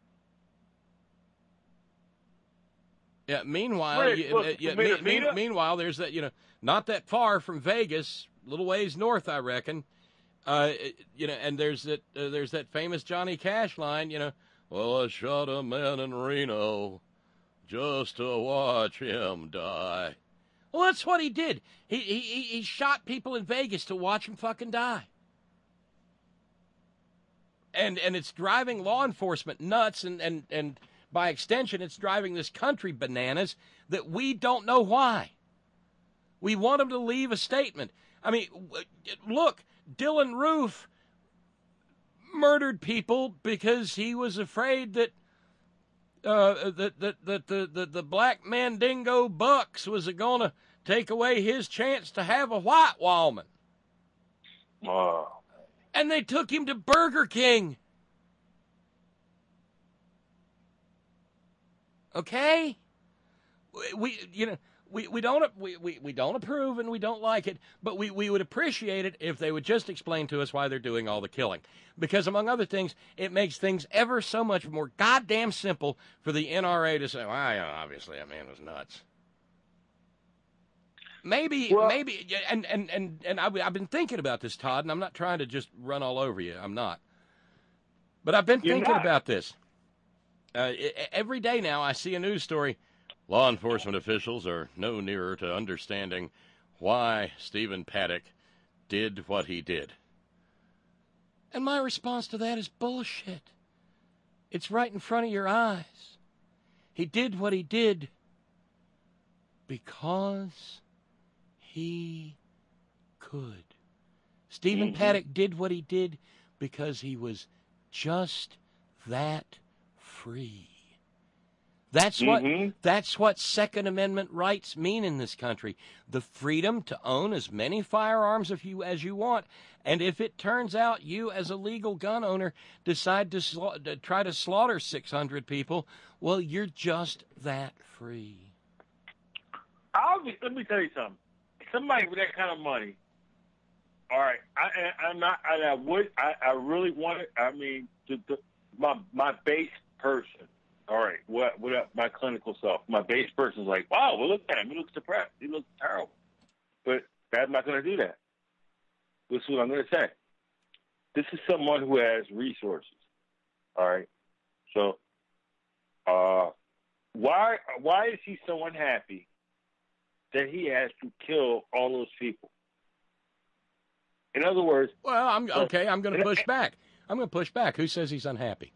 Yeah. Meanwhile, Right, you, look, uh, yeah, you made me, a mean, meetup? meanwhile, there's that. You know, not that far from Vegas, a little ways north, I reckon. Uh, you know, and there's that. Uh, there's that famous Johnny Cash line. You know, well, I shot a man in Reno just to watch him die. Well, that's what he did. He he he shot people in Vegas to watch him fucking die. And and it's driving law enforcement nuts, and, and, and by extension, it's driving this country bananas that we don't know why. We want them to leave a statement. I mean, look, Dylan Roof murdered people because he was afraid that uh, that, that, that the, the, the black Mandingo Bucks was going to take away his chance to have a white woman. Wow. And they took him to Burger King. Okay? We, you know, we, we don't we, we, we don't approve and we don't like it, but we, we would appreciate it if they would just explain to us why they're doing all the killing. Because, among other things, it makes things ever so much more goddamn simple for the N R A to say, well, yeah, obviously that man was nuts. Maybe, well, maybe, and, and, and, and I've, I've been thinking about this, Todd, and I'm not trying to just run all over you. I'm not. But I've been thinking not. about this. Uh, every day now I see a news story. Law enforcement officials are no nearer to understanding why Stephen Paddock did what he did. And my response to that is bullshit. It's right in front of your eyes. He did what he did because he could. Stephen mm-hmm. Paddock did what he did because he was just that free. That's what mm-hmm. that's what Second Amendment rights mean in this country. The freedom to own as many firearms of you as you want. And if it turns out you, as a legal gun owner, decide to, sla- to try to slaughter six hundred people, well, you're just that free. I'll be, let me tell you something. Somebody with that kind of money, all right, I, I'm not, I, I would, I, I really want it. I mean, the, the, my my base person. All right, what what up, my clinical self? My base person's like, wow, well, look at him. He looks depressed. He looks terrible. But I'm not going to do that. This is what I'm going to say. This is someone who has resources. All right, so uh, why why is he so unhappy that he has to kill all those people? In other words, well, I'm okay. I'm going to push back. I'm going to push back. Who says he's unhappy?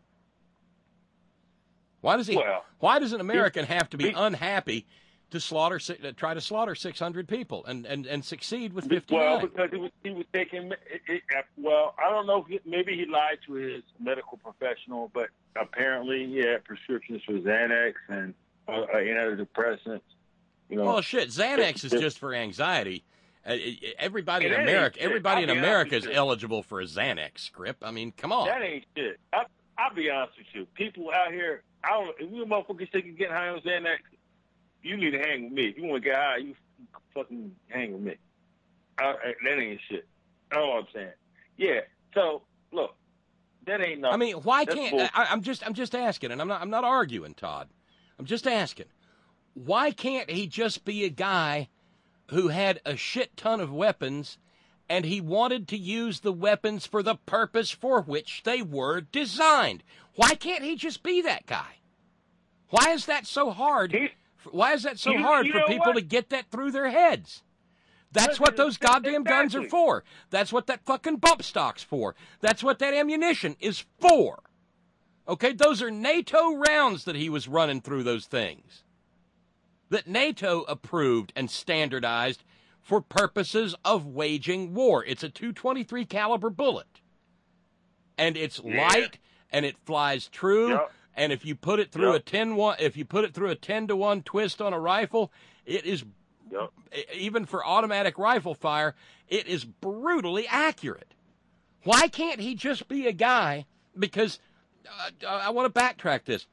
Why does he? Well, why does an American he, have to be he, unhappy to slaughter, to try to slaughter six hundred people and, and, and succeed with fifty-nine? Well, because he was he was taking. It, it, well, I don't know. If he, maybe he lied to his medical professional, but apparently he had prescriptions for Xanax and uh, antidepressants. You know. Well, shit, Xanax is just for anxiety. Uh, everybody in America, everybody in America is eligible for a Xanax script. I mean, come on. That ain't shit. I, I'll be honest with you. People out here. I don't. If you motherfuckers think you get high on Xanax, you need to hang with me. If you want to get high, you fucking hang with me. I, that ain't shit. That's all I'm saying. Yeah. So look, that ain't nothing. I mean, why That's can't I, I'm just I'm just asking, and I'm not I'm not arguing, Todd. I'm just asking, why can't he just be a guy who had a shit ton of weapons, and he wanted to use the weapons for the purpose for which they were designed? Why can't he just be that guy? Why is that so hard? Why is that so you, hard you for people what? to get that through their heads? That's Listen, what those goddamn exactly. guns are for. That's what that fucking bump stock's for. That's what that ammunition is for. Okay, those are NATO rounds that he was running through those things. That NATO approved and standardized for purposes of waging war. It's a two twenty-three caliber bullet. And it's yeah. light and it flies true. Yep. And if you put it through yep. a ten one, if you put it through a ten to one twist on a rifle, it is yep. even for automatic rifle fire, it is brutally accurate. Why can't he just be a guy? Because uh, I want to backtrack this.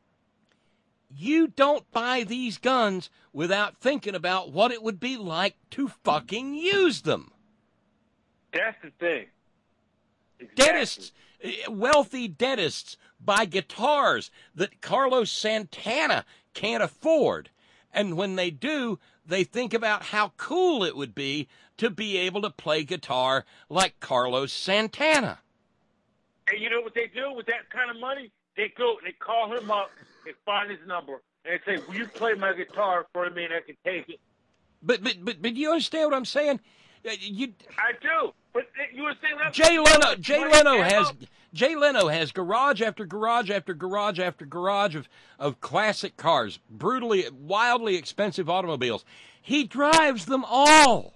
You don't buy these guns without thinking about what it would be like to fucking use them. That's the thing. Exactly. Dentists, wealthy dentists buy guitars that Carlos Santana can't afford. And when they do, they think about how cool it would be to be able to play guitar like Carlos Santana. And you know what they do with that kind of money? They go, they call him up, they find his number, and they say, will you play my guitar for me and I can take it? But, but, but, but you understand what I'm saying? You, I do. But you were saying that Jay Leno, Jay Leno has Jay Leno has garage after garage after garage after garage of, of classic cars, brutally, wildly expensive automobiles. He drives them all.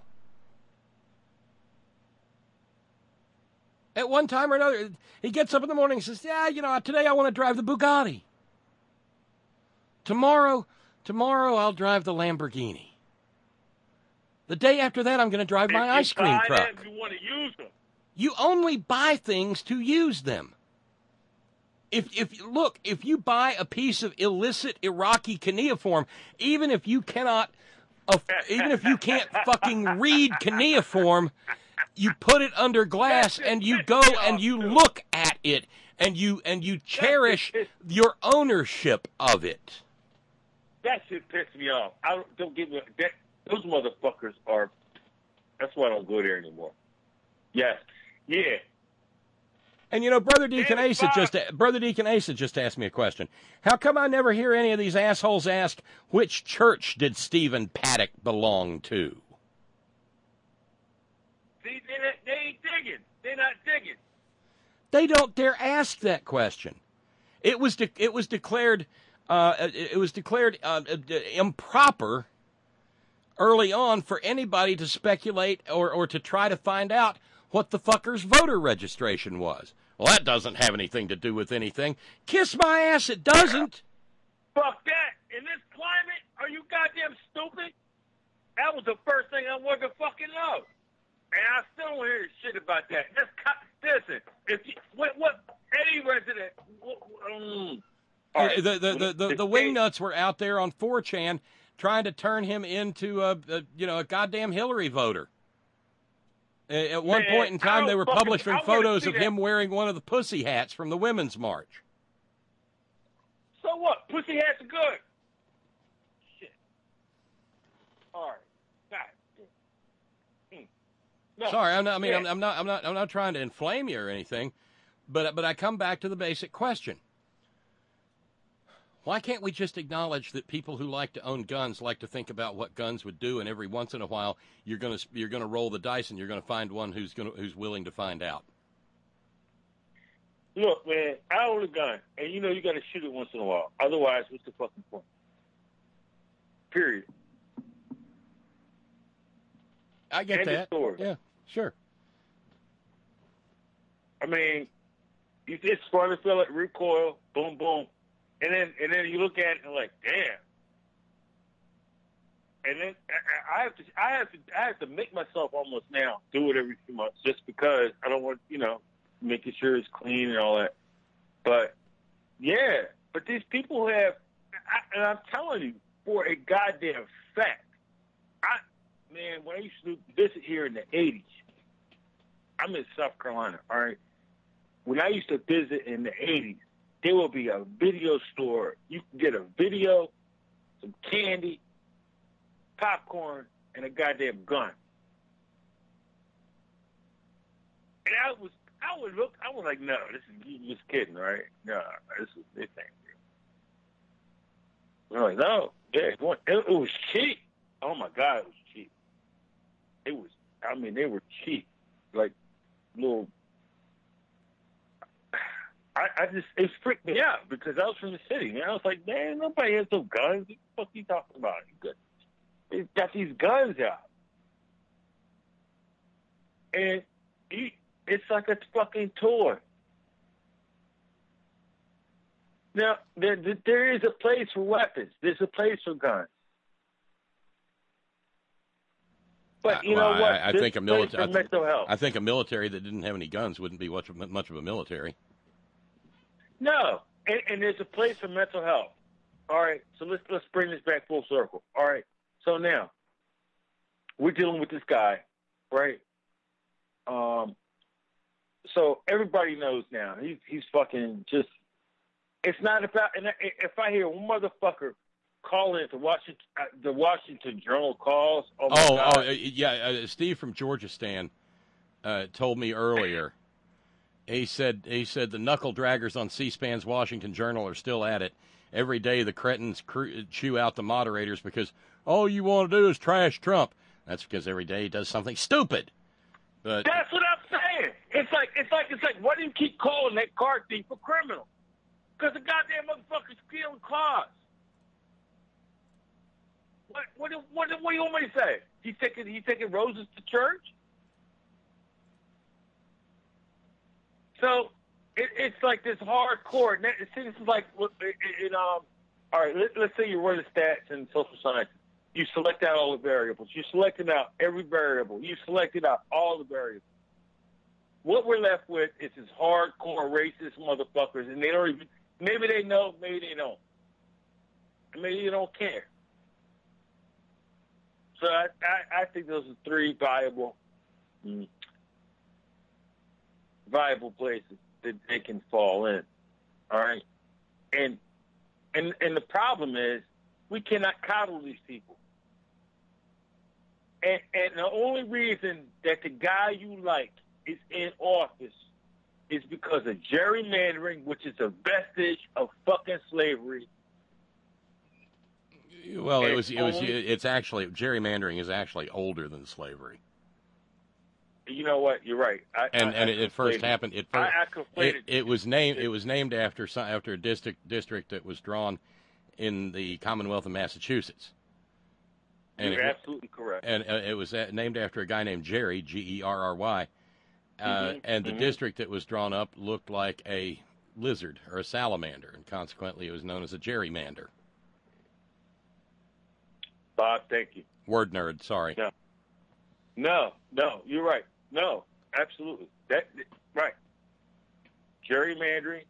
At one time or another, he gets up in the morning and says, yeah, you know, today I want to drive the Bugatti. Tomorrow, tomorrow I'll drive the Lamborghini. The day after that, I'm going to drive my ice cream truck. Them, you want to use them. You only buy things to use them. If if look, if you buy a piece of illicit Iraqi cuneiform, even if you cannot, uh, even if you can't fucking read cuneiform, you put it under glass and you go and you look at it and you and you cherish your ownership of it. That shit pissed me off. I don't, don't get me. That, those motherfuckers are. That's why I don't go there anymore. Yes, yeah. And, you know, Brother Deacon Asa just, Brother Deacon Asa just asked me a question. How come I never hear any of these assholes ask, which church did Stephen Paddock belong to? See, they, they ain't digging. They're not digging. They don't dare ask that question. It was de- it was declared uh, it was declared uh, improper early on for anybody to speculate or, or to try to find out what the fucker's voter registration was. Well, that doesn't have anything to do with anything. Kiss my ass, it doesn't. Fuck that. In this climate, are you goddamn stupid? That was the first thing I wanted to fucking know. And I still don't hear shit about that. That's, listen, if you, what, what, any resident, um, right. the, the, the, the, the wingnuts were out there on four chan trying to turn him into a, a you know, a goddamn Hillary voter. At one Man, point in time, they were fucking, publishing photos of that. him wearing one of the pussy hats from the Women's March. So what? Pussy hats are good. Shit. All right. God. Mm. No. Sorry, I'm not. I mean, yeah. I'm, I'm not. I'm not. I'm not trying to inflame you or anything, but but I come back to the basic question. Why can't we just acknowledge that people who like to own guns like to think about what guns would do, and every once in a while you're going to you're going to roll the dice and you're going to find one who's going to, who's willing to find out? Look, man, I own a gun, and you know you got to shoot it once in a while. Otherwise, what's the fucking point? Period. I get End that. Yeah, sure. I mean, it's fun to feel it, recoil, boom, boom. And then, and then you look at it and like, damn. And then I have to, I have to, I have to make myself almost now do it every few months, just because I don't want, you know, making sure it's clean and all that. But yeah, but these people have, I, and I'm telling you, for a goddamn fact, I, man, when I used to visit here in the eighties, I'm in South Carolina, all right. When I used to visit in the eighties. There will be a video store. You can get a video, some candy, popcorn, and a goddamn gun. And I was, I would look, I was like, no, this is, you just kidding, right? No, this is this ain't real. I'm like, no, yeah, it, it was cheap. Oh my God, it was cheap. It was, I mean, they were cheap, like little. I, I just, it freaked me out because I was from the city, man. I was like, man, nobody has no guns. What the fuck are you talking about? They've got these guns out. And he, it's like a fucking toy. Now, there, there is a place for weapons. There's a place for guns. But you well, know what? I, I think a military. I, mental health. I think a military that didn't have any guns wouldn't be much of, much of a military. No, and, and there's a place for mental health. All right, so let's let's bring this back full circle. All right, so now we're dealing with this guy, right? Um, so everybody knows now he's he's fucking just. It's not about. And if I hear one motherfucker call in to Washington, uh, the Washington Journal calls. Oh, my oh, God. oh, yeah. Uh, Steve from Georgistan uh, told me earlier. He said he said the knuckle draggers on C-SPAN's Washington Journal are still at it. Every day the cretins cr- chew out the moderators because all you want to do is trash Trump. That's because every day he does something stupid. But that's what I'm saying. It's like it's like it's like why do you keep calling that car thief a criminal? Because the goddamn motherfucker's stealing cars. What what do, what, what do you want me to say? He's taking he's taking roses to church. So it, it's like this hardcore. See, this is like, it, um, all right, let, let's say you run the stats in social science. You select out all the variables. You selected out every variable. You selected out all the variables. what we're left with is this hardcore racist motherfuckers, and they don't even, maybe they know, maybe they don't. Maybe they don't care. So I, I, I think those are three viable, mm, viable places that they can fall in. All right? And, and, and the problem is we cannot coddle these people. And, and the only reason that the guy you like is in office is because of gerrymandering, which is a vestige of fucking slavery. Well, it was, it was, it's actually, gerrymandering is actually older than slavery. You know what? You're right. I, and I, and I it, it first happened. It first, I, I conflated. It, it was named. It was named after some, after a district district that was drawn in the Commonwealth of Massachusetts. And You're it, absolutely correct. And uh, it was uh, named after a guy named Jerry, G E R R Y. Uh, mm-hmm. And the mm-hmm. district that was drawn up looked like a lizard or a salamander, and consequently, it was known as a gerrymander. Bob, thank you. Word nerd, sorry. No, no, no, you're right. No, absolutely. That right. Gerrymandering,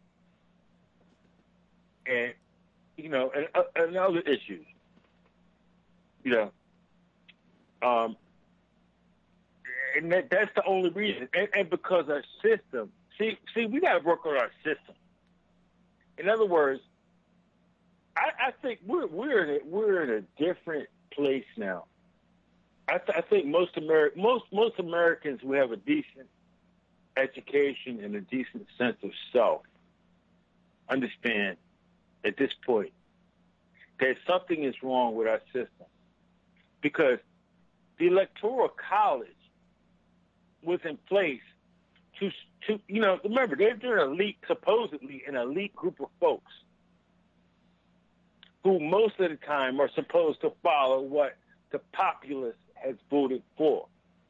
and you know, and, uh, and other issues. You know, um, and that, that's the only reason. And, and because our system, see, see, we got to work on our system. In other words, I, I think we're we're in a, we're in a different place now. I, th- I think most Ameri- most most Americans who have a decent education and a decent sense of self understand at this point that something is wrong with our system, because the Electoral College was in place to to you know remember they're, they're an elite, supposedly an elite group of folks who most of the time are supposed to follow what the populace has voted for.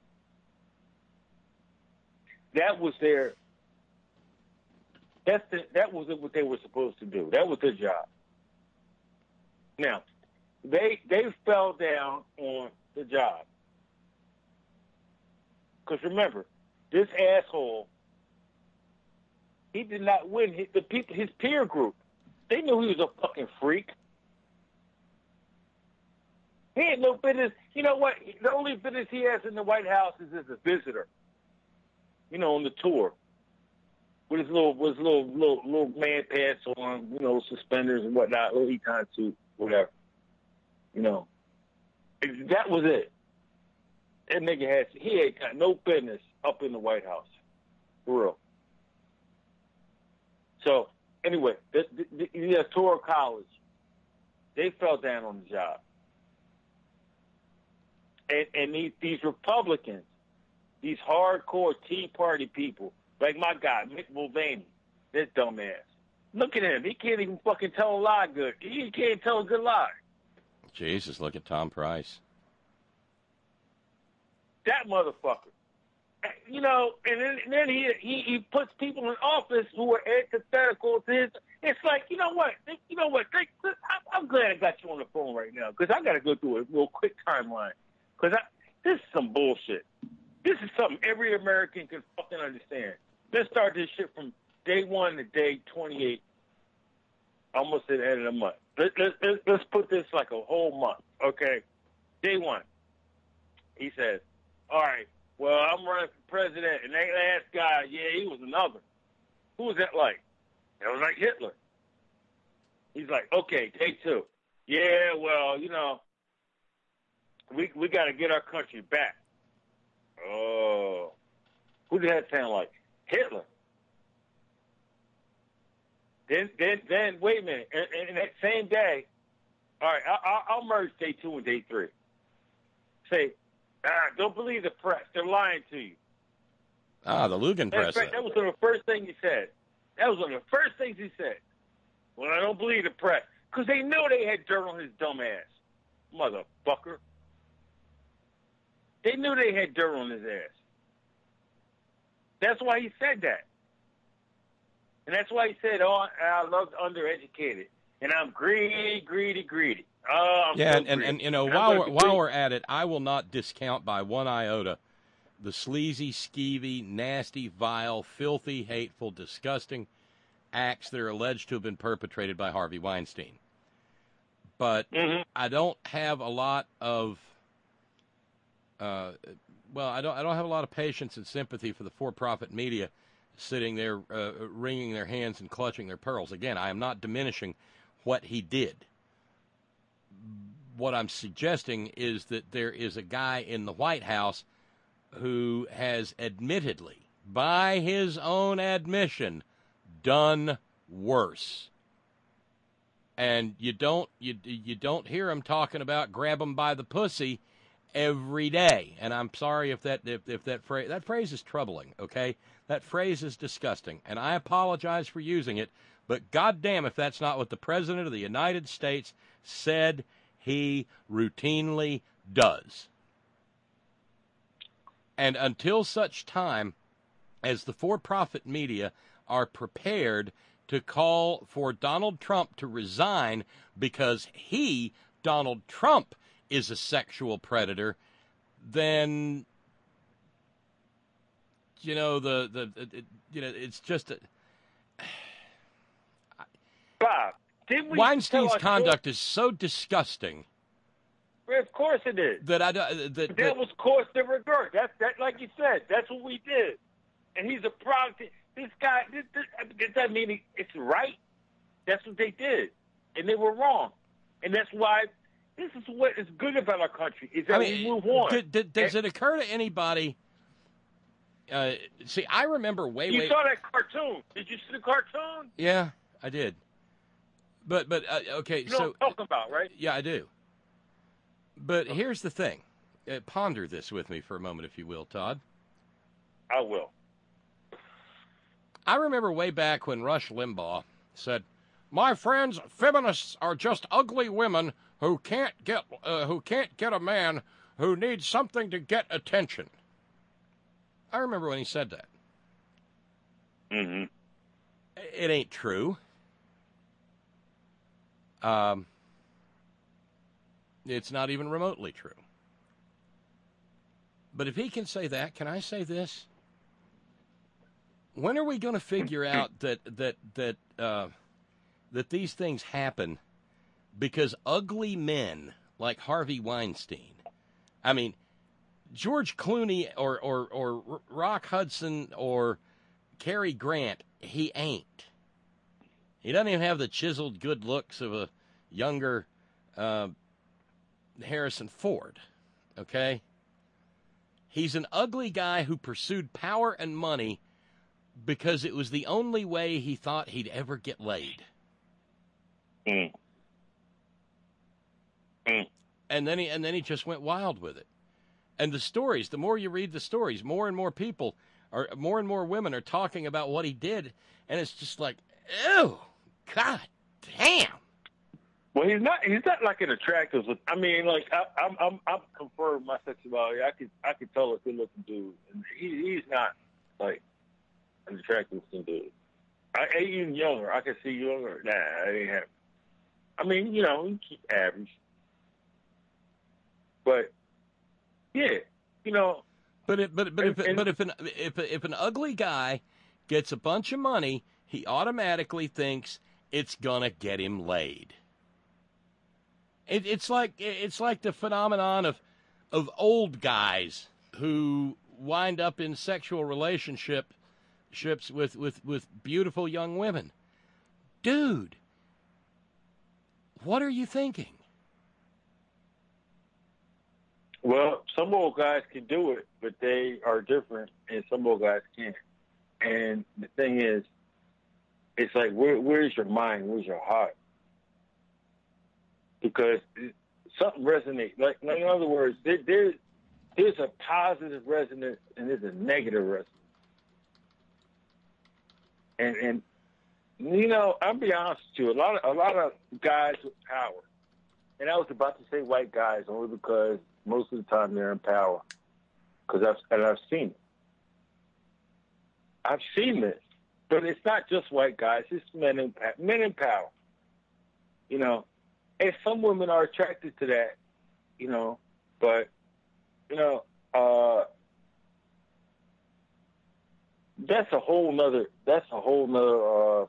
That was their, that's the, that was what they were supposed to do. That was their job. Now, they they fell down on the job. Because remember, this asshole, he did not win. His, the people, his peer group, they knew he was a fucking freak. He had no business. You know what? The only business he has in the White House is as a visitor. You know, on the tour, with his little, with his little, little, little man pants on, you know, suspenders and whatnot, little econ suit, whatever. You know, that was it. That nigga had, he ain't got no business up in the White House, for real. So anyway, the, the, the Electoral College, they fell down on the job. And, and these, these Republicans, these hardcore Tea Party people, like my guy, Mick Mulvaney, this dumbass. Look at him. He can't even fucking tell a lie good. He can't tell a good lie. Jesus, look at Tom Price. That motherfucker. You know, and then, and then he, he he puts people in office who are antithetical to his. It's like, you know what? You know what? I'm glad I got you on the phone right now, because I got to go through a real quick timeline. Because this is some bullshit. This is something every American can fucking understand. Let's start this shit from day one to day twenty-eight, almost at the end of the month. Let, let, let, let's put this like a whole month, okay? Day one, he says, all right, well, I'm running for president, and that last guy, yeah, he was another. Who was that like? That was like Hitler. He's like, okay, day two. Yeah, well, you know, we we got to get our country back. Oh, who did that sound like? Hitler. Then, then, then, wait a minute. And, and that same day, all right, I, I'll merge day two and day three. Say, ah, don't believe the press. They're lying to you. Ah, the Lugan press. Fact, that was one of the first things he said. That was one of the first things he said. Well, I don't believe the press. Because they knew they had dirt on his dumb ass. Motherfucker. They knew they had dirt on his ass. That's why he said that. And that's why he said, oh, I love the undereducated. And I'm greedy, greedy, greedy. Oh, I'm yeah, so and, and, greedy. and, you know, and while we're, while we're at it, I will not discount by one iota the sleazy, skeevy, nasty, vile, filthy, hateful, disgusting acts that are alleged to have been perpetrated by Harvey Weinstein. But mm-hmm. I don't have a lot of, uh, well, I don't, I don't have a lot of patience and sympathy for the for-profit media sitting there uh, wringing their hands and clutching their pearls. Again, I am not diminishing what he did. What I'm suggesting is that there is a guy in the White House who has admittedly, by his own admission, done worse. And you don't you you don't hear him talking about grab him by the pussy every day. And I'm sorry if that if, if that phrase that phrase is troubling. Okay, that phrase is disgusting, and I apologize for using it. But goddamn, if that's not what the President of the United States said he routinely does. And until such time as the for-profit media are prepared to call for Donald Trump to resign because he, Donald Trump, is a sexual predator, then, you know, the, the, the you know, it's just a... Bob, didn't we Weinstein's conduct is so disgusting. Of course it is. That I that, that, that was cause de rigueur. That's that, like you said. That's what we did. And he's a product. This guy. This, this, does that mean he, it's right? That's what they did, and they were wrong. And that's why this is what is good about our country is that I mean, we move on. Did, did, does and, it occur to anybody? Uh, see, I remember way. You way, saw that cartoon? Did you see the cartoon? Yeah, I did. But but uh, okay, you so know what I'm talking about, right? Yeah, I do. But here's the thing. Uh, ponder this with me for a moment, if you will, Todd. I will. I remember way back when Rush Limbaugh said, "My friends, feminists are just ugly women who can't get uh, who can't get a man who needs something to get attention." I remember when he said that. Mm-hmm. It ain't true. Um. It's not even remotely true. But if he can say that, can I say this? When are we going to figure out that that that uh, that these things happen because ugly men like Harvey Weinstein? I mean, George Clooney or or or Rock Hudson or Cary Grant, he ain't. He doesn't even have the chiseled good looks of a younger Uh, Harrison Ford, okay? He's an ugly guy who pursued power and money because it was the only way he thought he'd ever get laid. Mm. Mm. And then he and then he just went wild with it. And the stories, the more you read the stories, more and more people are more and more women are talking about what he did, and it's just like, ew, god damn. Well, he's not. He's not like an attractive. I mean, like I, I'm, I'm, I'm confirmed my sexuality. I could, I could tell a good-looking dude, and he, he's not like an attractive dude. I, even younger, I can see younger. Nah, I ain't have. I mean, you know, average. But yeah, you know. But it, but but and, if and, but if an if if an ugly guy gets a bunch of money, he automatically thinks it's gonna get him laid. It, it's like it's like the phenomenon of of old guys who wind up in sexual relationships with, with, with beautiful young women. Dude, what are you thinking? Well, some old guys can do it, but they are different, and some old guys can't. And the thing is, it's like, where, where's your mind? Where's your heart? Because something resonates. Like, in other words, there, there, there's a positive resonance and there's a negative resonance. And, and you know, I'll be honest with you, a lot of a lot of guys with power, and I was about to say white guys only because most of the time they're in power. Because I've and I've seen it. I've seen this, but it's not just white guys; it's men in men in power. You know. And some women are attracted to that, you know, but, you know, uh, that's a whole nother. That's a whole nother. Uh,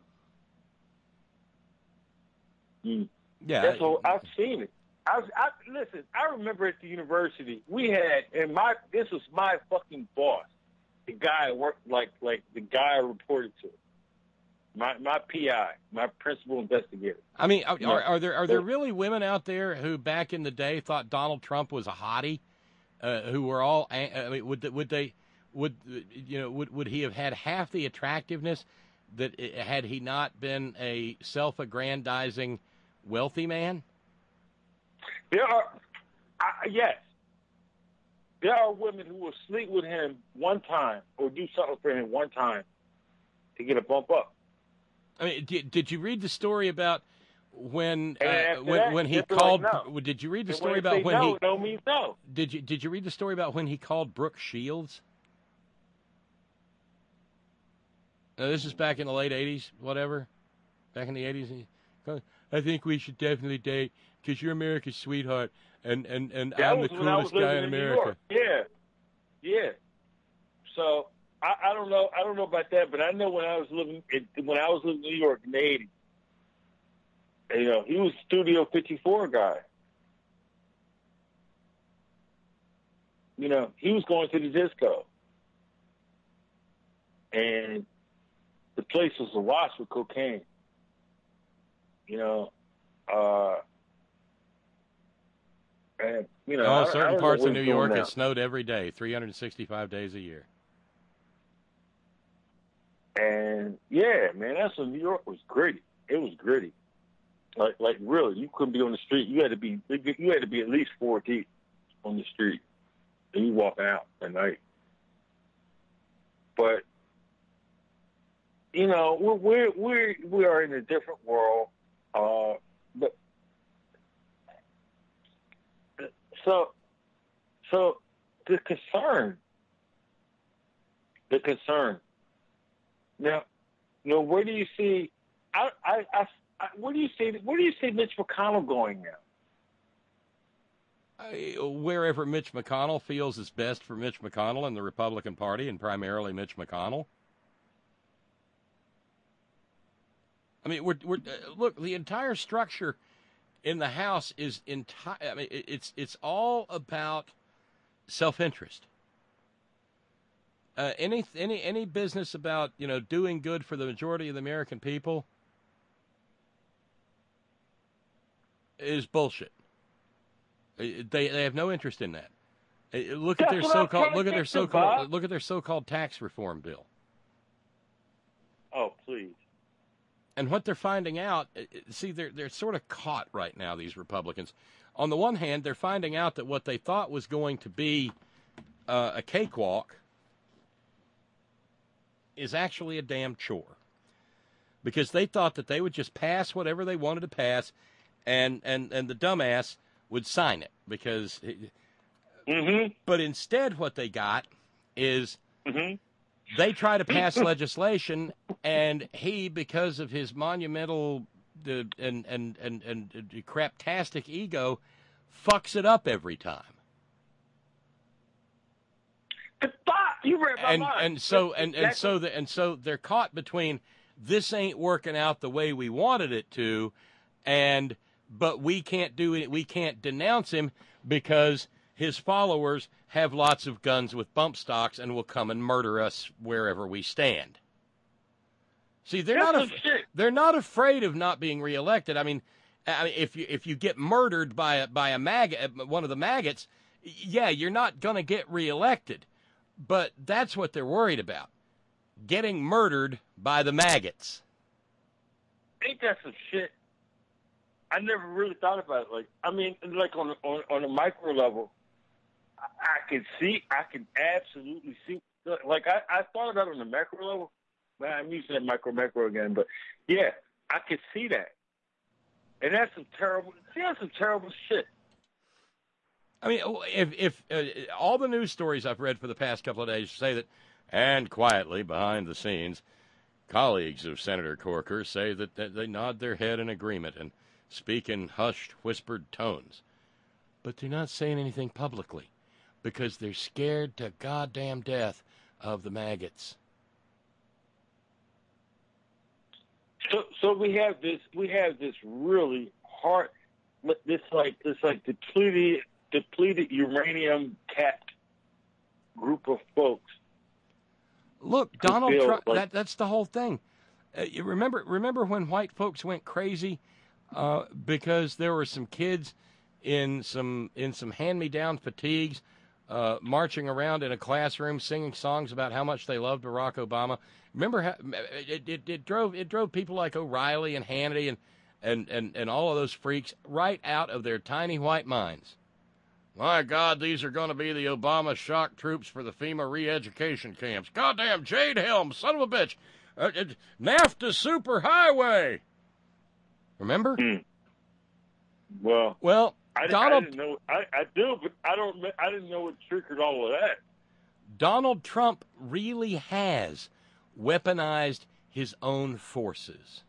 yeah, that's whole, I've seen it. I, I listen. I remember at the university we had, and my this was my fucking boss, the guy I worked like like the guy I reported to, my my P I, my principal investigator. I mean, are, are, are there are there really women out there who back in the day thought Donald Trump was a hottie, uh, who were all? I mean, would would they would you know would would he have had half the attractiveness that it, had he not been a self-aggrandizing wealthy man? There are, I, yes, there are women who will sleep with him one time or do something for him one time to get a bump up. I mean, did, did you read the story about when uh, And when that, when he they're called? like, no. Did you read the And story when they about say when no, he? No means no. Did you did you read the story about when he called Brooke Shields? Now, this is back in the late eighties, whatever. Back in the eighties, I think we should definitely date because you're America's sweetheart, and and and That I'm the was when I was coolest guy living in in New America. York. Yeah, yeah. So I, I don't know. I don't know about that, but I know when I was living in, when I was living in New York in the eighties, you know, he was Studio fifty-four guy. You know, he was going to the disco, and the place was awash with cocaine. You know, uh, and you know, Oh, I, certain I don't parts know of what New he's doing York now. it snowed every day, three hundred sixty-five days a year. And yeah, man, that's when New York was gritty. It was gritty. Like, like really, you couldn't be on the street. You had to be, you had to be at least four deep on the street, and you walking out at night. But you know, we're we're, we're we are in a different world. Uh, but so, so the concern, the concern. Now, you know, where do you see? I, I, I, I where do you see? Where do you see Mitch McConnell going now? I, wherever Mitch McConnell feels is best for Mitch McConnell and the Republican Party, and primarily Mitch McConnell. I mean, we're, we're uh, look. The entire structure in the House is entire. I mean, it, it's it's all about self-interest. Uh, any any any business about you know doing good for the majority of the American people is bullshit. They they have no interest in that. Uh, Look at That's their what I'm so-called trying look to at their get to, so-called Bob. look at their so-called tax reform bill. Oh, please. And what they're finding out, see, they're they're sort of caught right now, these Republicans. On the one hand, they're finding out that what they thought was going to be uh, a cakewalk is actually a damn chore. Because they thought that they would just pass whatever they wanted to pass, and, and, and the dumbass would sign it. Because, mm-hmm. But instead what they got is... Mm-hmm. They try to pass legislation, and he, because of his monumental uh, and, and, and, and uh, craptastic ego, fucks it up every time. You read my And mind. and so and, and Exactly. so the, and so they're caught between this ain't working out the way we wanted it to, and but we can't do it. We can't denounce him because his followers have lots of guns with bump stocks and will come and murder us wherever we stand. See, they're That's not some af- shit. they're not afraid of not being reelected. I mean, I mean, if you if you get murdered by a by a maggot, one of the maggots, yeah, you're not going to get reelected. But that's what they're worried about: getting murdered by the maggots. Ain't that some shit? I never really thought about it. Like, I mean, like on on on a micro level, I, I can see, I can absolutely see. Like, I, I thought about it on the macro level. Man, I'm using that micro macro again, but yeah, I could see that. And that's some terrible. See, that's some terrible shit. I mean, if if uh, all the news stories I've read for the past couple of days say that, and quietly behind the scenes, colleagues of Senator Corker say that, that they nod their head in agreement and speak in hushed, whispered tones, but they're not saying anything publicly because they're scared to goddamn death of the maggots. So, so we have this. We have this really hard. This like this like depleted, depleted uranium capped group of folks. Look, Donald Trump. Like, that that's the whole thing. Uh, you remember remember when white folks went crazy uh, because there were some kids in some in some hand-me-down fatigues uh, marching around in a classroom singing songs about how much they loved Barack Obama. Remember how it, it, it drove it drove people like O'Reilly and Hannity and, and, and, and all of those freaks right out of their tiny white minds. My God, these are going to be the Obama shock troops for the FEMA re-education camps. Goddamn Jade Helm, son of a bitch. Uh, it, NAFTA superhighway. Remember? Mm. Well, well, I, Donald, I didn't know. I, I do, but I don't. I didn't know what triggered all of that. Donald Trump really has weaponized his own forces.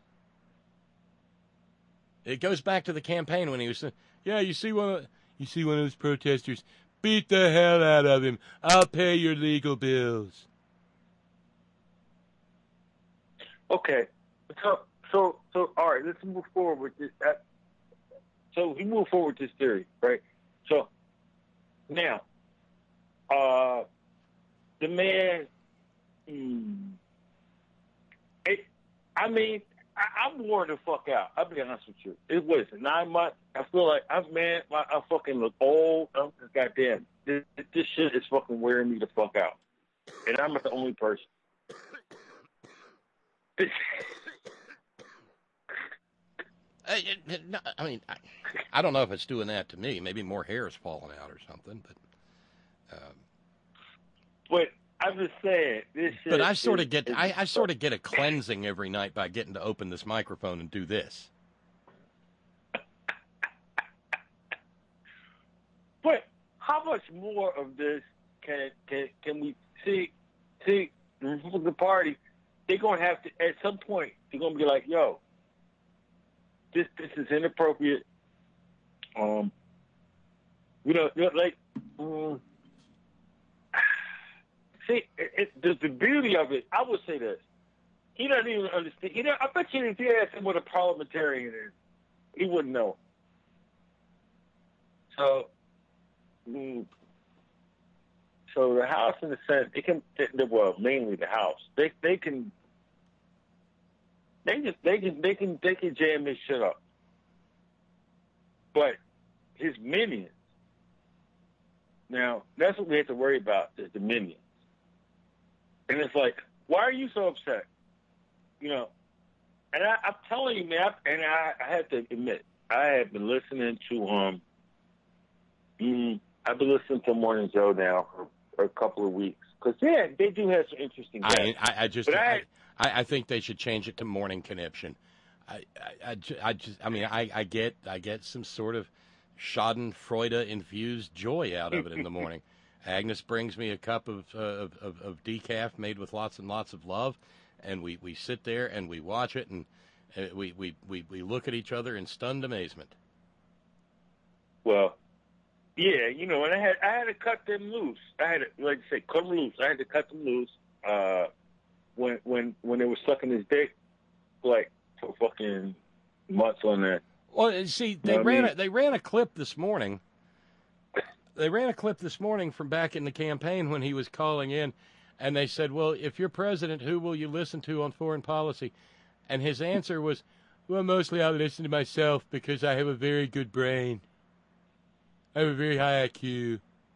It goes back to the campaign when he was saying, "Yeah, you see one, of, you see one of those protesters, beat the hell out of him. I'll pay your legal bills." Okay, so so so all right, let's move forward with this. Uh, so we move forward with this theory, right? So now, uh, the man. Hmm, it, I mean, I, I'm worn the fuck out. I'll be honest with you. It was nine months. I feel like I'm man. I, I fucking look old. I'm goddamn. This, this shit is fucking wearing me the fuck out, and I'm not the only person. I mean, I, I don't know if it's doing that to me. Maybe more hair is falling out or something. But, um, but I'm just saying this. Shit but I sort of is, get, is, I, I sort of get a cleansing every night by getting to open this microphone and do this. But how much more of this can can can we see? See, the party, they're gonna have to at some point. They're gonna be like, "Yo, this this is inappropriate." Um, you know, like, um, see, it, it, the, the beauty of it. I would say this: he doesn't even understand. You know, I bet you if you asked him what a parliamentarian is, he wouldn't know. So. Mm, So the House, in a sense, it can. Well, mainly the House. They they can. They just they can they can they can jam this shit up. But his minions. Now that's what we have to worry about is the minions. And it's like, why are you so upset? You know. And I, I'm telling you, man. I, and I, I have to admit, I have been listening to um. Mm, I've been listening to Morning Joe now for. A couple of weeks, because yeah, they do have some interesting guests. I, I, I just, I, I, I think they should change it to Morning Conniption. I, I, I, I just, I mean, I, I get, I get some sort of Schadenfreude infused joy out of it in the morning. Agnes brings me a cup of, uh, of, of, of decaf made with lots and lots of love, and we, we sit there and we watch it, and uh, we, we, we, we look at each other in stunned amazement. Well. Yeah, you know, and I had I had to cut them loose. I had to, like I say, cut them loose. I had to cut them loose uh, when when when they were sucking his dick, like for fucking months on that. Well, see, they you know ran I mean? a, they ran a clip this morning. They ran a clip this morning from back in the campaign when he was calling in, and they said, "Well, if you're president, who will you listen to on foreign policy?" And his answer was, "Well, mostly I'll listen to myself because I have a very good brain. I have a very high I Q."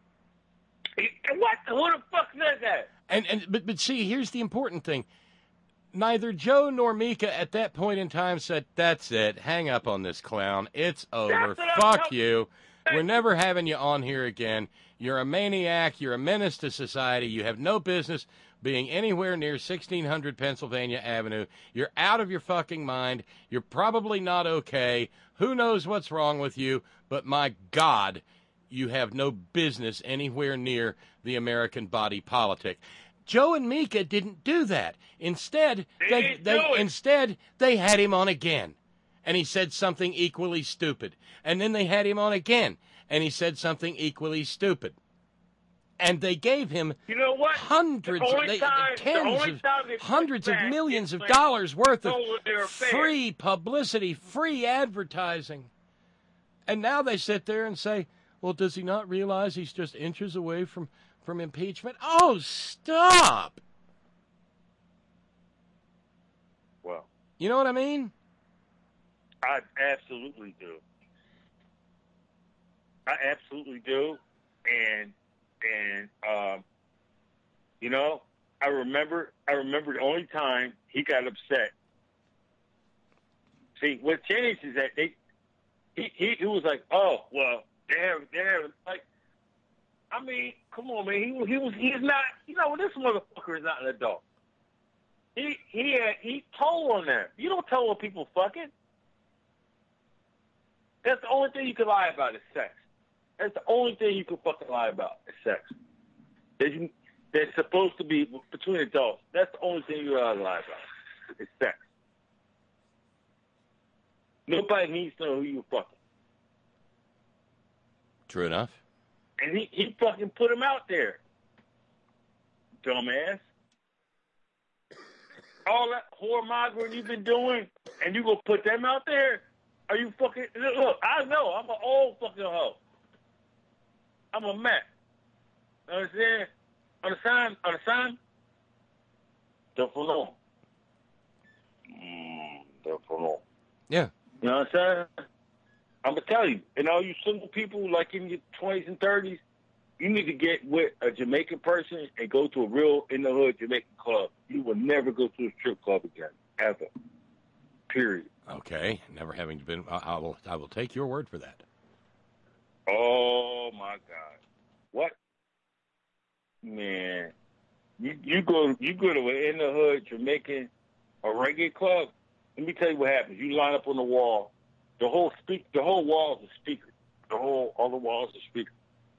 What? Who the fuck said that? And and but but see, here's the important thing. Neither Joe nor Mika at that point in time said, "That's it. Hang up on this clown. It's over. Fuck you. We're never having you on here again. You're a maniac. You're a menace to society. You have no business being anywhere near sixteen hundred Pennsylvania Avenue. You're out of your fucking mind. You're probably not okay. Who knows what's wrong with you? But my God, you have no business anywhere near the American body politic." Joe and Mika didn't do that. Instead, they, they, they instead they had him on again, and he said something equally stupid. And then they had him on again, and he said something equally stupid. And they gave him You know what? hundreds, The only they, time- the tens only of, time they hundreds of push back millions is of when dollars worth of told they're fair. free publicity, free advertising. And now they sit there and say, well, does he not realize he's just inches away from, from impeachment? Oh, stop. Well, You know what I mean? I absolutely do. I absolutely do. And, and, um, you know, I remember, I remember the only time he got upset. See, what changed is that they, he, he, he was like, oh, well, they have, they have, like, I mean, come on, man. He was, he was, he's not, you know, this motherfucker is not an adult. He, he, had, he told on them. You don't tell when people fucking. That's the only thing you can lie about is sex. That's the only thing you can fucking lie about is sex. That you, that's supposed to be between adults. That's the only thing you're allowed to lie about is sex. Nobody needs to know who you fucking. True enough. And he, he fucking put him out there. Dumbass. All that whoremongering you've been doing, and you gonna put them out there? Are you fucking... Look, I know. I'm an old fucking hoe. I'm a Mac. Understand? Understand? Understand? Don't know. Mm, don't know. Yeah. You know what I'm saying? I'm going to tell you, and all you single people, like in your twenties and thirties, you need to get with a Jamaican person and go to a real in-the-hood Jamaican club. You will never go to a strip club again, ever. Period. Okay. Never having been, I, I will I will take your word for that. Oh, my God. What? Man. You you go you go to an in-the-hood Jamaican a reggae club, let me tell you what happens. You line up on the wall. The whole speak, the whole wall is a speaker. The whole, all the walls are speakers.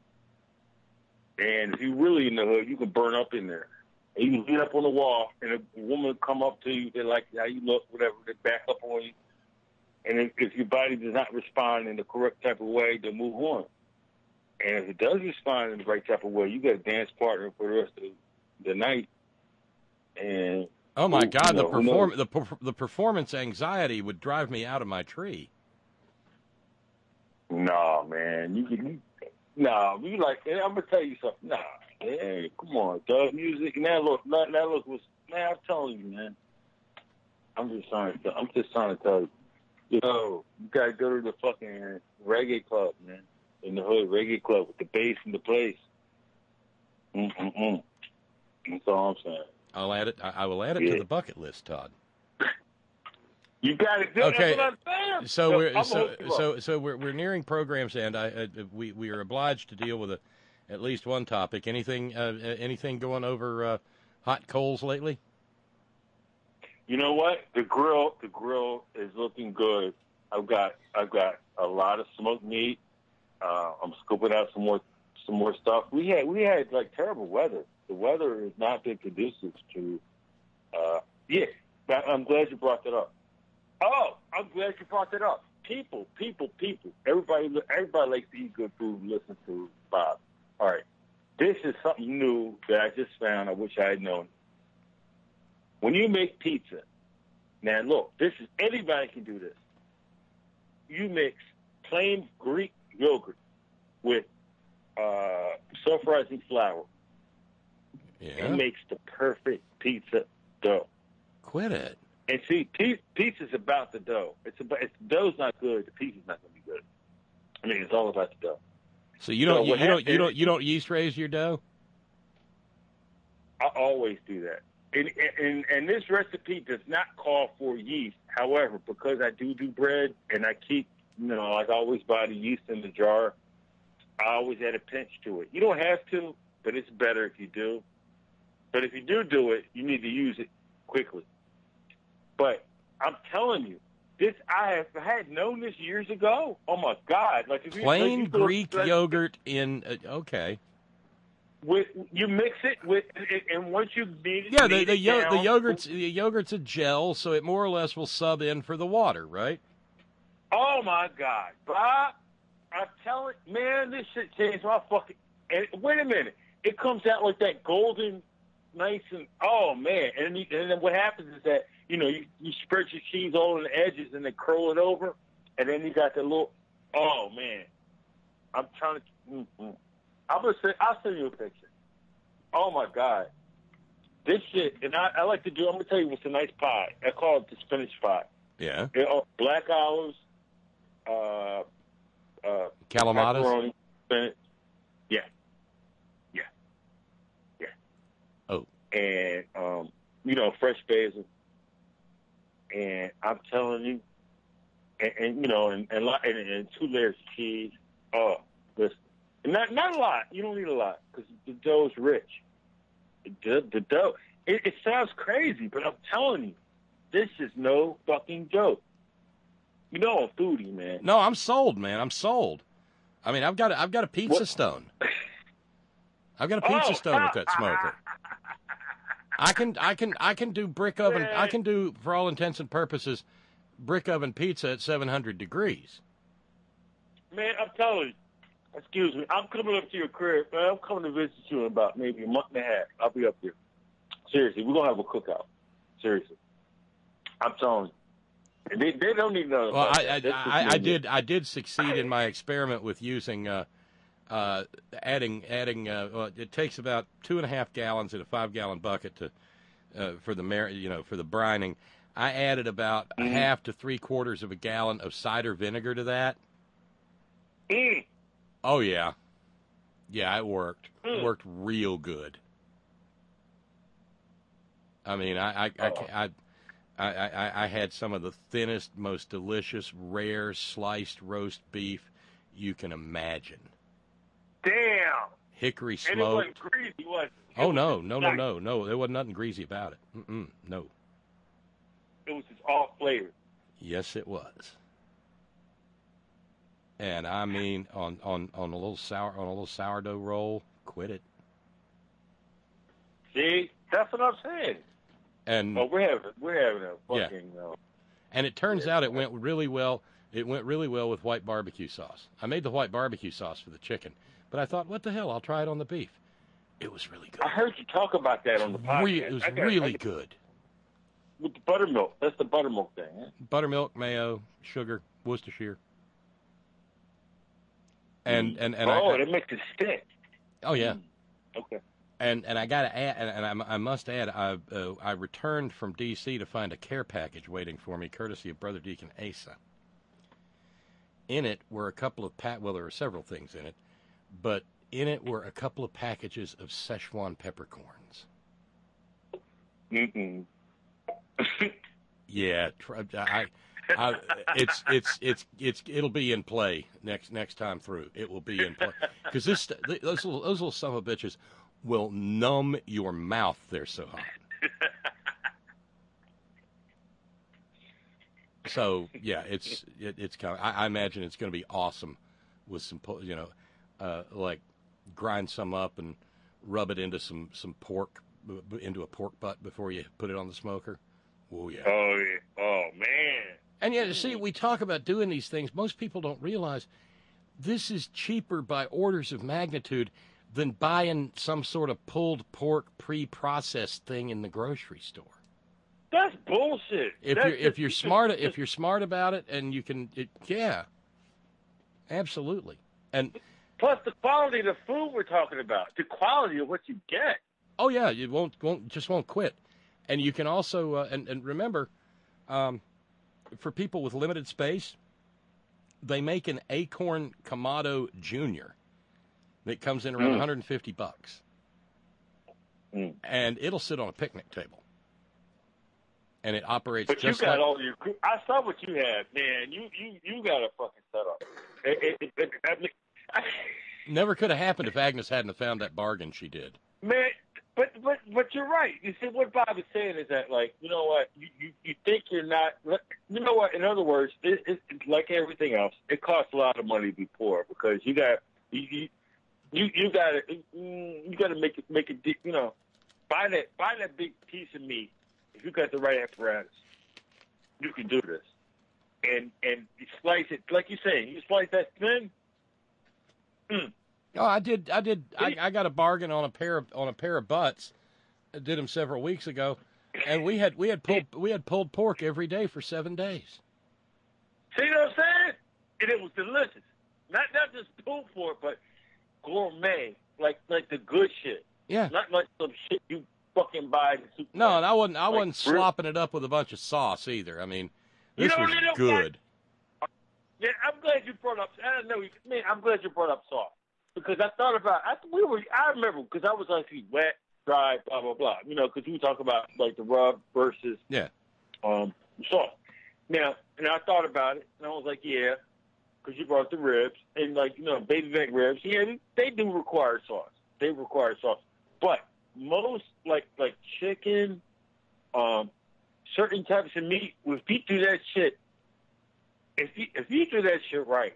And if you really in the hood, you can burn up in there. And you can get up on the wall, and a woman come up to you. They like how you look, whatever. They back up on you. And if, if your body does not respond in the correct type of way, they move on. And if it does respond in the right type of way, you got a dance partner for the rest of the night. And oh my who, God, you know, the perform the per- the performance anxiety would drive me out of my tree. Nah, man, you can. Nah, you like. I'm gonna tell you something. Nah, hey, come on, dub music. Now look, that, that look was. Man, I'm telling you, man. I'm just trying to. I'm just trying to tell you. Yo, you gotta go to the fucking reggae club, man. In the hood, reggae club with the bass and the place. Mm mm mm. That's all I'm saying. I'll add it. I, I will add it Yeah. to the bucket list, Todd. You got to do Okay, That's what I'm saying. so No, we're I'm so hooked you up. so so we're we're nearing program's end. I uh, we we are obliged to deal with a, at least one topic. Anything uh, anything going over uh, hot coals lately? You know what? The grill, the grill is looking good. I've got, I've got a lot of smoked meat. Uh, I'm scooping out some more, some more stuff. We had, we had like terrible weather. The weather has not been conducive to. Uh, yeah, but I'm glad you brought that up. Oh, I'm glad you brought that up. People, people, people. Everybody, everybody likes to eat good food and listen to Bob. All right, this is something new that I just found. I wish I had known. When you make pizza, now look, this is anybody can do this. You mix plain Greek yogurt with uh, self-rising flour. Yeah. It makes the perfect pizza dough. Quit it. And see, pe- pizza's about the dough. It's about if the dough's not good, the pizza's not going to be good. I mean, it's all about the dough. So you don't So you, what you don't happens- you don't you don't yeast raise your dough? I always do that. And, and and this recipe does not call for yeast. However, because I do do bread and I keep, you know, like I always buy the yeast in the jar, I always add a pinch to it. You don't have to, but it's better if you do. But if you do do it, you need to use it quickly. But I'm telling you, this I have I had known this years ago. Oh my God! Like if you, Plain like you go- Greek like, yogurt in uh, okay. With you mix it with, and once you beat it, Yeah, the beat the, it yo- down, the yogurt's the yogurt's a gel, so it more or less will sub in for the water, right? Oh my God, Bob! I'm telling, man, this shit changed my fucking. And wait a minute, it comes out like that golden, nice and oh man. And then, you, and then what happens is that you know you, you spread your cheese all on the edges and then curl it over, and then you got the little. Oh man, I'm trying to. Mm-hmm. I'm gonna say I'll send you a picture. Oh my god, this shit, and I, I like to do. I'm gonna tell you what's a nice pie. I call it the spinach pie. Yeah. It, oh, black olives, uh, uh, Calamatas? macaroni, spinach. Yeah, yeah, yeah. Oh. And um, you know, fresh basil. And I'm telling you, and, and you know, and and, and and two layers of cheese. Oh, listen, not not a lot. You don't need a lot because the dough's rich. The, the dough. It, it sounds crazy, but I'm telling you, this is no fucking joke. You know I'm foodie, man. No, I'm sold, man. I'm sold. I mean, I've got a, I've got a pizza What? stone. I've got a pizza Oh, stone with that smoker. I can I can I can do brick oven. Man. I can do, for all intents and purposes, brick oven pizza at seven hundred degrees. Man, I'm telling you. Excuse me. I'm coming up to your crib, man. I'm coming to visit you in about maybe a month and a half. I'll be up there. Seriously, we're gonna have a cookout. Seriously, I'm telling you. And they they don't need none. Well, I I, I, I did I did succeed in my experiment with using uh, uh, adding adding. Uh, well, it takes about two and a half gallons in a five gallon bucket to uh, for the mar- you know for the brining. I added about a half to three quarters of a gallon of cider vinegar to that. Mm. Oh yeah, yeah, it worked. Mm. It worked real good. I mean, I I, I, I I, I, I had some of the thinnest, most delicious, rare sliced roast beef you can imagine. Damn. Hickory And it wasn't smoked. greasy, was it? It Oh was no, just no, no, nice. no, no! There wasn't nothing greasy about it. Mm-mm, no. It was just all flavor. Yes, it was. And I mean, on, on, on a little sour on a little sourdough roll, quit it. See, that's what I'm saying. And Oh, we're having we're having a Yeah. fucking. Uh, And it turns out it went really well. It went really well with white barbecue sauce. I made the white barbecue sauce for the chicken, but I thought, what the hell? I'll try it on the beef. It was really good. I heard you talk about that on the podcast. Re- it was I got- really I- good. With the buttermilk. That's the buttermilk thing. Huh? Buttermilk, mayo, sugar, Worcestershire. And and and oh, I, it makes it stick. oh yeah. Okay. And and I got to add, and, and I, I must add, I uh, I returned from D C to find a care package waiting for me, courtesy of Brother Deacon Asa. In it were a couple of pa- well, there were several things in it, but in it were a couple of packages of Szechuan peppercorns. Mm-mm. Yeah, tr- I, I, it's it's it's it's it'll be in play next next time through. It will be in play because this those little, those little son of a bitches will numb your mouth. They're so hot. So yeah, it's it, it's kind of. I, I imagine it's going to be awesome with some, you know, uh, like grind some up and rub it into some some pork into a pork butt before you put it on the smoker. Oh yeah. Oh yeah. Oh man. And yet, see, we talk about doing these things. Most people don't realize this is cheaper by orders of magnitude than buying some sort of pulled pork pre-processed thing in the grocery store. That's bullshit. If That's you're if just- you're just- smart just- if you're smart about it and you can, it, yeah, absolutely. And plus the quality of the food we're talking about, the quality of what you get. oh yeah, you won't won't just won't quit. And you can also uh, and and remember, um, for people with limited space, they make an Acorn Kamado Junior that comes in around Mm. one hundred fifty bucks, Mm. and it'll sit on a picnic table, and it operates But you just got like. all your. I saw what you had, man. You you you got a fucking setup. It, it, it, I mean, I, Never could have happened if Agnes hadn't have found that bargain she did. man, but but but you're right. You see, what Bob is saying is that, like, you know what, you you, you think you're not. You know what? In other words, it, it, it's like everything else. It costs a lot of money to be poor because you got you you you, you got to you got to make it make it deep. You know, buy that buy that big piece of meat. If you got the right apparatus, you can do this. And and you slice it like you're saying. You slice that thin. Mm, Oh, I did. I did. I, I got a bargain on a pair of on a pair of butts. I did them several weeks ago, and we had we had pulled we had pulled pork every day for seven days. See what I'm saying? And it was delicious. Not not just pulled pork, but gourmet, like like the good shit. Yeah. Not like some shit you fucking buy in the supermarket. No, and I wasn't. I Like, wasn't slopping it up with a bunch of sauce either. I mean, You this know, was they don't good. Yeah, I'm glad you brought up. I don't know, man. I'm glad you brought up sauce because I thought about. I we were. I remember because I was actually wet, dry, blah blah blah. You know, because we talk about like the rub versus Yeah. um sauce. Now, and I thought about it, and I was like, yeah, because you brought up the ribs and like you know, baby back ribs. Yeah, they, they do require sauce. They require sauce, but most like like chicken, um, certain types of meat. If you do that shit. If you if you do that shit right,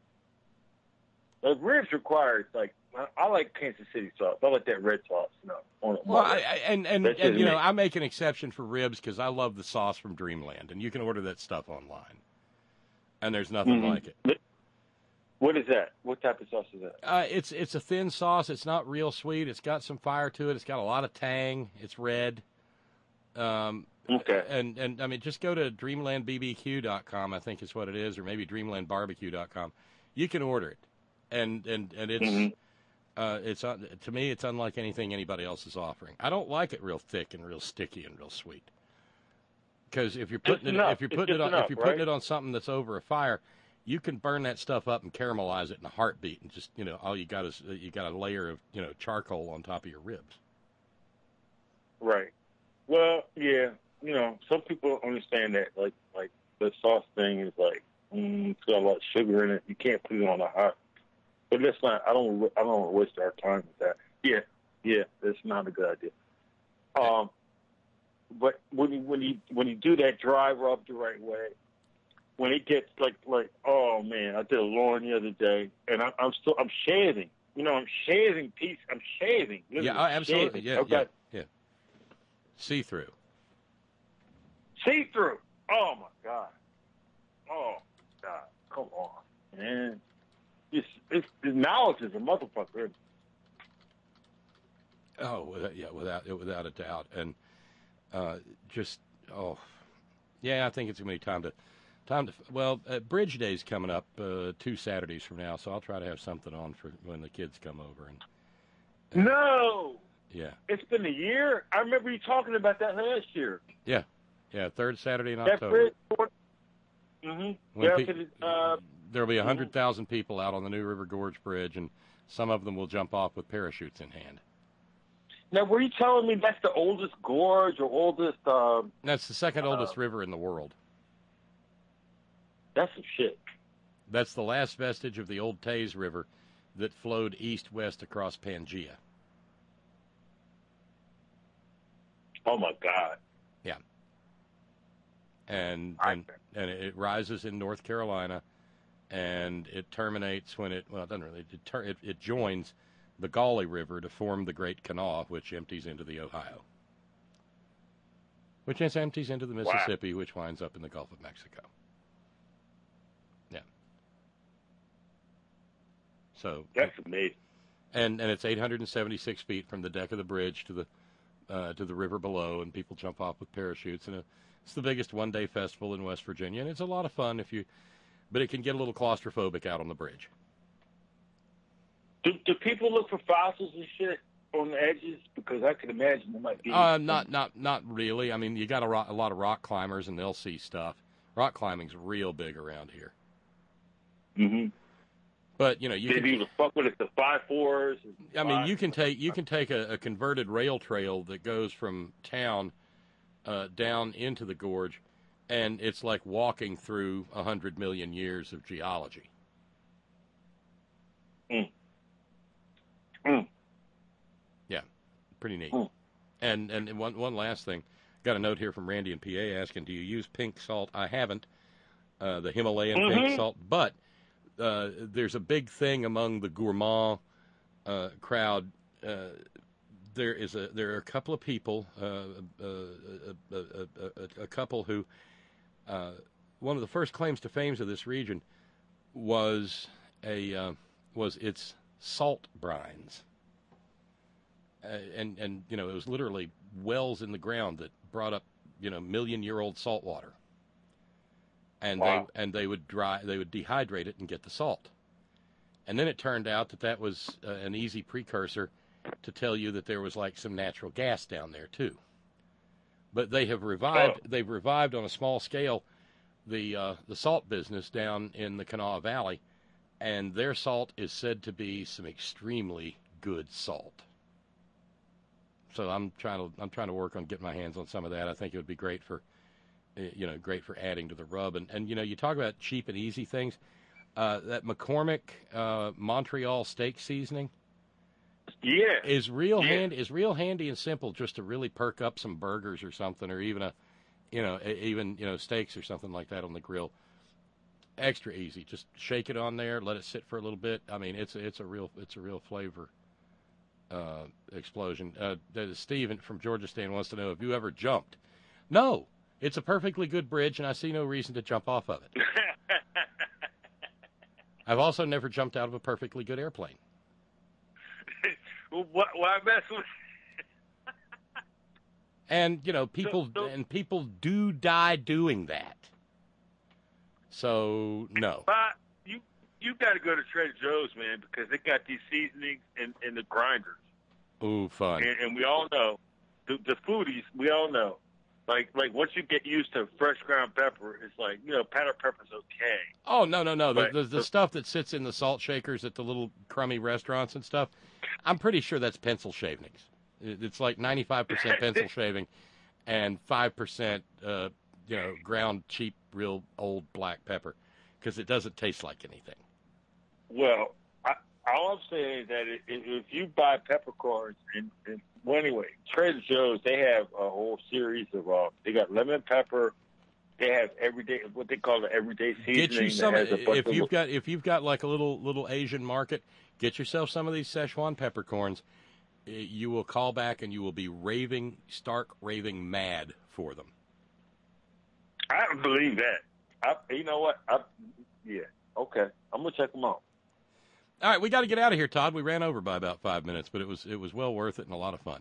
like ribs requires like I, I like Kansas City sauce. I like that red sauce. You know, on, Well, on I, I, and and, That's and just you know, me. I make an exception for ribs because I love the sauce from Dreamland, and you can order that stuff online, and there's nothing Mhm. like it. What is that? What type of sauce is that? Uh, it's it's a thin sauce. It's not real sweet. It's got some fire to it. It's got a lot of tang. It's red. Um, okay. And and I mean, just go to dreamland b b q dot com. I think is what it is, or maybe dreamland barbecue dot com. You can order it, and and and it's Mhm. uh, it's un- to me it's unlike anything anybody else is offering. I don't like it real thick and real sticky and real sweet. Because if you're Just putting it enough. if you're It's putting it just on enough, if you're putting right? it on something that's over a fire, you can burn that stuff up and caramelize it in a heartbeat, and just you know all you got is you got a layer of you know charcoal on top of your ribs. Right. Well, yeah. You know, some people understand that like like the sauce thing is like mm, it's got a lot of sugar in it. You can't put it on a hot. But that's not. I don't. I don't want to waste our time with that. Yeah. Yeah. That's not a good idea. Um. But when you when you when you do that dry rub the right way, when it gets like like oh man, I did a lawn the other day, and I'm, I'm still I'm shaving. You know, I'm shaving piece. I'm shaving. Literally Yeah, oh, absolutely. shaving. Yeah, I've yeah, got yeah. See through. see through. Oh my god. Oh god. Come on, man. It's it's the knowledge is a motherfucker. Oh, without, yeah, without without a doubt, and uh, just oh, yeah, I think it's gonna be time to time to. Well, uh, Bridge Day's coming up uh, two Saturdays from now, so I'll try to have something on for when the kids come over. And No, yeah, it's been a year. I remember you talking about that last year. yeah, yeah, third Saturday in That October. bridge. Mm-hmm. When Yeah, pe- 'cause, uh, There'll be a hundred thousand people out on the New River Gorge Bridge, and some of them will jump off with parachutes in hand. now, were you telling me that's the oldest gorge or oldest? Um, That's the second Uh, oldest river in the world. that's some shit. That's the last vestige of the old Taze River that flowed east-west across Pangea. Oh my god. Yeah. And and, and it rises in North Carolina, and it terminates when it, well, it doesn't really, it, ter- it, it joins the Gauley River to form the Great Kanawha, which empties into the Ohio. Which is empties into the Mississippi, which winds up in the Gulf of Mexico. Yeah. So That's amazing. And and it's eight hundred seventy-six feet from the deck of the bridge to the uh, to the river below, and people jump off with parachutes. And it's the biggest one-day festival in West Virginia, and it's a lot of fun if you, but it can get a little claustrophobic out on the bridge. Do, do people look for fossils and shit on the edges? Because I can imagine there might be. Uh, not not not really. I mean, you got a, ro- a lot of rock climbers, and they'll see stuff. Rock climbing's real big around here. Mm-hmm. But you know, you They can, do the fuck with it, the five fours. and I mean, five- you can take you can take a, a converted rail trail that goes from town uh, down into the gorge, and it's like walking through a hundred million years of geology. Mm. Mm. Yeah, pretty neat. Mm. And and one one last thing, got a note here from Randy in P A asking, do you use pink salt? I haven't, uh, the Himalayan Mm-hmm. pink salt, but uh, there's a big thing among the gourmand uh, crowd. Uh, there is a there are a couple of people, uh, uh, a, a, a, a couple who, uh, one of the first claims to fame of this region was a uh, was its salt brines. Uh, and, and, you know, it was literally wells in the ground that brought up, you know, million-year-old salt water. And Wow. they and they would dry, they would dehydrate it and get the salt. And then it turned out that that was uh, an easy precursor to tell you that there was like some natural gas down there too. But they have revived, Oh. they've revived on a small scale the uh, the salt business down in the Kanawha Valley, and their salt is said to be some extremely good salt. So I'm trying to I'm trying to work on getting my hands on some of that. I think it would be great for, you know, great for adding to the rub. And and you know, you talk about cheap and easy things. Uh, that McCormick uh, Montreal steak seasoning, Yeah. is real Yeah. hand is real handy and simple just to really perk up some burgers or something, or even a, you know, a, even you know steaks or something like that on the grill. Extra easy. Just shake it on there, let it sit for a little bit. I mean, it's it's a real it's a real flavor uh, explosion. Uh, Steven from Georgia Stan wants to know, have you ever jumped? No, it's a perfectly good bridge, and I see no reason to jump off of it. I've also never jumped out of a perfectly good airplane. Why, why mess with? And, you know, people So- so- and people do die doing that. So, no. But you you got to go to Trader Joe's, man, because they got these seasonings and, and the grinders. Ooh, fun. And, and we all know, the, the foodies, we all know, like like once you get used to fresh ground pepper, it's like, you know, powdered pepper's okay. Oh, no, no, no. The, But- the, the stuff that sits in the salt shakers at the little crummy restaurants and stuff, I'm pretty sure that's pencil shavings. It- It's like ninety-five percent pencil shaving and five percent, uh, you know, ground cheap, real old black pepper, because it doesn't taste like anything. Well, I, all I'm saying is that if, if you buy peppercorns, and, and well, anyway, Trader Joe's, they have a whole series of, uh, they got lemon pepper, they have everyday, what they call the everyday seasoning. Get you some. that has a bunch If of you've got if you've got like a little little Asian market, get yourself some of these Szechuan peppercorns. Uh, You will call back and you will be raving, stark raving mad for them. I don't believe that. I, you know what? I, yeah, okay. I'm gonna check them out. All right, we got to get out of here, Todd. We ran over by about five minutes, but it was it was well worth it and a lot of fun.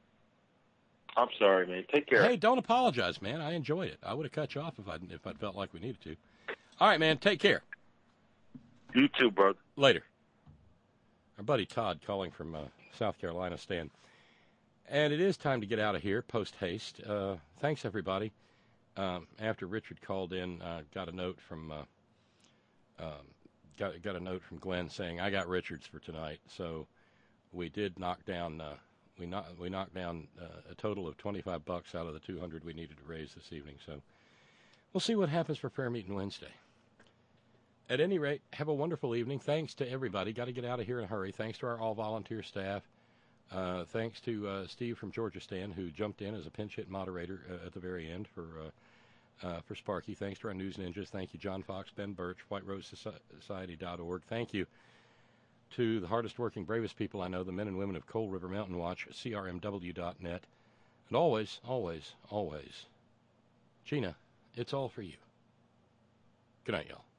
I'm sorry, man. Take care. Hey, don't apologize, man. I enjoyed it. I would have cut you off if I if I felt like we needed to. All right, man. Take care. You too, brother. Later. Our buddy Todd calling from uh, South Carolina, Stan. And it is time to get out of here post haste. Uh, thanks, everybody. Um, after Richard called in, uh, got a note from uh, um, got got a note from Glenn saying I got Richards for tonight. So we did knock down uh, we knock, we knocked down uh, a total of twenty-five bucks out of the two hundred we needed to raise this evening. So we'll see what happens for prayer meeting Wednesday. At any rate, have a wonderful evening. Thanks to everybody. Got to get out of here in a hurry. Thanks to our all-volunteer staff. Uh, thanks to uh, Steve from Georgia Stan, who jumped in as a pinch hit moderator uh, at the very end for uh, uh, for Sparky. Thanks to our news ninjas. Thank you, John Fox, Ben Birch, White Rose Society dot org. Thank you to the hardest working, bravest people I know, the men and women of Coal River Mountain Watch, C R M W dot net. And always, always, always, Gina, it's all for you. Good night, y'all.